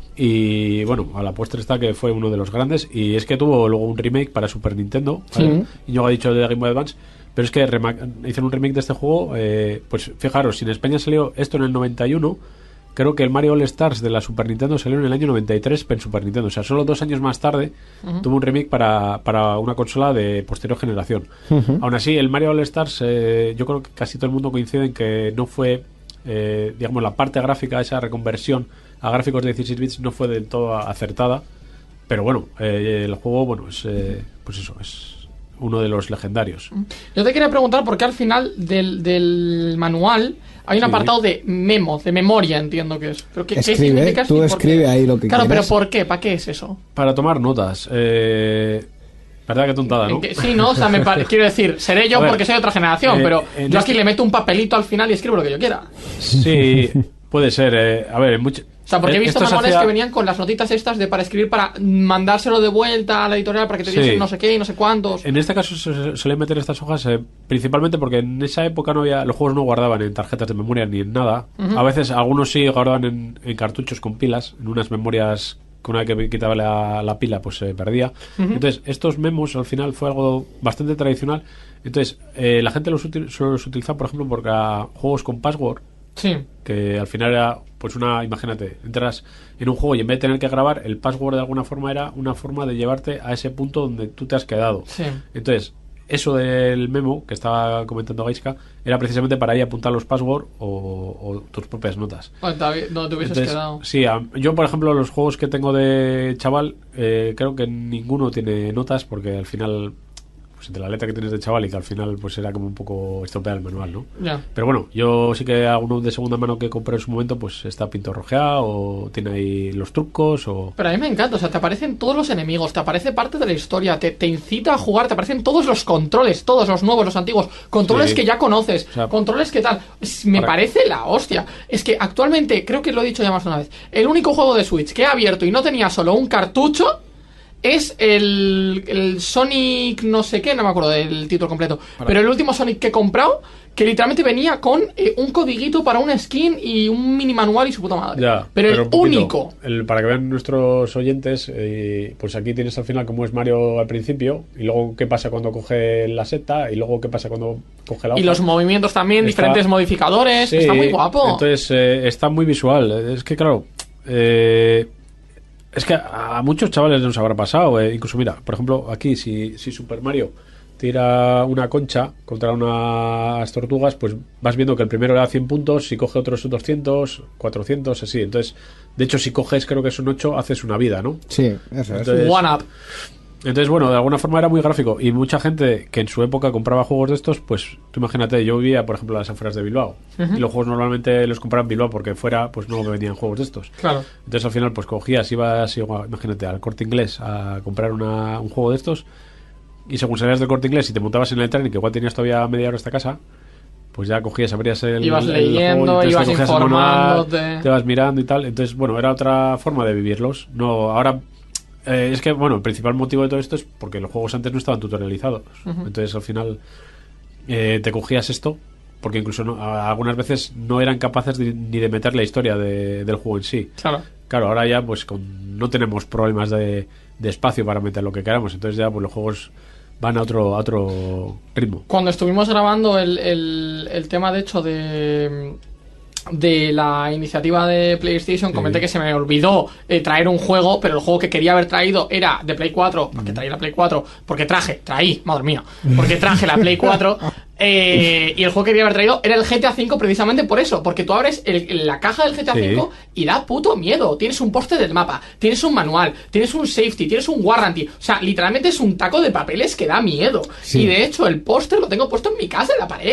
Y bueno, a la postre está que fue uno de los grandes. Y es que tuvo luego un remake para Super Nintendo, ¿vale? Sí. Y yo he dicho de Game Boy Advance. Pero es que hicieron un remake de este juego. eh, Pues fijaros, si en España salió esto en el noventa y uno, creo que el Mario All Stars de la Super Nintendo salió en el año noventa y tres en Super Nintendo. O sea, solo dos años más tarde uh-huh. tuvo un remake para, para una consola de posterior generación. uh-huh. Aún así, el Mario All Stars, eh, yo creo que casi todo el mundo coincide en que no fue, eh, digamos, la parte gráfica, esa reconversión a gráficos de dieciséis bits no fue del todo acertada. Pero bueno, eh, el juego, bueno, es eh, pues eso, es uno de los legendarios. Yo te quería preguntar por qué al final del, del manual hay un sí. apartado de memo, de memoria, entiendo que es. Pero ¿qué, escribe, ¿qué significa? Tú escribe ahí lo que claro, quieras. Pero ¿por qué? ¿Para qué es eso? Para tomar notas. Eh... ¿Verdad que tontada, no? Sí, no, o sea, me pare... quiero decir, seré yo ver, porque soy de otra generación, eh, pero yo aquí este... le meto un papelito al final y escribo lo que yo quiera. Sí, puede ser. Eh, a ver, en mucho... O sea, porque he visto manuales hacía... que venían con las notitas estas de para escribir, para mandárselo de vuelta a la editorial para que te diesen sí. no sé qué y no sé cuántos. En este caso se suelen meter estas hojas eh, principalmente porque en esa época no había, los juegos no guardaban en tarjetas de memoria ni en nada. Uh-huh. A veces algunos sí guardaban en, en cartuchos con pilas, en unas memorias que una vez que quitaba la, la pila pues se perdía. Uh-huh. Entonces estos memos al final fue algo bastante tradicional. Entonces eh, la gente los, util- los utiliza, por ejemplo, porque a juegos con password. Sí. Que al final era pues una, imagínate, entras en un juego y en vez de tener que grabar, el password de alguna forma era una forma de llevarte a ese punto donde tú te has quedado. Sí. Entonces, eso del memo que estaba comentando Gaiska era precisamente para ahí apuntar los password o, o tus propias notas. Pues, David, no te hubieses Entonces, quedado. Sí, a, yo por ejemplo los juegos que tengo de chaval, eh, creo que ninguno tiene notas porque al final... de la letra que tienes de chaval y que al final pues era como un poco estropear el manual, ¿no? Yeah. Pero bueno, yo sí que alguno de segunda mano que compré en su momento pues está pintorrojeado o tiene ahí los trucos o... Pero a mí me encanta, o sea, te aparecen todos los enemigos, te aparece parte de la historia, te, te incita a jugar, te aparecen todos los controles, todos los nuevos, los antiguos, controles sí. que ya conoces, o sea, controles que tal, me para... parece la hostia. Es que actualmente, creo que lo he dicho ya más de una vez, el único juego de Switch que he abierto y no tenía solo un cartucho es el, el Sonic no sé qué, no me acuerdo del título completo, para pero el último Sonic que he comprado, que literalmente venía con eh, un codiguito para una skin y un mini manual y su puta madre. Ya, pero, pero el poquito, único. El, para que vean nuestros oyentes, eh, pues aquí tienes al final cómo es Mario al principio, y luego qué pasa cuando coge la seta, y luego qué pasa cuando coge la hoja. Y los movimientos también, está, diferentes modificadores, sí, está muy guapo. Entonces eh, está muy visual. Es que claro... Eh, Es que a muchos chavales nos habrá pasado, eh. Incluso mira, por ejemplo, aquí si, si Super Mario tira una concha contra unas tortugas, pues vas viendo que el primero le da cien puntos, si coge otros doscientos, cuatrocientos, así. Entonces, de hecho, si coges, creo que son ocho, haces una vida, ¿no? Sí, eso es. One up. Entonces, bueno, de alguna forma era muy gráfico. Y mucha gente que en su época compraba juegos de estos, pues tú imagínate, yo vivía, por ejemplo, a las afueras de Bilbao. Uh-huh. Y los juegos normalmente los compraban en Bilbao porque fuera, pues no me vendían juegos de estos. Claro. Entonces al final, pues cogías, ibas, imagínate, al Corte Inglés a comprar una, un juego de estos. Y según salías del Corte Inglés y te montabas en el tren y que igual tenías todavía media hora hasta casa, pues ya cogías, abrías el, ibas el leyendo, juego, ibas informándote, manual, te vas mirando y tal. Entonces, bueno, era otra forma de vivirlos. No, ahora... Eh, es que, bueno, el principal motivo de todo esto es porque los juegos antes no estaban tutorializados. Uh-huh. Entonces, al final, eh, te cogías esto, porque incluso no, a, algunas veces no eran capaces de, ni de meter la historia de, del juego en sí. Claro. Claro, ahora ya, pues, con, no tenemos problemas de, de espacio para meter lo que queramos. Entonces, ya, pues, los juegos van a otro, a otro ritmo. Cuando estuvimos grabando el, el, el tema, de hecho, de... de la iniciativa de PlayStation, sí. comenté que se me olvidó eh, traer un juego, pero el juego que quería haber traído era de Play cuatro, porque mm. traí la Play cuatro, porque traje, traí, madre mía, porque traje la Play cuatro, eh, y el juego que quería haber traído era el G T A cinco precisamente por eso, porque tú abres el, la caja del G T A cinco sí. y da puto miedo. Tienes un póster del mapa, tienes un manual, tienes un safety, tienes un warranty, o sea, literalmente es un taco de papeles que da miedo. Sí. Y de hecho el póster lo tengo puesto en mi casa, en la pared.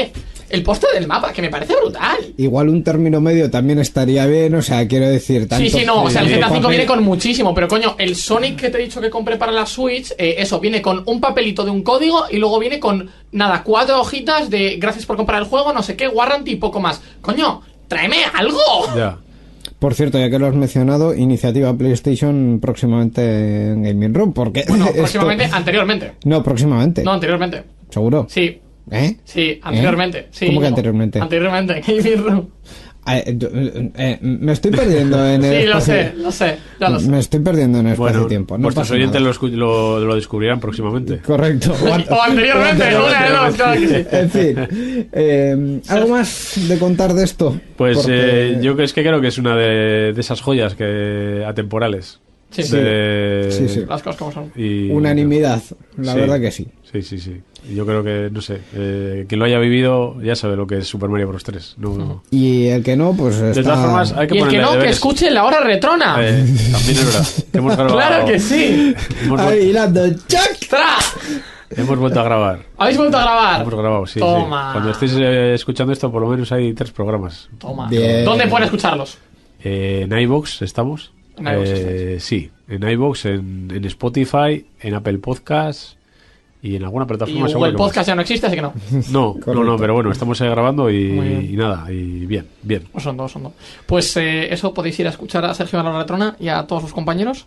el póster del mapa, que me parece brutal. Igual un término medio también estaría bien, o sea, quiero decir... Tanto, Sí, sí, no, o sea, el eh, G T A cinco papel- viene con muchísimo, pero coño, el Sonic que te he dicho que compré para la Switch, eh, eso, viene con un papelito de un código y luego viene con, nada, cuatro hojitas de gracias por comprar el juego, no sé qué, warranty y poco más. Coño, tráeme algo. Ya. Por cierto, ya que lo has mencionado, iniciativa PlayStation próximamente en Gaming Room, porque... Bueno, esto- próximamente, anteriormente. No, próximamente. No, anteriormente. ¿Seguro? Sí, ¿Eh? sí, anteriormente. Sí, ¿Cómo que no. anteriormente? Anteriormente, Gaming Room. Eh, yo- eh, me estoy perdiendo en el Sí, lo espacio- sé, lo sé, ya lo sé. Me estoy perdiendo en el Bueno, espacio-tiempo. No vuestros pasa oyentes nada. lo, escu- lo, lo descubrirán próximamente. Correcto. O anteriormente, una de dos, claro que sí. En fin, eh, ¿algo más de contar de esto? Pues Porque- eh, yo es que creo que es una de, de esas joyas que atemporales. Sí, De- Sí, sí. Las cosas como son. y- Unanimidad, la Sí. verdad que sí. Sí, sí, sí. Y yo creo que, no sé, eh, quien lo haya vivido ya sabe lo que es Super Mario Bros. tres. No, Y el que no, pues está... De todas formas, hay que Y el que ponerle no, que deberes. escuche la hora retrona. Eh, también es verdad. Que hemos grabado, Claro que sí. Hemos, Ahí vuel- hilando, ¡chac! ¡Tra! hemos vuelto a grabar. ¿Habéis vuelto a grabar? Hemos grabado, sí. sí. Toma. Cuando estéis eh, escuchando esto, por lo menos hay tres programas. Toma. Bien. ¿Dónde pueden escucharlos? Eh, en iVoox estamos. En iVoox Eh, sí, en iVoox, en, en Spotify, en Apple Podcasts y en alguna Y plataforma. seguro Google que más. Podcast ya no existe, así que no. No, no, no, pero bueno, estamos ahí grabando y, Muy bien. y nada, y bien, bien. Pues son dos, son dos. Pues eh, eso, podéis ir a escuchar a Sergio a la hora retrona y a todos sus compañeros.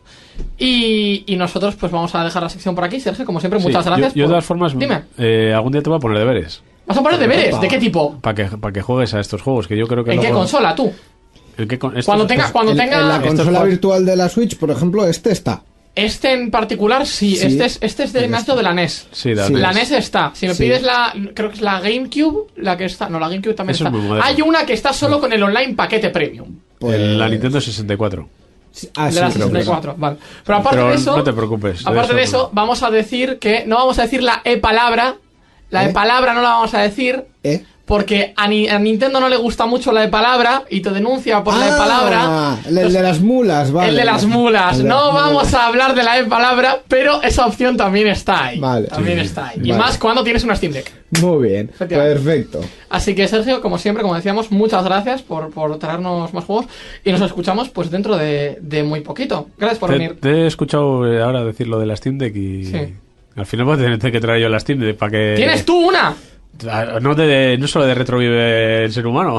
Y, y nosotros pues vamos a dejar la sección por aquí. Sergio, como siempre, muchas Sí, gracias. Yo, yo de por- todas formas, Dime. eh, algún día te voy a poner deberes. ¿Vas a poner deberes? ¿De qué tipo? Para que, para que juegues a estos juegos, que yo creo que ¿En qué luego- consola, tú? ¿En qué con- estos- Cuando tenga, cuando En, tenga en la estos consola juegos- virtual de la Switch, por ejemplo, este está. este en particular, sí. Sí. Este es, este es de Este. Nacho de la N E S. Sí, de Sí. La N E S está. Si me Sí. pides la. Creo que es la GameCube. La que está. No, la GameCube también Eso es está. muy moderno. Hay una que está solo con el online paquete premium. Pues... en la Nintendo sesenta y cuatro. Ah, de sí, la creo que sesenta y cuatro, vale. Pero aparte Pero de eso. no te preocupes. Aparte de eso eso, vamos a decir que. No vamos a decir la E palabra. La ¿Eh? E palabra no la vamos a decir. ¿Eh? Porque a, Ni- a Nintendo no le gusta mucho la E palabra. Y te denuncia por la E Ah, palabra. el, el de las mulas, vale. El de las mulas. El de No las vamos mulas. a hablar de la E palabra, pero esa opción también está ahí. Vale. También Sí. está ahí. Y Vale. más cuando tienes una Steam Deck. Muy bien, Efectivamente. perfecto. Así que Sergio, como siempre, como decíamos, muchas gracias por, por traernos más juegos. Y nos escuchamos pues dentro de, de muy poquito. Gracias por Te, venir. te he escuchado eh, ahora decir lo de la Steam Deck y Sí. al final voy a tener que traer yo la Steam Deck para que... ¿Tienes tú una? Ah, No, de, no solo de retrovive el ser humano.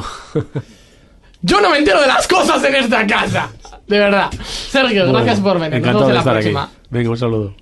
Yo no me entero de las cosas en esta casa. De verdad. Sergio, gracias por venir. Nos Encantado vemos en de la estar próxima. aquí. Venga, un saludo.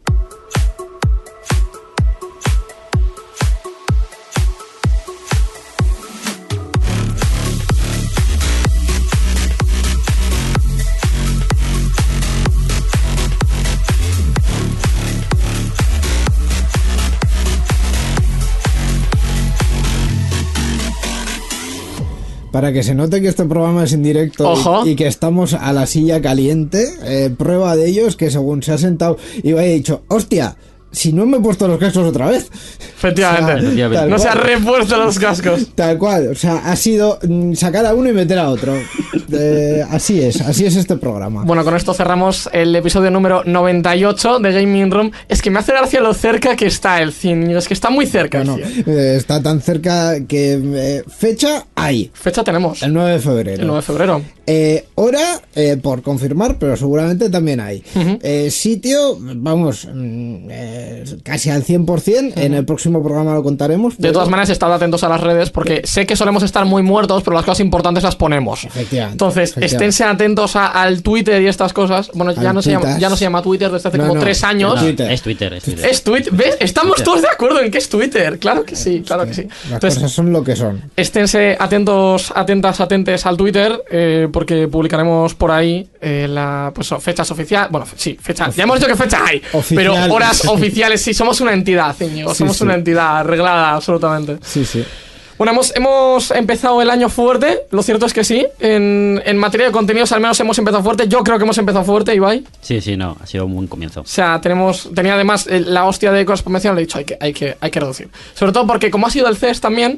Para que se note que este programa es en directo Ojo. y, y que estamos a la silla caliente, eh, prueba de ello es que según se ha sentado y vaya dicho, hostia, si no me he puesto los cascos otra vez. Efectivamente. Efectivamente. Tal No se ha cual. repuesto los cascos. Tal cual, o sea, ha sido mm, sacar a uno y meter a otro. Eh, así es, así es este programa. Bueno, con esto cerramos el episodio número noventa y ocho de Gaming Room. Es que me hace gracia lo cerca que está el cien. Es que está muy cerca el Bueno, cien. eh, está tan cerca que eh, fecha hay, Fecha tenemos. el nueve de febrero. El nueve de febrero. Eh, hora, eh, por confirmar, pero seguramente también hay. Ujú. Eh, sitio, vamos, mm, eh, casi al cien por ciento. En el próximo programa lo contaremos. De pero- todas maneras, estad atentos a las redes porque sé que solemos estar muy muertos, pero las cosas importantes las ponemos. Efectivamente, Entonces, efectivamente. esténse atentos a- al Twitter y estas cosas. Bueno, ya Al no, se llama, Twitter. ya no se llama Twitter desde hace No, como no, tres años. no. Twitter. Es Twitter, es Twitter. Es Twitter. ¿Ves? Estamos Twitter. todos de acuerdo en que es Twitter. Claro que sí, claro que sí. Las Entonces, cosas son lo que son. esténse atentos, atentas, atentes al Twitter, eh, porque publicaremos por ahí eh, la, pues, fechas oficiales. Bueno, sí, fecha. Ya hemos dicho que fecha hay, Oficiales. pero horas oficiales. Sí, somos una entidad, Íñigo. Sí, Somos sí. una entidad arreglada, absolutamente. Sí, sí. Bueno, hemos, hemos empezado el año fuerte. Lo cierto es que sí. En, en materia de contenidos, al menos hemos empezado fuerte. Yo creo que hemos empezado fuerte, Ibai. Sí, sí, no, ha sido un buen comienzo. O sea, tenemos, tenía además eh, la hostia de cosas por mencionar, le he dicho, hay que, hay que, hay que reducir. Sobre todo porque como ha sido el C E S también,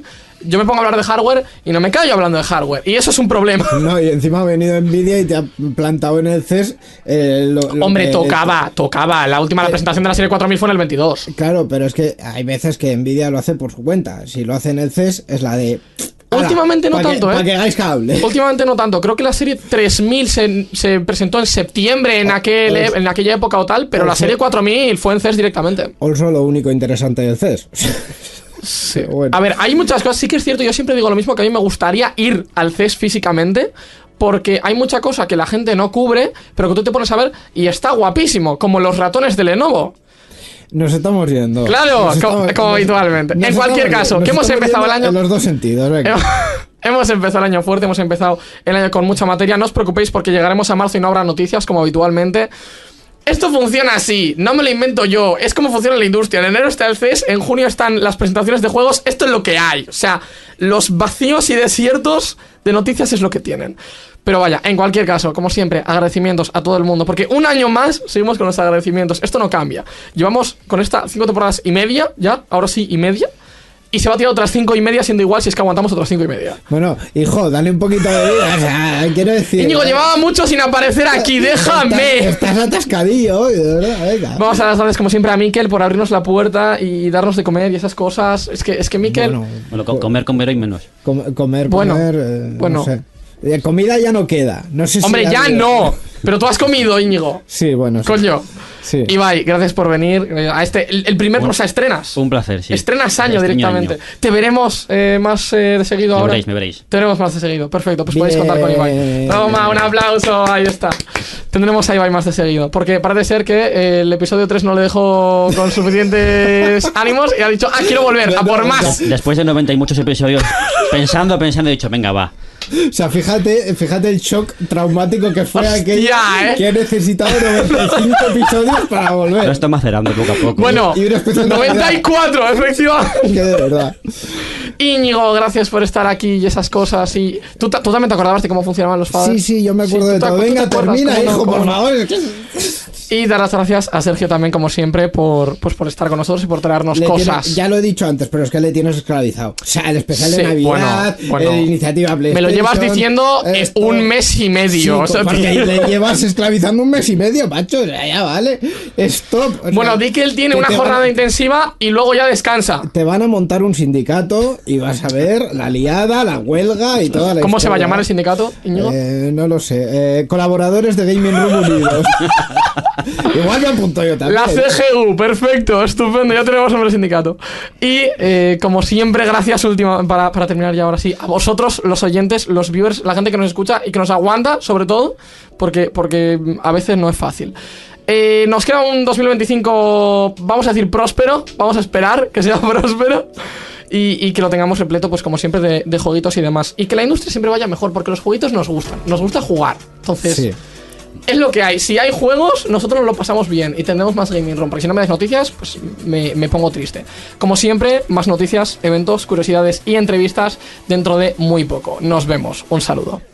yo me pongo a hablar de hardware y no me callo hablando de hardware. Y eso es un problema. No, y encima ha venido Nvidia y te ha plantado en el C E S. Eh, lo, lo Hombre, que- tocaba, tocaba. La última la presentación de la serie cuatro mil fue en el veintidós. Claro, pero es que hay veces que Nvidia lo hace por su cuenta. Si lo hace en el C E S, es la de. Últimamente no pa' que- tanto, ¿eh? Para que hagáis cable. Últimamente no tanto. Creo que la serie tres mil se, se presentó en septiembre en, aquel, Os- en aquella época o tal, pero os- la serie cuatro mil fue en C E S directamente. Also, lo único interesante del C E S. Sí. Bueno. A ver, hay muchas cosas. Sí que es cierto, yo siempre digo lo mismo, que a mí me gustaría ir al C E S físicamente, porque hay mucha cosa que la gente no cubre, pero que tú te pones a ver y está guapísimo, como los ratones de Lenovo. Nos estamos yendo. Claro, Nos co- estamos- como nos- habitualmente. nos En cualquier estamos- caso, nos que hemos estamos empezado el yendo año- En los dos sentidos, venga. Hemos empezado el año fuerte, hemos empezado el año con mucha materia. No os preocupéis porque llegaremos a marzo y no habrá noticias como habitualmente. Esto funciona así, no me lo invento yo, es como funciona la industria. En enero está el C E S, en junio están las presentaciones de juegos, esto es lo que hay. O sea, los vacíos y desiertos de noticias es lo que tienen. Pero vaya, en cualquier caso, como siempre, agradecimientos a todo el mundo, porque un año más seguimos con los agradecimientos. Esto no cambia. Llevamos con esta cinco temporadas y media, ya, ahora sí, y media. Y se va a tirar otras cinco y media, siendo igual si es que aguantamos otras cinco y media. Bueno, hijo, dale un poquito de vida. O sea, quiero decir. Íñigo, llevaba mucho sin aparecer aquí, déjame. Estás, estás atascadillo hoy, de verdad, venga. Vamos a dar las gracias como siempre a Miquel por abrirnos la puerta y darnos de comer y esas cosas. Es que, es que Miquel... Bueno, Bueno, co- comer, comer y menos. com- comer, Bueno, comer. eh, bueno. No sé. Eh, Comida ya no queda. No sé si Hombre, ya habido- no. Pero tú has comido, Íñigo. Sí, bueno. sí. Coño. Sí. Ibai, gracias por venir eh, a este... El, el primer... Un- O sea, estrenas. Un placer, sí. Estrenas año Este directamente. año. Te veremos eh, más eh, de seguido Me ahora. veréis, me veréis. Te veremos más de seguido. Perfecto, pues podéis Bien. contar con Ibai. Toma, un aplauso. Ahí está. Tendremos a Ibai más de seguido. Porque parece ser que eh, el episodio tres no le dejó con suficientes ánimos y ha dicho, ah, quiero volver, a por más. Después de noventa y muchos episodios, pensando, pensando, he dicho, venga, va. O sea, fíjate, fíjate el shock traumático que fue Hostia, aquello ¿eh? que he necesitado noventa y cinco episodios para Lo volver. estoy macerando poco a poco. Bueno, Y una especial de noventa y cuatro, efectivamente. Que de verdad. Íñigo, gracias por estar aquí y esas cosas. Y ¿Tú, ta- tú también te acordabas de cómo funcionaban los faders? Sí, sí, yo me acuerdo Sí, de tú te- todo. tú te Venga, acuerdas, termina, ¿cómo no? hijo, ¿Cómo por no? favor. Y dar las gracias a Sergio también, como siempre, por, pues, por estar con nosotros y por traernos Le cosas. tiene- ya lo he dicho antes, pero es que le tienes esclavizado. O sea, el especial Sí, de Navidad, bueno, bueno. el iniciativa PlayStation. Me lo llevas diciendo eh, esto- un mes y medio. Sí, o sea, porque tío. le llevas esclavizando un mes y medio, macho. O sea, ya vale. Stop. O sea, Bueno, di que él tiene que una te jornada van- intensiva y luego ya descansa. Te van a montar un sindicato y vas a ver la liada, la huelga y toda la ¿Cómo se va a historia. llamar el sindicato, Íñigo? Eh, no lo sé. Eh, colaboradores de Gaming Room Unidos. Igual me apunto yo también. La C G U, perfecto, estupendo, ya tenemos nombre de sindicato. Y eh, como siempre, gracias última, para, para terminar ya ahora sí, a vosotros, los oyentes, los viewers, la gente que nos escucha y que nos aguanta, sobre todo, porque, porque a veces no es fácil. Eh, nos queda un dos mil veinticinco, vamos a decir próspero, vamos a esperar que sea próspero. Y, y que lo tengamos repleto, pues como siempre, de, de jueguitos y demás. Y que la industria siempre vaya mejor, porque los jueguitos nos gustan, nos gusta jugar. Entonces, Sí. es lo que hay. Si hay juegos, nosotros nos lo pasamos bien y tendremos más Gaming Room. Porque si no me das noticias, pues me, me pongo triste. Como siempre, más noticias, eventos, curiosidades y entrevistas dentro de muy poco. Nos vemos. Un saludo.